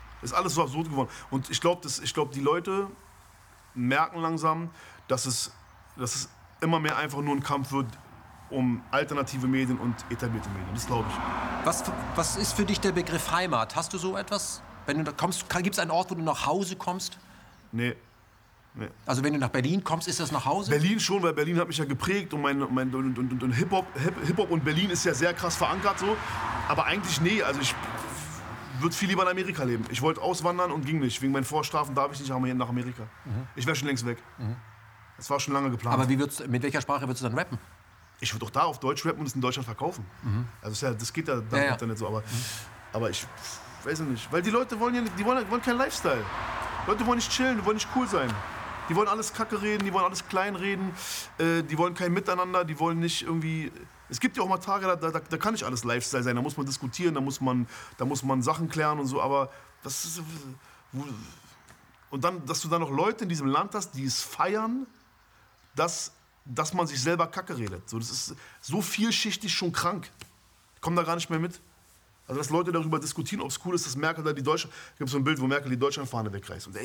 Und ich glaube, die Leute merken langsam, dass es immer mehr einfach nur ein Kampf wird um alternative Medien und etablierte Medien. Das glaube ich. Was ist für dich der Begriff Heimat? Hast du so etwas? Wenn du da kommst, gibt es einen Ort, wo du nach Hause kommst? Nee. Also wenn du nach Berlin kommst, ist das nach Hause? Berlin schon, weil Berlin hat mich ja geprägt und Hip-Hop und Berlin ist ja sehr krass verankert so. Aber eigentlich nee, also ich würde viel lieber in Amerika leben. Ich wollte auswandern und ging nicht. Wegen meinen Vorstrafen darf ich nicht nach Amerika. Ich wäre schon längst weg. Das war schon lange geplant. Aber mit welcher Sprache würdest du dann rappen? Ich würde auch da auf Deutsch rappen und es in Deutschland verkaufen. Also das geht ja dann nicht so. Aber ich weiß nicht. Weil die Leute wollen keinen Lifestyle. Die Leute wollen nicht chillen, die wollen nicht cool sein. Die wollen alles Kacke reden, die wollen alles klein reden. Die wollen kein Miteinander, die wollen nicht irgendwie... Es gibt ja auch mal Tage, da kann nicht alles Lifestyle sein. Da muss man diskutieren, da muss man Sachen klären und so. Aber das ist... Und dann, dass du dann noch Leute in diesem Land hast, die es feiern, dass man sich selber Kacke redet. So, das ist so vielschichtig schon krank. Ich komme da gar nicht mehr mit. Also dass Leute darüber diskutieren, ob es cool ist, dass Merkel da die Deutschland... Es gibt so ein Bild, wo Merkel die Deutschlandfahne wegreißt. Und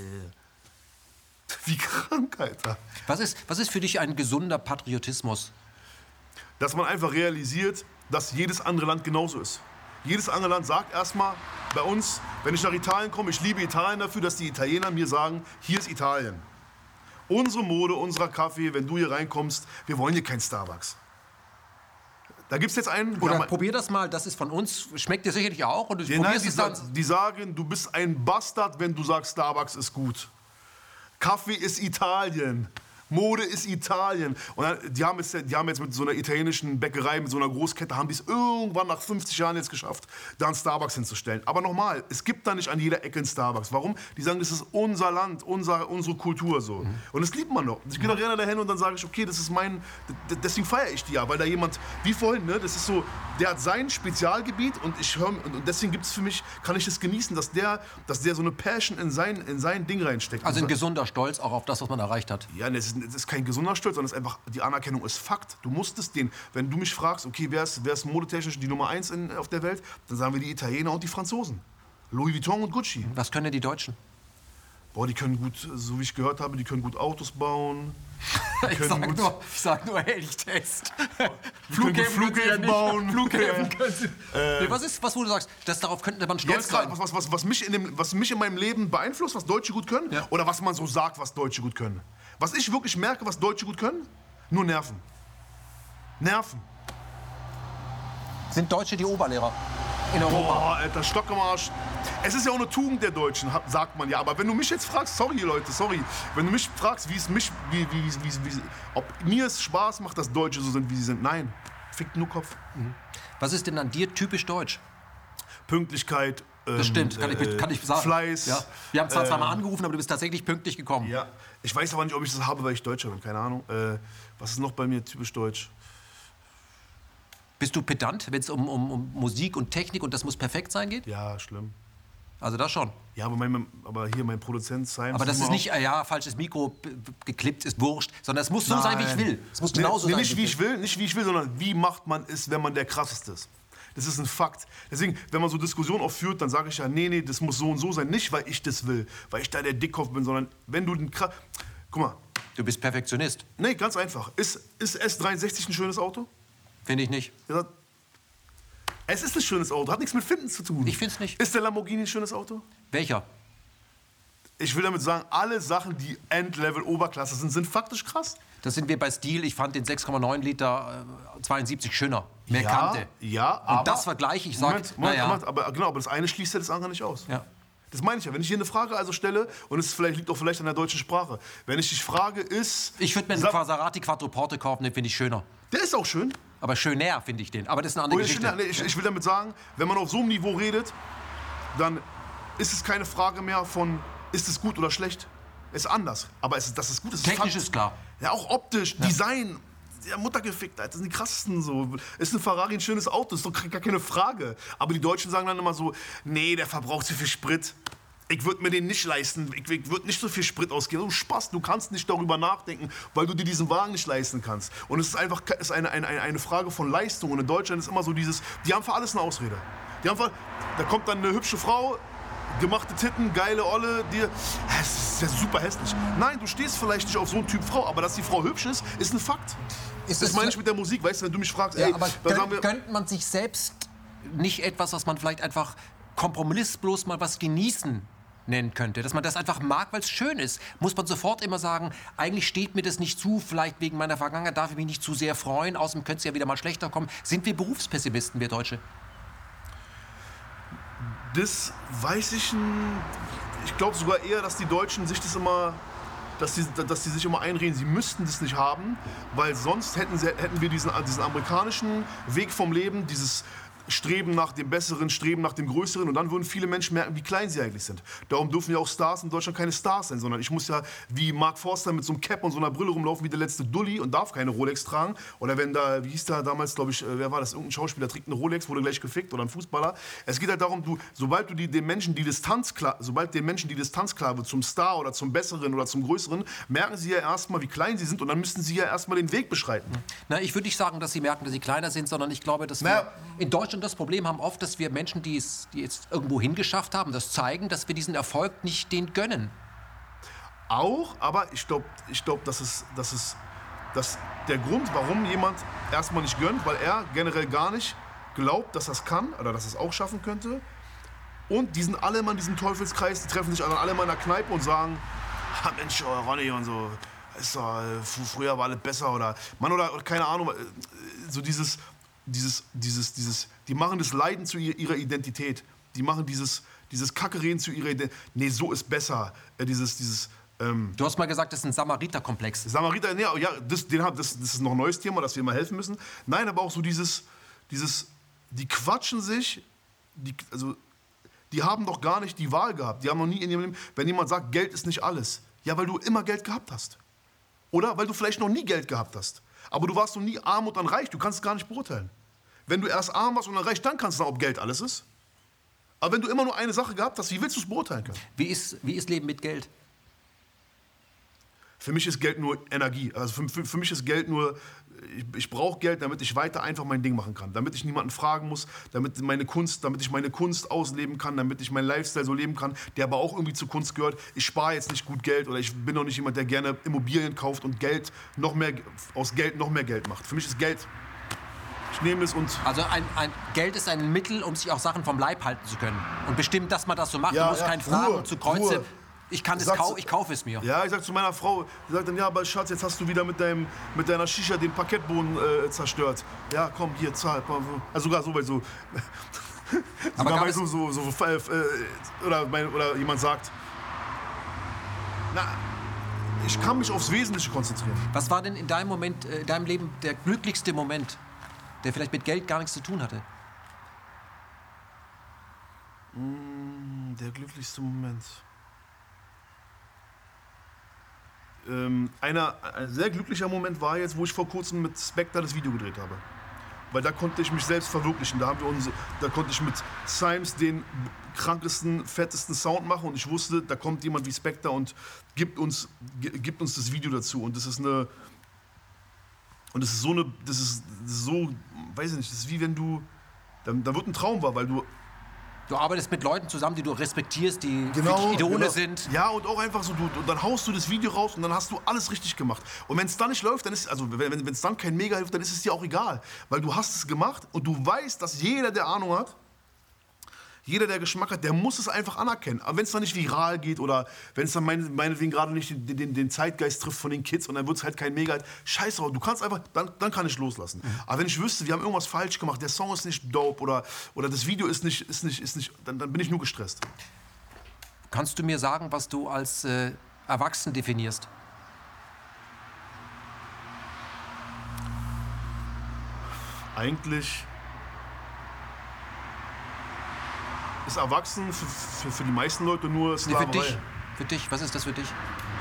wie krank, Alter. Was ist für dich ein gesunder Patriotismus? Dass man einfach realisiert, dass jedes andere Land genauso ist. Jedes andere Land sagt erstmal bei uns, wenn ich nach Italien komme, ich liebe Italien dafür, dass die Italiener mir sagen, hier ist Italien. Unsere Mode, unser Kaffee, wenn du hier reinkommst, wir wollen hier kein Starbucks. Da gibt's jetzt einen... Oder probier das mal, das ist von uns, schmeckt dir sicherlich auch. Und die sagen, du bist ein Bastard, wenn du sagst, Starbucks ist gut. Kaffee ist Italien. Mode ist Italien. Und dann, die haben jetzt mit so einer italienischen Bäckerei, mit so einer Großkette, haben die es irgendwann nach 50 Jahren jetzt geschafft, da einen Starbucks hinzustellen. Aber nochmal, es gibt da nicht an jeder Ecke einen Starbucks. Warum? Die sagen, das ist unser Land, unsere Kultur so. Und das liebt man noch. Ich gehe da gerne dahin und dann sage ich, okay, das ist deswegen feiere ich die ja, weil da jemand, wie vorhin, ne, das ist so, der hat sein Spezialgebiet und und deswegen gibt's für mich, kann ich das genießen, dass der so eine Passion in sein Ding reinsteckt. Also ein gesunder Stolz auch auf das, was man erreicht hat. Ja, das ist kein gesunder Stolz, sondern es ist einfach, die Anerkennung ist Fakt. Du musstest wenn du mich fragst, okay, wer ist modetechnisch die Nummer 1 auf der Welt, dann sagen wir die Italiener und die Franzosen. Louis Vuitton und Gucci. Was können denn die Deutschen? Boah, die können gut, so wie ich gehört habe, die können gut Autos bauen. Ich sag nur Elchtest. Flughäfen bauen. Flughäfen können sie. Was wo du sagst, darauf könnte man stolz sein. Was mich in meinem Leben beeinflusst, was Deutsche gut können, oder was man so sagt, was Deutsche gut können. Was ich wirklich merke, was Deutsche gut können, nur Nerven. Nerven. Sind Deutsche die Oberlehrer in Europa? Boah, Alter, Stock im Arsch. Es ist ja auch eine Tugend der Deutschen, sagt man ja. Aber wenn du mich jetzt fragst, sorry Leute, wenn du mich fragst, ob mir es Spaß macht, dass Deutsche so sind, wie sie sind, nein, fickt nur Kopf. Was ist denn an dir typisch deutsch? Pünktlichkeit. Das stimmt, kann ich sagen. Fleiß. Ja. Wir haben zwar zweimal angerufen, aber du bist tatsächlich pünktlich gekommen. Ja, ich weiß aber nicht, ob ich das habe, weil ich Deutscher bin, keine Ahnung. Was ist noch bei mir typisch deutsch? Bist du pedant, wenn es um Musik und Technik und das muss perfekt sein geht? Ja, schlimm. Also das schon. Ja, aber hier mein Produzent Simon. Aber das ist nicht, falsches Mikro, geklippt ist wurscht, sondern es muss so sein, wie ich will. Es muss genauso sein. Nicht wie ich will, sondern wie macht man es, wenn man der Krasseste ist. Das ist ein Fakt. Deswegen, wenn man so Diskussionen auch führt, dann sage ich ja, nee, das muss so und so sein. Nicht, weil ich das will, weil ich da der Dickkopf bin, sondern wenn du den... Guck mal. Du bist Perfektionist. Nee, ganz einfach. Ist S63 ein schönes Auto? Finde ich nicht. Ja, es ist ein schönes Auto, hat nichts mit Finden zu tun. Ich finde es nicht. Ist der Lamborghini ein schönes Auto? Welcher? Ich will damit sagen, alle Sachen, die Endlevel Oberklasse sind faktisch krass. Das sind wir bei Stil. Ich fand den 6,9 Liter 72 schöner. Mehr Kante. Ja, aber... Und das vergleiche ich, sage, Moment, aber das eine schließt ja das andere nicht aus. Ja. Das meine ich ja. Wenn ich hier eine Frage also stelle, und es liegt auch vielleicht an der deutschen Sprache, wenn ich dich frage, ist... Ich würde mir einen Maserati Quattroporte kaufen, den finde ich schöner. Der ist auch schön. Aber schöner finde ich den. Aber das ist eine andere Geschichte. Ich will damit sagen, wenn man auf so einem Niveau redet, dann ist es keine Frage mehr von, ist es gut oder schlecht. Es ist anders. Aber das ist gut. Technisch ist klar. Ja, auch optisch, Design. Ja, Mutter gefickt, Alter. Das sind die krassesten so. Ist ein Ferrari ein schönes Auto? Ist doch gar keine Frage. Aber die Deutschen sagen dann immer so, nee, der verbraucht zu viel Sprit. Ich würde mir den nicht leisten. Ich würde nicht so viel Sprit ausgeben. Du Spaß, du kannst nicht darüber nachdenken, weil du dir diesen Wagen nicht leisten kannst. Und es ist einfach eine Frage von Leistung. Und in Deutschland ist immer so dieses, die haben für alles eine Ausrede. Da kommt dann eine hübsche Frau, gemachte Titten, geile Olle, es ist ja super hässlich. Nein, du stehst vielleicht nicht auf so einen Typ Frau, aber dass die Frau hübsch ist ein Fakt. Das meine ich mit der Musik, weißt du, wenn du mich fragst, ey, aber könnte man sich selbst nicht etwas, was man vielleicht einfach kompromisslos mal was genießen nennen könnte, dass man das einfach mag, weil es schön ist, muss man sofort immer sagen, eigentlich steht mir das nicht zu, vielleicht wegen meiner Vergangenheit darf ich mich nicht zu sehr freuen, außerdem könnte es ja wieder mal schlechter kommen. Sind wir Berufspessimisten, wir Deutsche? Das weiß ich nicht. Ich glaube sogar eher, dass die Deutschen sich das immer, dass die sich immer einreden, sie müssten das nicht haben, weil sonst hätten wir diesen amerikanischen Weg vom Leben, dieses Streben nach dem Besseren, Streben nach dem Größeren, und dann würden viele Menschen merken, wie klein sie eigentlich sind. Darum dürfen ja auch Stars in Deutschland keine Stars sein, sondern ich muss ja wie Mark Forster mit so einem Cap und so einer Brille rumlaufen wie der letzte Dulli und darf keine Rolex tragen. Oder wenn da, wie hieß da damals, glaube ich, wer war das, irgendein Schauspieler trägt eine Rolex, wurde gleich gefickt, oder ein Fußballer. Es geht halt darum, sobald den Menschen die Distanz klar wird zum Star oder zum Besseren oder zum Größeren, merken sie ja erstmal, wie klein sie sind, und dann müssten sie ja erstmal den Weg beschreiten. Na, ich würde nicht sagen, dass sie merken, dass sie kleiner sind, sondern ich glaube, dass wir in Deutschland das Problem haben oft, dass wir Menschen, die jetzt irgendwo hingeschafft haben, das zeigen, dass wir diesen Erfolg nicht denen gönnen. Auch, aber ich glaube, dass der Grund, warum jemand erstmal nicht gönnt, weil er generell gar nicht glaubt, dass er es kann oder dass er es auch schaffen könnte. Und die sind alle immer in diesem Teufelskreis, die treffen sich alle mal in der Kneipe und sagen, Mensch, Ronny und so, früher war alles besser oder Mann oder keine Ahnung, so dieses, die machen das Leiden zu ihrer Identität. Die machen dieses Kackereden zu ihrer Identität. Nee, so ist besser. Du hast mal gesagt, das ist ein Samariter-Komplex. Samariter, nee, ja, das ist noch ein neues Thema, dass wir immer helfen müssen. Nein, aber auch so die quatschen sich, die haben doch gar nicht die Wahl gehabt. Die haben noch nie in ihrem Leben, wenn jemand sagt, Geld ist nicht alles. Ja, weil du immer Geld gehabt hast. Oder weil du vielleicht noch nie Geld gehabt hast. Aber du warst noch nie arm und dann reich. Du kannst es gar nicht beurteilen. Wenn du erst arm warst und dann reich, dann kannst du sagen, ob Geld alles ist. Aber wenn du immer nur eine Sache gehabt hast, wie willst du es beurteilen können? Wie ist Leben mit Geld? Für mich ist Geld nur Energie. Also für mich ist Geld nur, ich brauche Geld, damit ich weiter einfach mein Ding machen kann. Damit ich niemanden fragen muss, damit ich meine Kunst ausleben kann, damit ich meinen Lifestyle so leben kann, der aber auch irgendwie zur Kunst gehört. Ich spare jetzt nicht gut Geld oder ich bin auch nicht jemand, der gerne Immobilien kauft und aus Geld noch mehr Geld macht. Für mich ist Geld... Ich nehme es und... Also Geld ist ein Mittel, um sich auch Sachen vom Leib halten zu können. Und bestimmt, dass man das so macht. Ja, du musst keinen Fragen zu Kreuze. Ruhe. Ich kaufe es mir. Ja, ich sag zu meiner Frau, die sagt dann, ja, aber Schatz, jetzt hast du wieder mit deiner Shisha den Parkettboden zerstört. Ja, komm, hier, zahl. Also sogar so, weil so... sogar weil oder jemand sagt, na, ich kann mich aufs Wesentliche konzentrieren. Was war denn in deinem Moment, in deinem Leben der glücklichste Moment, der vielleicht mit Geld gar nichts zu tun hatte? Der glücklichste Moment. Ein sehr glücklicher Moment war jetzt, wo ich vor kurzem mit Spectre das Video gedreht habe. Weil da konnte ich mich selbst verwirklichen. Da konnte ich mit Symes den krankesten, fettesten Sound machen und ich wusste, da kommt jemand wie Spectre und gibt uns das Video dazu. Und das ist so, weiß ich nicht, das ist wie wenn du dann wird ein Traum wahr, weil du... Du arbeitest mit Leuten zusammen, die du respektierst, die wirklich Idole sind. Ja, und auch einfach so, dann haust du das Video raus und dann hast du alles richtig gemacht. Und wenn es dann nicht läuft, dann ist, also wenn es dann kein Mega hilft, dann ist es dir auch egal. Weil du hast es gemacht und du weißt, dass jeder, der Ahnung hat, jeder, der Geschmack hat, der muss es einfach anerkennen. Aber wenn es dann nicht viral geht oder wenn es dann meinetwegen gerade nicht den Zeitgeist trifft von den Kids und dann wird es halt kein Mega, scheiße, du kannst einfach, dann kann ich loslassen. Aber wenn ich wüsste, wir haben irgendwas falsch gemacht, der Song ist nicht dope oder das Video ist nicht, dann bin ich nur gestresst. Kannst du mir sagen, was du als erwachsen definierst? Eigentlich ist erwachsen für die meisten Leute nur Sklaverei. Für dich, was ist das für dich?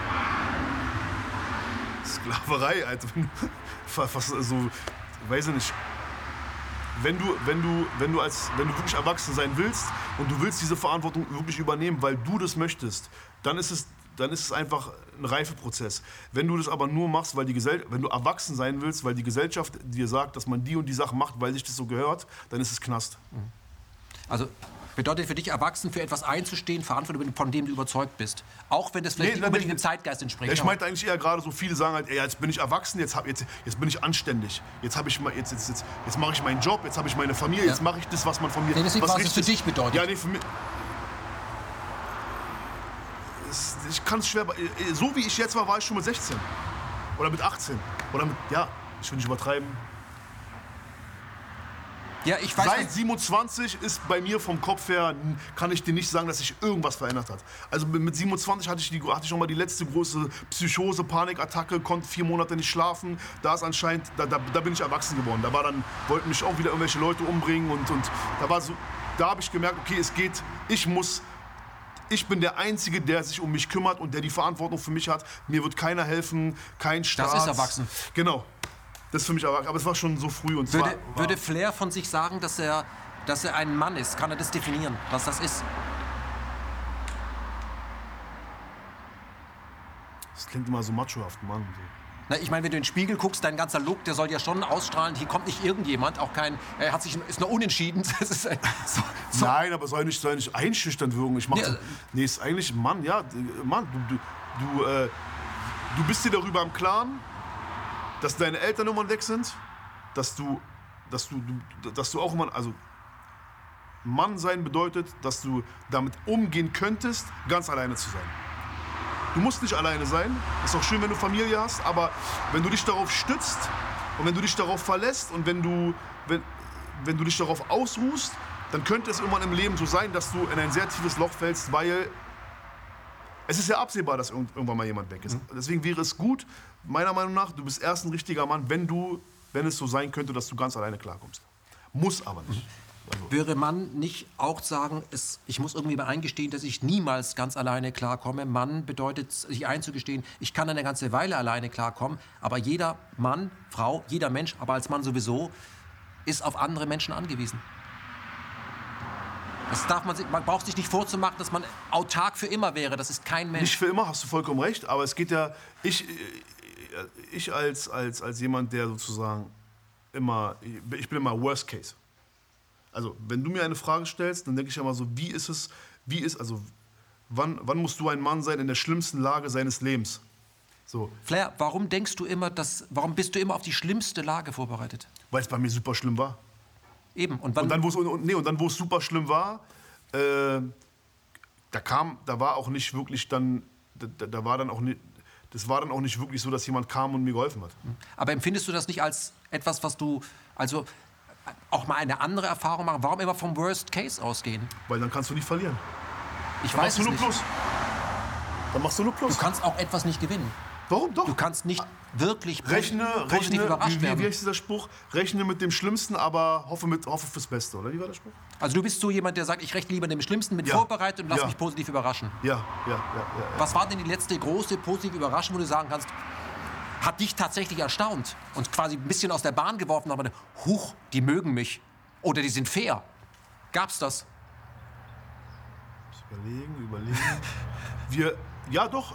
Sklaverei, Alter. Fast so, weiß ich nicht. Wenn du wirklich erwachsen sein willst und du willst diese Verantwortung wirklich übernehmen, weil du das möchtest, dann ist es einfach ein Reifeprozess. Wenn du das aber nur machst, wenn du erwachsen sein willst, weil die Gesellschaft dir sagt, dass man die und die Sachen macht, weil sich das so gehört, dann ist es Knast. Also bedeutet für dich erwachsen, für etwas einzustehen, Verantwortung, von dem du überzeugt bist. Auch wenn das vielleicht nicht unbedingt dem Zeitgeist entspricht. Ich meinte eigentlich eher gerade so, viele sagen halt, ey, jetzt bin ich erwachsen, jetzt bin ich anständig. Jetzt mache ich meinen Job, jetzt habe ich meine Familie, jetzt mache ich das, was man von mir... was es für dich bedeutet. Ja, nee, für mich... Ich kann es schwer... So wie ich jetzt war ich schon mit 16. Oder mit 18. Oder mit... Ja, ich will nicht übertreiben. Ja, ich weiß Seit 27 ist bei mir vom Kopf her, kann ich dir nicht sagen, dass sich irgendwas verändert hat. Also mit 27 hatte ich schon mal die letzte große Psychose, Panikattacke, konnte 4 Monate nicht schlafen. Da ist anscheinend, da bin ich erwachsen geworden. Da wollten mich auch wieder irgendwelche Leute umbringen und da habe ich gemerkt, okay, es geht, ich bin der Einzige, der sich um mich kümmert und der die Verantwortung für mich hat. Mir wird keiner helfen, kein Staat. Das ist erwachsen. Genau. Das ist für mich erwachsen, aber es war schon so früh. Und würde Flair von sich sagen, dass er ein Mann ist? Kann er das definieren, was das ist? Das klingt immer so machohaft, Mann. Na, ich meine, wenn du in den Spiegel guckst, dein ganzer Look, der soll ja schon ausstrahlen, hier kommt nicht irgendjemand, auch kein, ist nur unentschieden. Das ist so. Nein, aber soll nicht einschüchternd wirken. Nee, ist eigentlich, Mann, ja, Mann, du bist dir darüber im Klaren, dass deine Eltern irgendwann weg sind, dass du auch immer, also Mann sein bedeutet, dass du damit umgehen könntest, ganz alleine zu sein. Du musst nicht alleine sein, ist auch schön, wenn du Familie hast, aber wenn du dich darauf stützt und wenn du dich darauf verlässt und wenn du dich darauf ausruhst, dann könnte es irgendwann im Leben so sein, dass du in ein sehr tiefes Loch fällst, weil es ist ja absehbar, dass irgendwann mal jemand weg ist. Deswegen wäre es gut, meiner Meinung nach, du bist erst ein richtiger Mann, wenn es so sein könnte, dass du ganz alleine klarkommst. Muss aber nicht. Also. Würde man nicht auch sagen, ich muss irgendwie mal eingestehen, dass ich niemals ganz alleine klarkomme? Mann bedeutet, sich einzugestehen, ich kann eine ganze Weile alleine klarkommen, aber jeder Mann, Frau, jeder Mensch, aber als Mann sowieso, ist auf andere Menschen angewiesen. Man braucht sich nicht vorzumachen, dass man autark für immer wäre. Das ist kein Mensch. Nicht für immer, hast du vollkommen recht. Aber es geht ja... Ich als jemand, der sozusagen ich bin immer Worst Case. Also, wenn du mir eine Frage stellst, dann denke ich immer so, wann musst du ein Mann sein in der schlimmsten Lage seines Lebens? So. Flair, warum bist du immer auf die schlimmste Lage vorbereitet? Weil es bei mir super schlimm war. Eben. Und dann, wo es super schlimm war, da war auch nicht wirklich dann, das war dann auch nicht wirklich so, dass jemand kam und mir geholfen hat. Aber empfindest du das nicht als etwas, was du, also auch mal eine andere Erfahrung machen? Warum immer vom Worst Case ausgehen? Weil dann kannst du nicht verlieren. Dann machst du nur Plus. Dann machst du nur Plus. Du kannst auch etwas nicht gewinnen. Warum doch? Du kannst nicht wirklich positiv überrascht werden. Wie heißt dieser Spruch? Rechne mit dem Schlimmsten, aber hoffe fürs Beste, oder? Wie war der Spruch? Also du bist so jemand, der sagt, ich rechne lieber mit dem Schlimmsten, bin vorbereitet und lass mich positiv überraschen. Ja. Was war denn die letzte große positive Überraschung, wo du sagen kannst, hat dich tatsächlich erstaunt und quasi ein bisschen aus der Bahn geworfen, aber huch, die mögen mich oder die sind fair. Gab's das? Überlegen. Ja doch,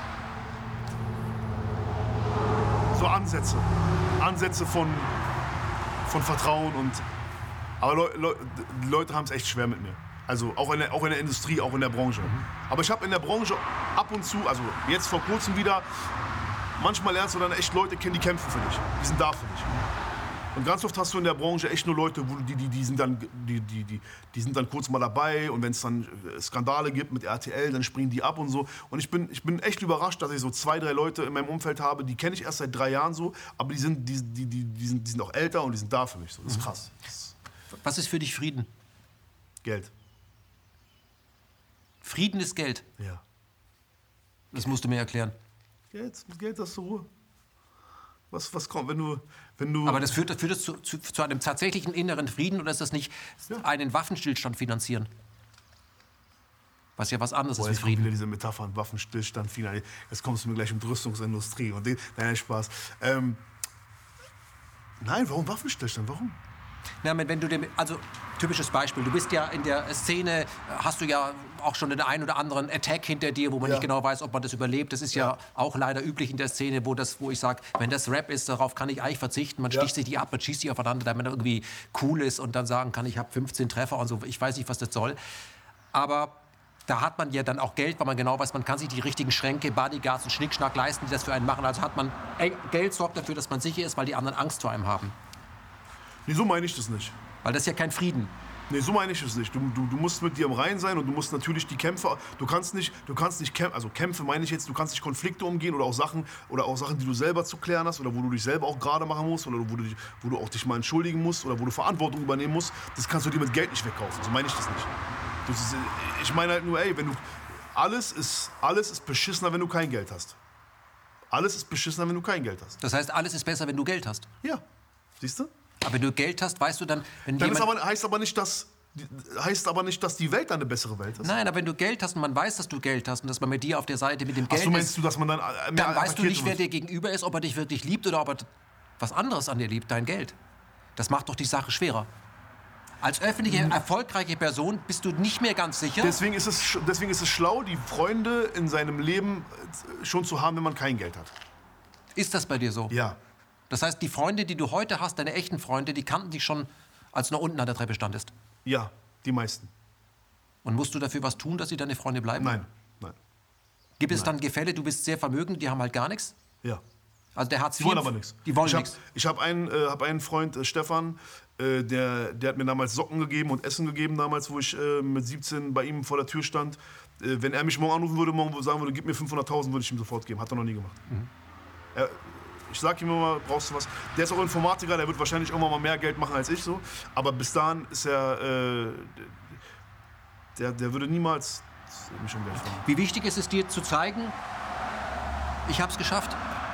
so Ansätze von von Vertrauen. Aber die Leute haben es echt schwer mit mir. Also auch in der Industrie, auch in der Branche. Aber ich habe in der Branche ab und zu, also jetzt vor kurzem wieder, manchmal lernst du dann echt Leute kennen, die kämpfen für dich. Die sind da für dich. Und ganz oft hast du in der Branche echt nur Leute, die sind dann kurz mal dabei und wenn es dann Skandale gibt mit RTL, dann springen die ab und so. Und ich bin echt überrascht, dass ich so 2, 3 Leute in meinem Umfeld habe, die kenne ich erst seit 3 Jahren so, aber die sind auch älter und die sind da für mich. So. Das ist krass. Was ist für dich Frieden? Geld. Frieden ist Geld? Ja. Das musst du mir erklären. Geld hast du Ruhe. Was kommt, wenn du... Aber das führt das zu einem tatsächlichen inneren Frieden oder ist das nicht einen Waffenstillstand finanzieren? Was ja was anderes ist wie Frieden. Wieder diese Metaphern, Waffenstillstand finanzieren. Jetzt kommst du mir gleich um die Rüstungsindustrie. Nein, Spaß. Nein, warum Waffenstillstand? Warum? Ja, wenn du also typisches Beispiel, du bist ja in der Szene, hast du ja auch schon den einen oder anderen Attack hinter dir, wo man nicht genau weiß, ob man das überlebt. Das ist ja auch leider üblich in der Szene, wo ich sage, wenn das Rap ist, darauf kann ich eigentlich verzichten. Man sticht sich die ab, man schießt die aufeinander, damit man irgendwie cool ist und dann sagen kann, ich habe 15 Treffer und so. Ich weiß nicht, was das soll. Aber da hat man ja dann auch Geld, weil man genau weiß, man kann sich die richtigen Schränke, Bodyguards und Schnickschnack leisten, die das für einen machen. Also hat man Geld sorgt dafür, dass man sicher ist, weil die anderen Angst vor einem haben. Nee, so meine ich das nicht. Weil das ist ja kein Frieden. Nee, so meine ich es nicht. Du musst mit dir im Reinen sein und du musst natürlich die Kämpfe, du kannst nicht kämpfen, also Kämpfe meine ich jetzt, du kannst nicht Konflikte umgehen oder auch Sachen, die du selber zu klären hast oder wo du dich selber auch gerade machen musst oder wo du auch dich mal entschuldigen musst oder wo du Verantwortung übernehmen musst, das kannst du dir mit Geld nicht wegkaufen. So meine ich das nicht. Ich meine halt nur, wenn du, alles ist beschissener, wenn du kein Geld hast. Alles ist beschissener, wenn du kein Geld hast. Das heißt, alles ist besser, wenn du Geld hast? Ja, siehst du? Aber wenn du Geld hast, weißt du dann... heißt aber nicht, dass die Welt eine bessere Welt ist. Nein, aber wenn du Geld hast und man weiß, dass du Geld hast und dass man mit dir auf der Seite mit dem Geld ist... Meinst du, dass man dann weißt du nicht, wer dir gegenüber ist, ob er dich wirklich liebt oder ob er was anderes an dir liebt, dein Geld. Das macht doch die Sache schwerer. Als öffentliche, erfolgreiche Person bist du nicht mehr ganz sicher. Deswegen ist es schlau, die Freunde in seinem Leben schon zu haben, wenn man kein Geld hat. Ist das bei dir so? Ja. Das heißt, die Freunde, die du heute hast, deine echten Freunde, die kannten dich schon, als du noch unten an der Treppe standest? Ja, die meisten. Und musst du dafür was tun, dass sie deine Freunde bleiben? Nein. Gibt es dann Gefälle, du bist sehr vermögend, die haben halt gar nichts? Ja. Also der Hartz IV... Die wollen aber nichts. Die wollen nichts. Ich habe einen Freund, Stefan, der hat mir damals Socken gegeben und Essen gegeben, damals, wo ich mit 17 bei ihm vor der Tür stand. Wenn er mich morgen anrufen würde, morgen sagen würde, gib mir 500.000, würde ich ihm sofort geben. Hat er noch nie gemacht. Ich sag ihm immer, brauchst du was? Der ist auch Informatiker, der wird wahrscheinlich irgendwann mal mehr Geld machen als ich so. Aber bis dahin ist er, der würde niemals mich um Geld fragen. Wie wichtig ist es dir zu zeigen, ich hab's geschafft?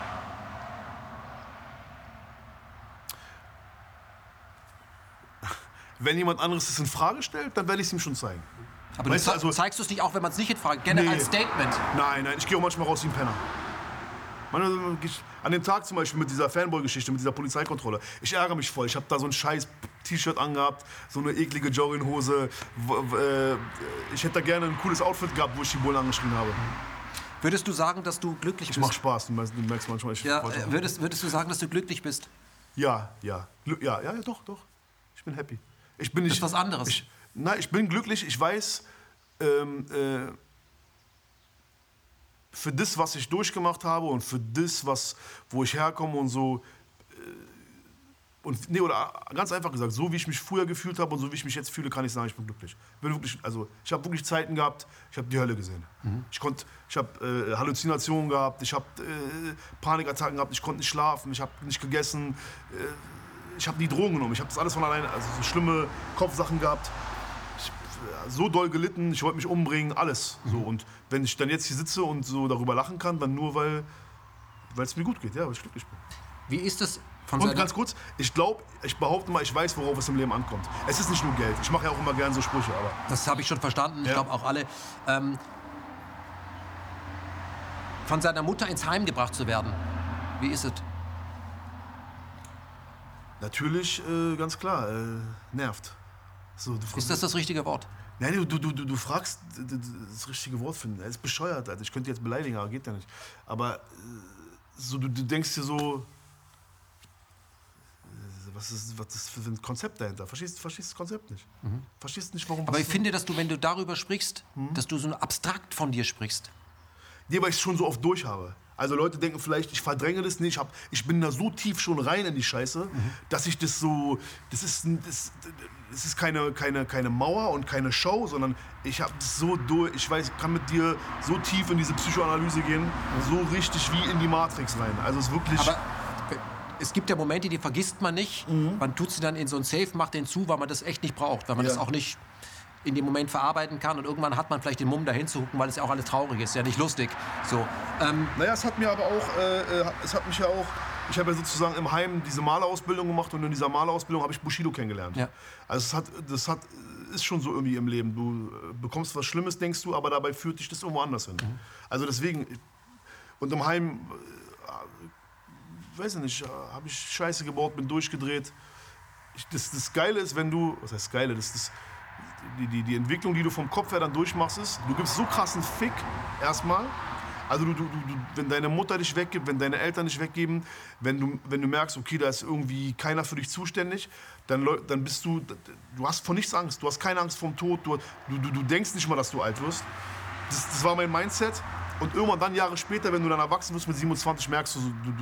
Wenn jemand anderes es in Frage stellt, dann werde ich es ihm schon zeigen. Aber weißt du, zeigst du es nicht auch, wenn man es nicht in Frage stellt? Gerne als Statement? Nein, ich gehe auch manchmal raus wie ein Penner. An dem Tag zum Beispiel mit dieser Fanboy-Geschichte, mit dieser Polizeikontrolle. Ich ärgere mich voll. Ich habe da so ein scheiß T-Shirt angehabt, so eine eklige Jogginghose. Ich hätte da gerne ein cooles Outfit gehabt, wo ich die Bullen angeschrien habe. Würdest du sagen, dass du glücklich bist? Das macht Spaß, du merkst manchmal. Würdest du sagen, dass du glücklich bist? Ja, doch. Ich bin happy. Das ist was anderes. Ich bin glücklich. Ich weiß, für das, was ich durchgemacht habe und für das, wo ich herkomme und so. Oder ganz einfach gesagt, so wie ich mich früher gefühlt habe und so wie ich mich jetzt fühle, kann ich sagen, ich bin glücklich. Ich habe wirklich Zeiten gehabt, ich habe die Hölle gesehen. Ich habe Halluzinationen gehabt, ich habe Panikattacken gehabt, ich konnte nicht schlafen, ich habe nicht gegessen, ich habe nie Drogen genommen, ich habe das alles von alleine, also so schlimme Kopfsachen gehabt. So doll gelitten, ich wollte mich umbringen, alles. So. Und wenn ich dann jetzt hier sitze und so darüber lachen kann, dann nur, weil es mir gut geht, ja, weil ich glücklich bin. Wie ist das Und ganz kurz, ich behaupte mal, ich weiß, worauf es im Leben ankommt. Es ist nicht nur Geld. Ich mache ja auch immer gerne so Sprüche, aber... Das habe ich schon verstanden, ich glaube auch alle. Von seiner Mutter ins Heim gebracht zu werden, wie ist es? Natürlich, ganz klar, nervt. So, ist das richtige Wort? Nein, du fragst das richtige Wort finden. Er ist bescheuert, Alter. Ich könnte jetzt beleidigen, aber geht ja nicht. Aber so, du denkst dir so, was ist für ein Konzept dahinter? Verstehst das Konzept nicht? Verstehst nicht, warum... Aber ich finde, dass du, wenn du darüber sprichst, dass du so abstrakt von dir sprichst. Nee, weil ich es schon so oft durch habe. Also Leute denken vielleicht, ich verdränge das nicht, ich bin da so tief schon rein in die Scheiße, dass ich das so... Das ist keine Mauer und keine Show, sondern ich habe das so durch... Ich weiß, ich kann mit dir so tief in diese Psychoanalyse gehen, so richtig wie in die Matrix rein. Also es ist wirklich... Aber es gibt ja Momente, die vergisst man nicht. Man tut sie dann in so ein Safe, macht den zu, weil man das echt nicht braucht, weil man das auch nicht in dem Moment verarbeiten kann. Und irgendwann hat man vielleicht den Mumm, dahin zu gucken, weil es ja auch alles traurig ist, ja nicht lustig. So, naja, es hat mir aber auch, ich habe ja sozusagen im Heim diese Malerausbildung gemacht und in dieser Malerausbildung habe ich Bushido kennengelernt. Ja. Also ist schon so irgendwie im Leben. Du bekommst was Schlimmes, denkst du, aber dabei führt dich das irgendwo anders hin. Also deswegen, und im Heim... weiß ich nicht, habe ich Scheiße gebaut, bin durchgedreht. Das Geile ist, wenn du, was heißt Geile, die Entwicklung, die du vom Kopf her dann durchmachst, ist, du gibst so krassen Fick erstmal. Also wenn deine Mutter dich weggibt, wenn deine Eltern dich weggeben, wenn du merkst, okay, da ist irgendwie keiner für dich zuständig, dann bist du hast vor nichts Angst, du hast keine Angst vorm Tod, du denkst nicht mal, dass du alt wirst. Das war mein Mindset. Und irgendwann dann Jahre später, wenn du dann erwachsen wirst mit 27, merkst du,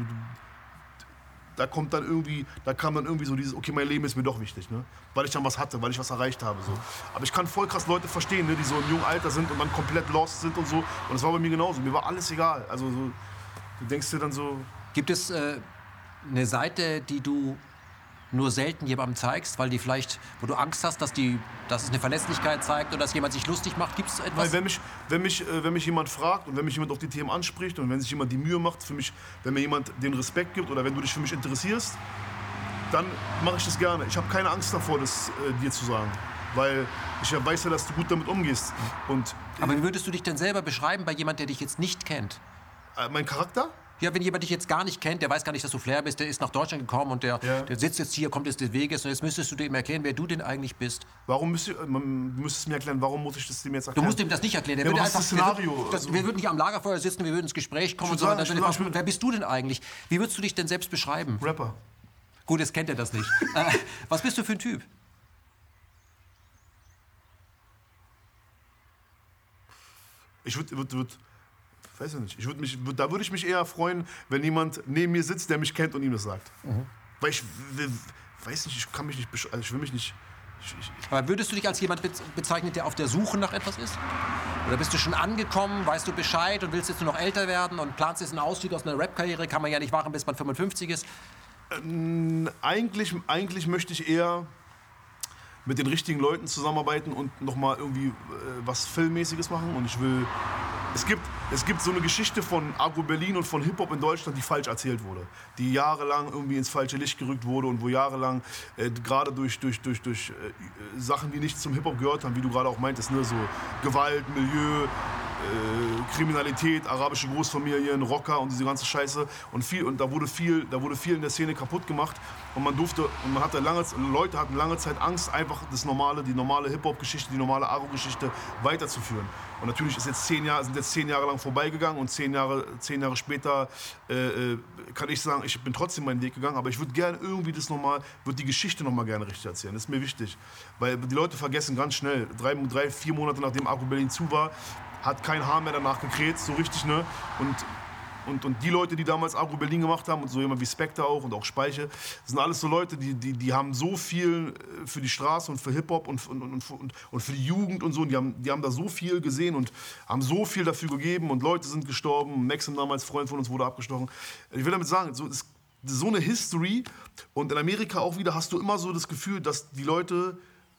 da kam dann irgendwie so dieses, okay, mein Leben ist mir doch wichtig, ne? Weil ich dann was hatte, weil ich was erreicht habe. So. Aber ich kann voll krass Leute verstehen, ne? Die so im jungen Alter sind und dann komplett lost sind und so. Und das war bei mir genauso. Mir war alles egal. Also so, du denkst dir dann so... Gibt es eine Seite, die du nur selten jemandem zeigst, weil die vielleicht, wo du Angst hast, dass es eine Verletzlichkeit zeigt oder dass jemand sich lustig macht? Gibt es etwas? Nein, wenn mich jemand fragt und wenn mich jemand auf die Themen anspricht und wenn sich jemand die Mühe macht, wenn mir jemand den Respekt gibt oder wenn du dich für mich interessierst, dann mache ich das gerne. Ich habe keine Angst davor, das dir zu sagen, weil ich weiß ja, dass du gut damit umgehst. Aber wie würdest du dich denn selber beschreiben bei jemandem, der dich jetzt nicht kennt? Mein Charakter? Ja, wenn jemand dich jetzt gar nicht kennt, der weiß gar nicht, dass du Flair bist, der ist nach Deutschland gekommen und der sitzt jetzt hier, kommt jetzt des Weges und jetzt müsstest du dem erklären, wer du denn eigentlich bist. Du müsstest mir erklären, warum muss ich das dem jetzt erklären? Du musst ihm das nicht erklären. Was ist das Szenario? Wir würden nicht am Lagerfeuer sitzen, wir würden ins Gespräch kommen und so weiter. Wer bist du denn eigentlich? Wie würdest du dich denn selbst beschreiben? Rapper. Gut, jetzt kennt er das nicht. Was bist du für ein Typ? Ich weiß ich nicht. Da würde ich mich eher freuen, wenn jemand neben mir sitzt, der mich kennt und ihm das sagt. Weil ich weiß nicht, ich will mich nicht... Aber würdest du dich als jemand bezeichnen, der auf der Suche nach etwas ist? Oder bist du schon angekommen, weißt du Bescheid und willst jetzt nur noch älter werden und planst jetzt einen Ausstieg aus einer Rap-Karriere? Kann man ja nicht machen, bis man 55 ist. Eigentlich möchte ich eher mit den richtigen Leuten zusammenarbeiten und nochmal irgendwie was Filmmäßiges machen. Und es gibt so eine Geschichte von Agro Berlin und von Hip-Hop in Deutschland, die falsch erzählt wurde. Die jahrelang irgendwie ins falsche Licht gerückt wurde und wo jahrelang gerade durch Sachen, die nicht zum Hip-Hop gehört haben, wie du gerade auch meintest, ne, so Gewalt, Milieu, Kriminalität, arabische Großfamilien, Rocker und diese ganze Scheiße und da wurde viel in der Szene kaputt gemacht und Leute hatten lange Zeit Angst, einfach die normale Hip-Hop-Geschichte, die normale Agro-Geschichte weiterzuführen. Und natürlich sind jetzt 10 Jahre lang vorbeigegangen und 10 Jahre später kann ich sagen, ich bin trotzdem meinen Weg gegangen, aber ich würde gerne irgendwie würde die Geschichte nochmal gerne richtig erzählen. Das ist mir wichtig, weil die Leute vergessen ganz schnell, 4 Monate nachdem Agro Berlin zu war, hat kein Haar mehr danach gekräht, so richtig, ne? Und die Leute, die damals Agro Berlin gemacht haben, und so jemand wie Spectre auch und auch Speiche, sind alles so Leute, die haben so viel für die Straße und für Hip-Hop und für die Jugend und so. Und die haben da so viel gesehen und haben so viel dafür gegeben und Leute sind gestorben. Maxim, damals Freund von uns, wurde abgestochen. Ich will damit sagen, so eine History. Und in Amerika auch wieder hast du immer so das Gefühl, dass die Leute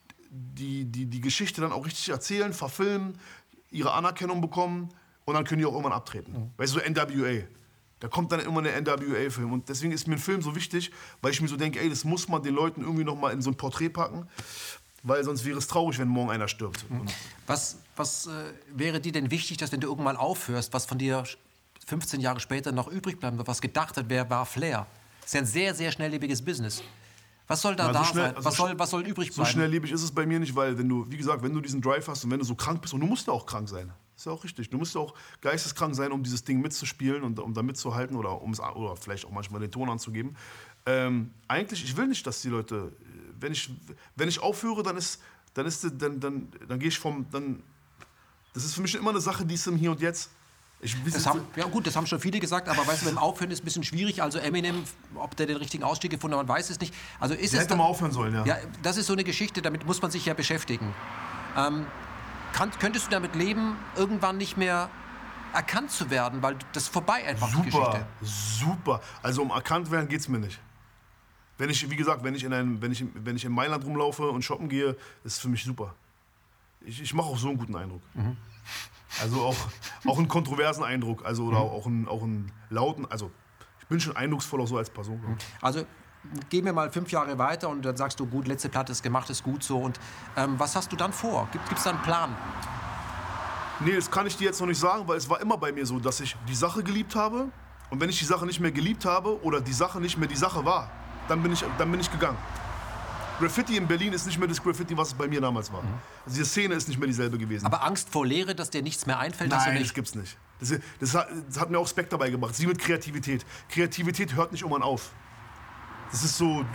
die Geschichte dann auch richtig erzählen, verfilmen, ihre Anerkennung bekommen und dann können die auch irgendwann abtreten. Weißt du, so NWA. Da kommt dann immer ein NWA-Film. Und deswegen ist mir ein Film so wichtig, weil ich mir so denke, das muss man den Leuten irgendwie noch mal in so ein Porträt packen, weil sonst wäre es traurig, wenn morgen einer stirbt. Was wäre dir denn wichtig, dass wenn du irgendwann aufhörst, was von dir 15 Jahre später noch übrig bleiben wird, was gedacht hat, wer war Flair? Das ist ja ein sehr, sehr schnelllebiges Business. Was soll da sein? Was soll übrig bleiben? So schnelllebig ist es bei mir nicht, weil wenn du diesen Drive hast und wenn du so krank bist, und du musst ja auch krank sein. Ist ja auch richtig. Du musst ja auch geisteskrank sein, um dieses Ding mitzuspielen und um da mitzuhalten oder vielleicht auch manchmal den Ton anzugeben. Eigentlich, ich will nicht, dass die Leute, wenn ich aufhöre, dann gehe ich das ist für mich immer eine Sache, die ist im Hier und Jetzt. Das haben schon viele gesagt, aber weißt du, mit dem Aufhören ist ein bisschen schwierig. Also Eminem, ob der den richtigen Ausstieg gefunden hat, man weiß es nicht. Also der hätte mal aufhören sollen, ja. Ja, das ist so eine Geschichte, damit muss man sich ja beschäftigen. Könntest du damit leben, irgendwann nicht mehr erkannt zu werden, weil das ist vorbei einfach, die Geschichte. Super. Also um erkannt werden geht's mir nicht. Wenn ich in Mailand rumlaufe und shoppen gehe, ist es für mich super. Ich mache auch so einen guten Eindruck. Mhm. Also auch einen kontroversen Eindruck, also oder auch einen lauten, also ich bin schon eindrucksvoll auch so als Person. Also gehen wir mal 5 Jahre weiter und dann sagst du, gut, letzte Platte ist gemacht, ist gut so. Und was hast du dann vor? Gibt es da einen Plan? Nee, das kann ich dir jetzt noch nicht sagen, weil es war immer bei mir so, dass ich die Sache geliebt habe und wenn ich die Sache nicht mehr geliebt habe oder die Sache nicht mehr die Sache war, dann bin ich gegangen. Graffiti in Berlin ist nicht mehr das Graffiti, was es bei mir damals war. Also die Szene ist nicht mehr dieselbe gewesen. Aber Angst vor Leere, dass dir nichts mehr einfällt? Nein, das gibt's nicht. Das hat mir auch Speck dabei gebracht. Sie mit Kreativität. Kreativität hört nicht irgendwann auf. Das ist so,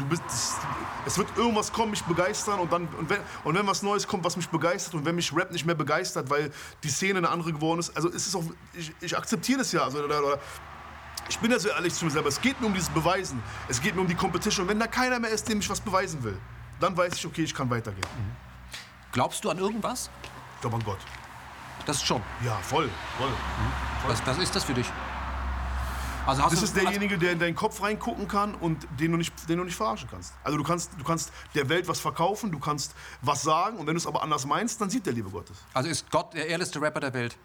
es wird irgendwas kommen, mich begeistern und wenn was Neues kommt, was mich begeistert und wenn mich Rap nicht mehr begeistert, weil die Szene eine andere geworden ist, also es ist auch, ich akzeptiere das ja, also ich bin ja so ehrlich zu mir selber, es geht mir um dieses Beweisen, es geht mir um die Competition und wenn da keiner mehr ist, dem ich was beweisen will, dann weiß ich, okay, ich kann weitergehen. Glaubst du an irgendwas? Ich glaube an Gott. Das schon? Ja, voll. Was ist das für dich? Also das ist derjenige, der in deinen Kopf reingucken kann und den du nicht verarschen kannst. Also du kannst der Welt was verkaufen, du kannst was sagen und wenn du es aber anders meinst, dann sieht der Liebe Gottes. Also ist Gott der ehrlichste Rapper der Welt?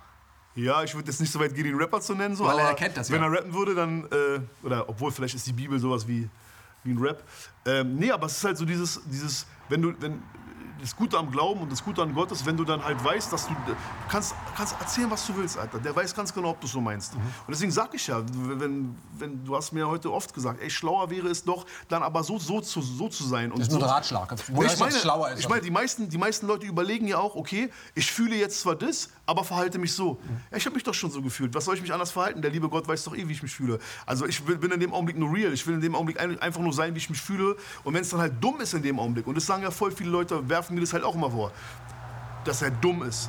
Ja, ich würde jetzt nicht so weit gehen, ihn Rapper zu nennen, so, weil aber er kennt das, ja. Wenn er rappen würde, dann, oder obwohl vielleicht ist die Bibel sowas wie ein Rap. Nee, aber es ist halt so dieses wenn das Gute am Glauben und das Gute an Gott ist, wenn du dann halt weißt, dass du kannst erzählen, was du willst, Alter. Der weiß ganz genau, ob du es so meinst. Und deswegen sag ich ja, wenn du hast mir heute oft gesagt, ey, schlauer wäre es doch, dann aber so zu sein. Und das ist nur ein Ratschlag. Ich meine, die meisten Leute überlegen ja auch, okay, ich fühle jetzt zwar das, aber verhalte mich so. Ja, ich habe mich doch schon so gefühlt. Was soll ich mich anders verhalten? Der liebe Gott weiß doch wie ich mich fühle. Also ich bin in dem Augenblick nur real. Ich will in dem Augenblick einfach nur sein, wie ich mich fühle. Und wenn es dann halt dumm ist in dem Augenblick, und das sagen ja voll viele Leute, werfen mir das halt auch immer vor, dass er dumm ist.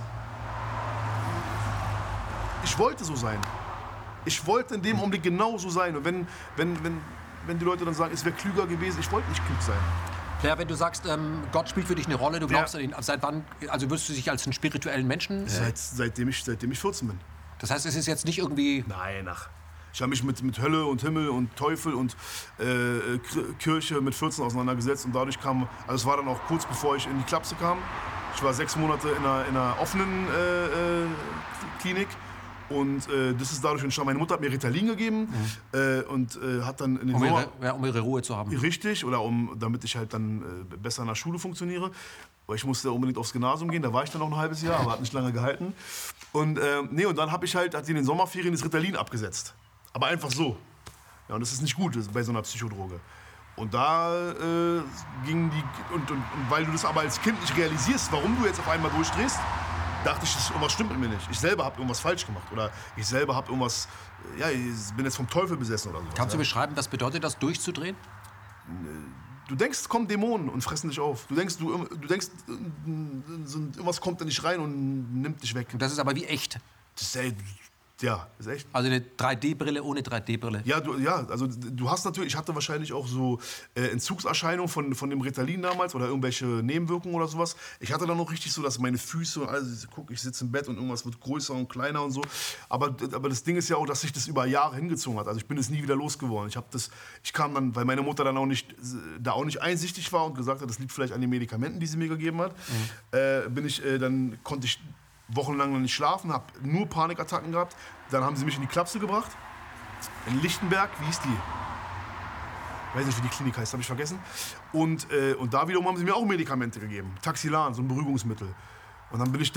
Ich wollte so sein. Ich wollte in dem Augenblick genau so sein. Und wenn die Leute dann sagen, es wäre klüger gewesen, ich wollte nicht klug sein. Ja, wenn du sagst, Gott spielt für dich eine Rolle, du glaubst an ihn, seit wann, also würdest du dich als einen spirituellen Menschen? Seitdem ich 14 bin. Das heißt, es ist jetzt nicht irgendwie... Nein, ich habe mich mit Hölle und Himmel und Teufel und Kirche mit 14 auseinandergesetzt und dadurch kam, also es war dann auch kurz bevor ich in die Klapse kam. Ich war 6 Monate in einer offenen Klinik und das ist dadurch entstanden. Meine Mutter hat mir Ritalin gegeben und hat dann in den um ihre Ruhe zu haben. Richtig, oder damit ich halt dann besser in der Schule funktioniere. Weil ich musste unbedingt aufs Gymnasium gehen, da war ich dann noch ein halbes Jahr, aber hat nicht lange gehalten. Und und dann hat sie in den Sommerferien das Ritalin abgesetzt. Aber einfach so. Ja, und das ist nicht gut bei so einer Psychodroge. Und da ging die. Und weil du das aber als Kind nicht realisierst, warum du jetzt auf einmal durchdrehst, dachte ich, irgendwas stimmt mit mir nicht. Ich selber habe irgendwas falsch gemacht. Oder ich selber habe irgendwas. Ja, ich bin jetzt vom Teufel besessen oder so. Kannst du beschreiben, was bedeutet das, durchzudrehen? Du denkst, es kommen Dämonen und fressen dich auf. Du denkst, irgendwas kommt in dich rein und nimmt dich weg. Und das ist aber wie echt? Das ist echt. Also eine 3D-Brille ohne 3D-Brille. Ja, also du hast natürlich, ich hatte wahrscheinlich auch so Entzugserscheinungen von dem Ritalin damals oder irgendwelche Nebenwirkungen oder sowas. Ich hatte dann noch richtig so, dass meine Füße und alles, ich sitze im Bett und irgendwas wird größer und kleiner und so. Aber das Ding ist ja auch, dass sich das über Jahre hingezogen hat. Also ich bin es nie wieder losgeworden. Ich kam dann, weil meine Mutter dann auch nicht einsichtig war und gesagt hat, das liegt vielleicht an den Medikamenten, die sie mir gegeben hat, konnte ich wochenlang noch nicht schlafen, habe nur Panikattacken gehabt. Dann haben sie mich in die Klapse gebracht. In Lichtenberg, wie hieß die? Ich weiß nicht, wie die Klinik heißt, habe ich vergessen. Und da wiederum haben sie mir auch Medikamente gegeben. Taxilan, so ein Beruhigungsmittel. Und dann ich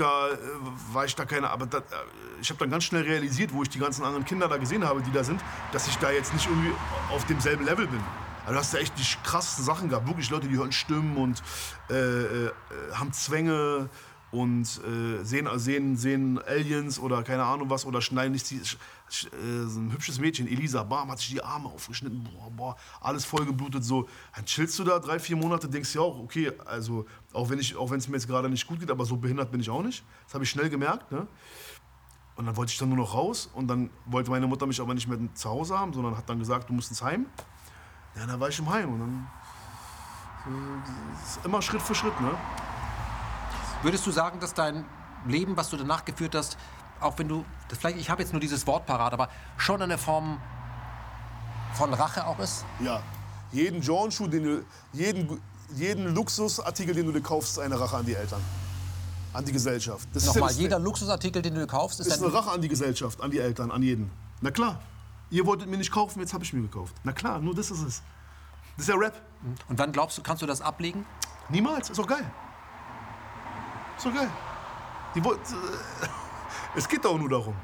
habe dann ganz schnell realisiert, wo ich die ganzen anderen Kinder da gesehen habe, die da sind, dass ich da jetzt nicht irgendwie auf demselben Level bin. Also du hast da echt die krassesten Sachen gehabt. Wirklich Leute, die hören Stimmen und haben Zwänge. und sehen Aliens oder keine Ahnung was oder schneiden nicht so ein hübsches Mädchen, Elisa, bam, hat sich die Arme aufgeschnitten, boah, alles vollgeblutet, so. Dann chillst du da 3-4 Monate, denkst dir auch, okay, also auch wenn es mir jetzt gerade nicht gut geht, aber so behindert bin ich auch nicht. Das habe ich schnell gemerkt, ne? Und dann wollte ich dann nur noch raus und dann wollte meine Mutter mich aber nicht mehr zu Hause haben, sondern hat dann gesagt, du musst ins Heim. Ja, dann war ich im Heim und dann ist immer Schritt für Schritt, ne? Würdest du sagen, dass dein Leben, was du danach geführt hast, auch wenn du, vielleicht, ich habe jetzt nur dieses Wort parat, aber schon eine Form von Rache auch ist? Ja. Jeden Jordan-Schuh, jeden Luxusartikel, den du dir kaufst, ist eine Rache an die Eltern. An die Gesellschaft. Das Nochmal, ist jeder Luxusartikel, den du dir kaufst, ist eine Rache an die Gesellschaft, an die Eltern, an jeden. Na klar. Ihr wolltet mir nicht kaufen, jetzt habe ich mir gekauft. Na klar, nur das ist es. Das ist ja Rap. Und wann glaubst du, kannst du das ablegen? Niemals. Ist doch geil. Ist doch geil. Es geht doch nur darum.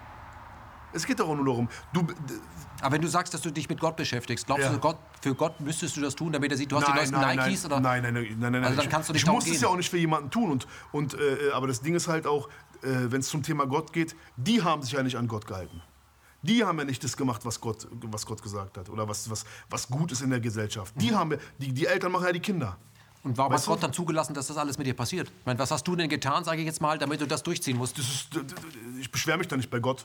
Aber wenn du sagst, dass du dich mit Gott beschäftigst, glaubst du, für Gott müsstest du das tun, damit er sieht, du hast die neuesten Nikes? Oder? Nein. Also dann kannst du nicht ich muss es ja auch nicht für jemanden tun. Aber das Ding ist halt auch, wenn es zum Thema Gott geht, die haben sich ja nicht an Gott gehalten. Die haben ja nicht das gemacht, was Gott gesagt hat oder was gut ist in der Gesellschaft. Die Eltern machen ja die Kinder. Und warum hat Gott dann zugelassen, dass das alles mit dir passiert? Ich meine, was hast du denn getan, sage ich jetzt mal, damit du das durchziehen musst? Ich beschwere mich da nicht bei Gott.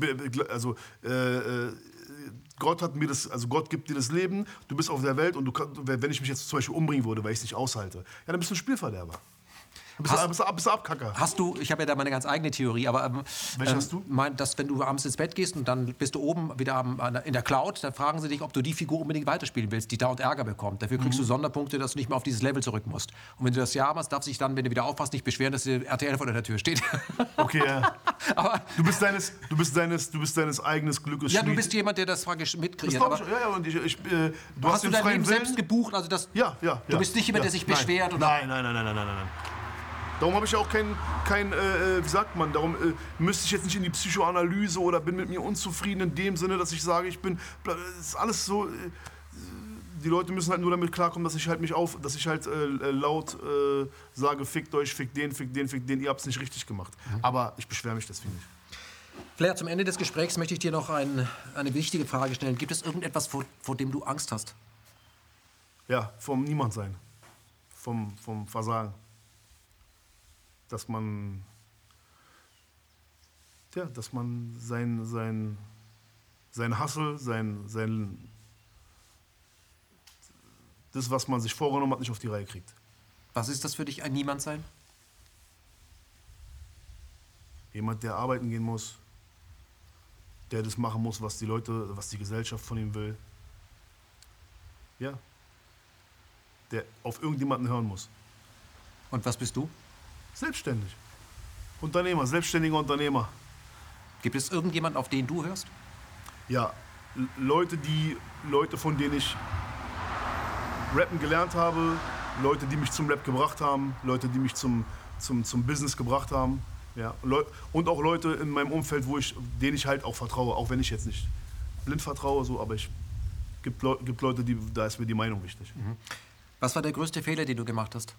Gott hat mir Gott gibt dir das Leben, du bist auf der Welt und wenn ich mich jetzt zum Beispiel umbringen würde, weil ich es nicht aushalte, ja, dann bist du ein Spielverderber. Bist du Abkacker. Hast du, ich habe ja da meine ganz eigene Theorie, aber welche hast du? Dass wenn du abends ins Bett gehst und dann bist du oben wieder in der Cloud, dann fragen sie dich, ob du die Figur unbedingt weiterspielen willst, die dauernd Ärger bekommt. Dafür kriegst du Sonderpunkte, dass du nicht mehr auf dieses Level zurück musst. Und wenn du das ja machst, darf sich dann, wenn du wieder aufpasst, nicht beschweren, dass der RTL vor der Tür steht. Okay, ja. Aber du bist deines eigenes Glückes Schmied. Ja, du bist jemand, der das praktisch mitkreiert. Und du hast du dein Leben selbst gebucht? Also das, ja. Du bist nicht jemand, der sich beschwert? Nein. Darum habe ich auch wie sagt man, darum müsste ich jetzt nicht in die Psychoanalyse oder bin mit mir unzufrieden in dem Sinne, dass ich sage, das ist alles so, die Leute müssen halt nur damit klarkommen, dass ich halt laut sage, fickt euch, fickt den, ihr habt es nicht richtig gemacht. Aber ich beschwere mich deswegen nicht. Flair, zum Ende des Gesprächs möchte ich dir noch eine wichtige Frage stellen. Gibt es irgendetwas, vor dem du Angst hast? Ja, vom Niemandsein, vom Versagen. Dass man sein Hustle, das, was man sich vorgenommen hat, nicht auf die Reihe kriegt. Was ist das für dich, ein Niemandsein? Jemand, der arbeiten gehen muss, der das machen muss, was die Gesellschaft von ihm will. Ja. Der auf irgendjemanden hören muss. Und was bist du? Selbstständig. Unternehmer, selbstständiger Unternehmer. Gibt es irgendjemanden, auf den du hörst? Ja, Leute, von denen ich Rappen gelernt habe, Leute, die mich zum Rap gebracht haben, Leute, die mich zum Business gebracht haben. Ja, und auch Leute in meinem Umfeld, denen ich halt auch vertraue, auch wenn ich jetzt nicht blind vertraue, so, aber gibt Leute, da ist mir die Meinung wichtig. Was war der größte Fehler, den du gemacht hast?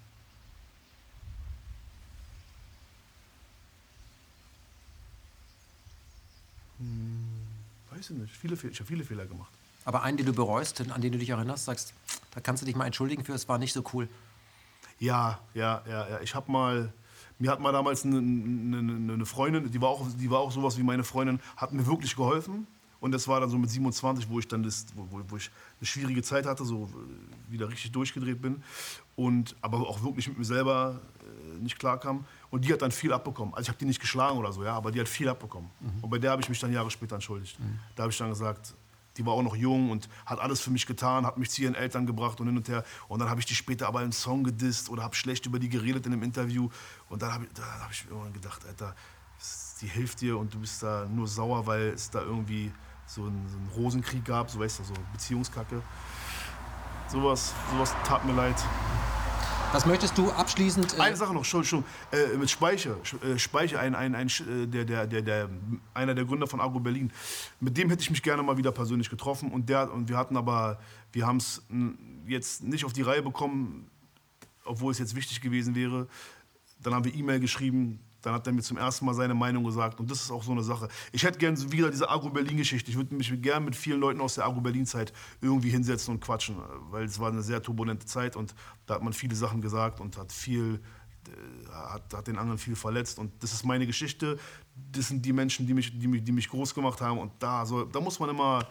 Weiß ich nicht. Ich habe viele Fehler gemacht. Aber einen, den du bereust, an den du dich erinnerst, sagst, da kannst du dich mal entschuldigen für, es war nicht so cool. Ja. Mir hat mal damals eine Freundin, die war auch sowas wie meine Freundin, hat mir wirklich geholfen. Und das war dann so mit 27, wo ich dann wo ich eine schwierige Zeit hatte, so wieder richtig durchgedreht bin. Aber auch wirklich mit mir selber nicht klarkam. Und die hat dann viel abbekommen. Also ich habe die nicht geschlagen oder so, ja, aber die hat viel abbekommen. Und bei der habe ich mich dann Jahre später entschuldigt. Da habe ich dann gesagt, die war auch noch jung und hat alles für mich getan, hat mich zu ihren Eltern gebracht und hin und her. Und dann habe ich die später aber im Song gedisst oder habe schlecht über die geredet in einem Interview. Und dann hab ich mir irgendwann gedacht, Alter, die hilft dir und du bist da nur sauer, weil es da irgendwie so einen Rosenkrieg gab, so weißt du, so Beziehungskacke. Sowas tat mir leid. Was möchtest du abschließend... Eine Sache noch, Entschuldigung, mit Speicher, einer der Gründer von Agro Berlin. Mit dem hätte ich mich gerne mal wieder persönlich getroffen wir haben es jetzt nicht auf die Reihe bekommen, obwohl es jetzt wichtig gewesen wäre. Dann haben wir E-Mail geschrieben. Dann hat er mir zum ersten Mal seine Meinung gesagt. Und das ist auch so eine Sache. Ich hätte gerne wieder diese Agro-Berlin-Geschichte. Ich würde mich gerne mit vielen Leuten aus der Agro-Berlin-Zeit irgendwie hinsetzen und quatschen. Weil es war eine sehr turbulente Zeit und da hat man viele Sachen gesagt und hat den anderen viel verletzt. Und das ist meine Geschichte. Das sind die Menschen, die mich groß gemacht haben. Und da muss man immer,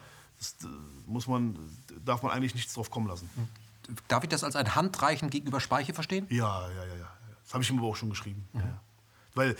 darf man eigentlich nichts drauf kommen lassen. Darf ich das als ein Handreichen gegenüber Speiche verstehen? Ja. Das habe ich ihm aber auch schon geschrieben. Mhm. Ja. Weil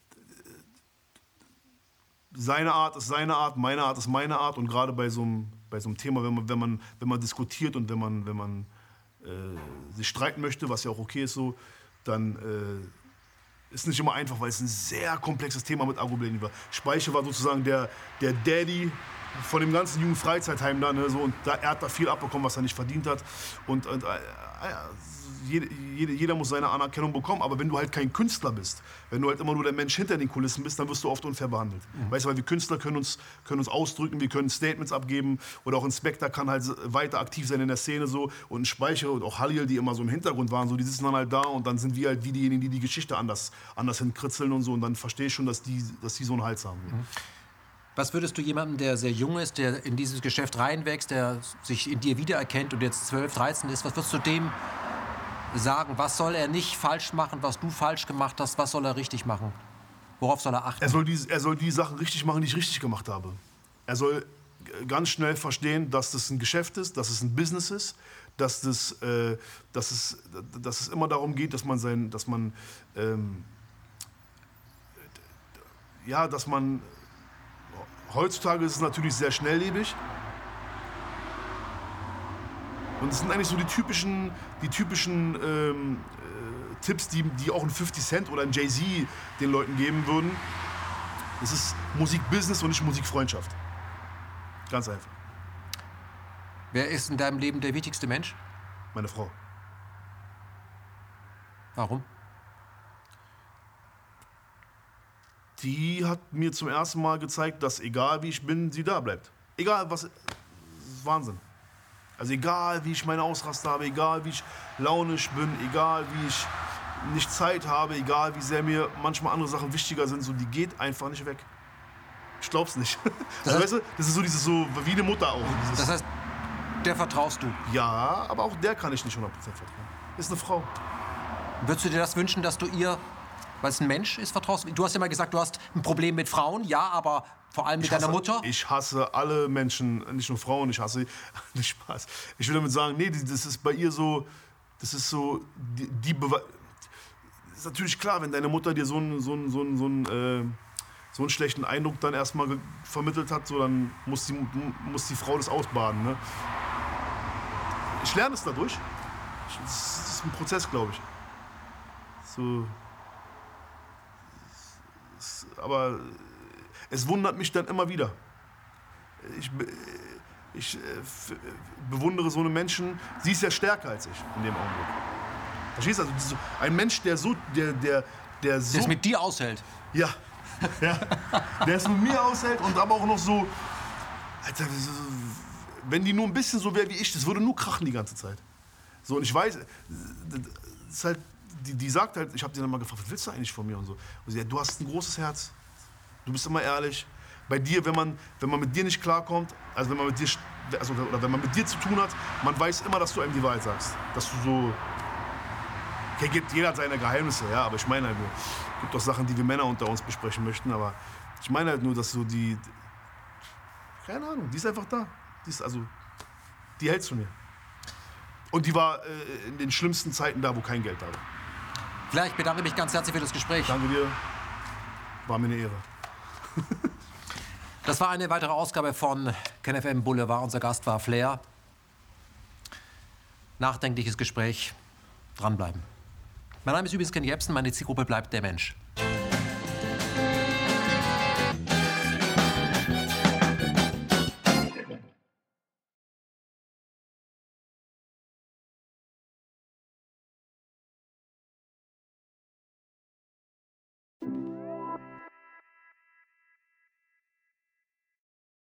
seine Art ist seine Art, meine Art ist meine Art. Und gerade bei so einem Thema, wenn man diskutiert und wenn man sich streiten möchte, was ja auch okay ist so, dann ist nicht immer einfach, weil es ein sehr komplexes Thema mit Agro-Berlin war. Speiche war sozusagen der Daddy von dem ganzen Jugendfreizeitheim da, ne, so, und er hat da viel abbekommen, was er nicht verdient hat. Und jeder muss seine Anerkennung bekommen, aber wenn du halt kein Künstler bist, wenn du halt immer nur der Mensch hinter den Kulissen bist, dann wirst du oft unfair behandelt. Mhm. Weißt du, weil wir Künstler können uns ausdrücken, wir können Statements abgeben oder auch ein Spectre kann halt weiter aktiv sein in der Szene so und ein Speicher und auch Halil, die immer so im Hintergrund waren, so, die sitzen dann halt da und dann sind wir halt wie diejenigen, die die Geschichte anders hinkritzeln und so und dann verstehe ich schon, dass die so einen Hals haben. Mhm. Was würdest du jemandem, der sehr jung ist, der in dieses Geschäft reinwächst, der sich in dir wiedererkennt und jetzt 12, 13 ist, was würdest du dem sagen? Was soll er nicht falsch machen, was du falsch gemacht hast? Was soll er richtig machen? Worauf soll er achten? Er soll die Sachen richtig machen, die ich richtig gemacht habe. Er soll ganz schnell verstehen, dass das ein Geschäft ist, dass es ein Business ist, dass es immer darum geht, dass man heutzutage ist es natürlich sehr schnelllebig. Und es sind eigentlich so die typischen Tipps, die auch ein 50 Cent oder ein Jay-Z den Leuten geben würden. Es ist Musikbusiness und nicht Musikfreundschaft. Ganz einfach. Wer ist in deinem Leben der wichtigste Mensch? Meine Frau. Warum? Die hat mir zum ersten Mal gezeigt, dass egal wie ich bin, sie da bleibt. Egal was, das ist Wahnsinn. Also egal wie ich meine Ausraster habe, egal wie ich launisch bin, egal wie ich nicht Zeit habe, egal wie sehr mir manchmal andere Sachen wichtiger sind, so, die geht einfach nicht weg. Ich glaub's nicht. Also, weißt du, das ist so wie eine Mutter auch. Das heißt, der vertraust du? Ja, aber auch der kann ich nicht 100% vertrauen. Ist eine Frau. Würdest du dir das wünschen, dass du ihr, weil es ein Mensch ist, vertraust? Du hast ja mal gesagt, du hast ein Problem mit Frauen, ja, aber vor allem mit deiner Mutter? Ich hasse alle Menschen, nicht nur Frauen, ich hasse nicht Spaß. Ich will damit sagen, nee, das ist bei ihr so, das ist so, ist natürlich klar, wenn deine Mutter dir so einen schlechten Eindruck dann erstmal vermittelt hat, so, dann muss die Frau das ausbaden. Ne? Ich lerne es dadurch. Das ist ein Prozess, glaube ich. So, aber es wundert mich dann immer wieder. Ich bewundere so eine Menschen, sie ist ja stärker als ich in dem Augenblick. Verstehst du? Also ein Mensch, der so... Der es mit dir aushält. Ja. Der es mit mir aushält und aber auch noch so... Alter, wenn die nur ein bisschen so wäre wie ich, das würde nur krachen die ganze Zeit. So, und ich weiß, das ist halt, die sagt halt, ich habe sie dann mal gefragt, was willst du eigentlich von mir und so. Und sie sagt, du hast ein großes Herz, du bist immer ehrlich. Bei dir, wenn man mit dir nicht klarkommt, also wenn man mit dir, oder wenn man mit dir zu tun hat, man weiß immer, dass du einem die Wahrheit sagst. Dass du so, okay, jeder hat seine Geheimnisse, ja, aber ich meine halt nur, es gibt auch Sachen, die wir Männer unter uns besprechen möchten, aber ich meine halt nur, dass so keine Ahnung, die ist einfach da. Die hält zu mir. Und die war in den schlimmsten Zeiten da, wo kein Geld da war. Vielleicht, ich bedanke mich ganz herzlich für das Gespräch. Danke dir. War mir eine Ehre. Das war eine weitere Ausgabe von KenFM Boulevard. Unser Gast war Flair. Nachdenkliches Gespräch. Dranbleiben. Mein Name ist übrigens Ken Jebsen. Meine Zielgruppe bleibt der Mensch.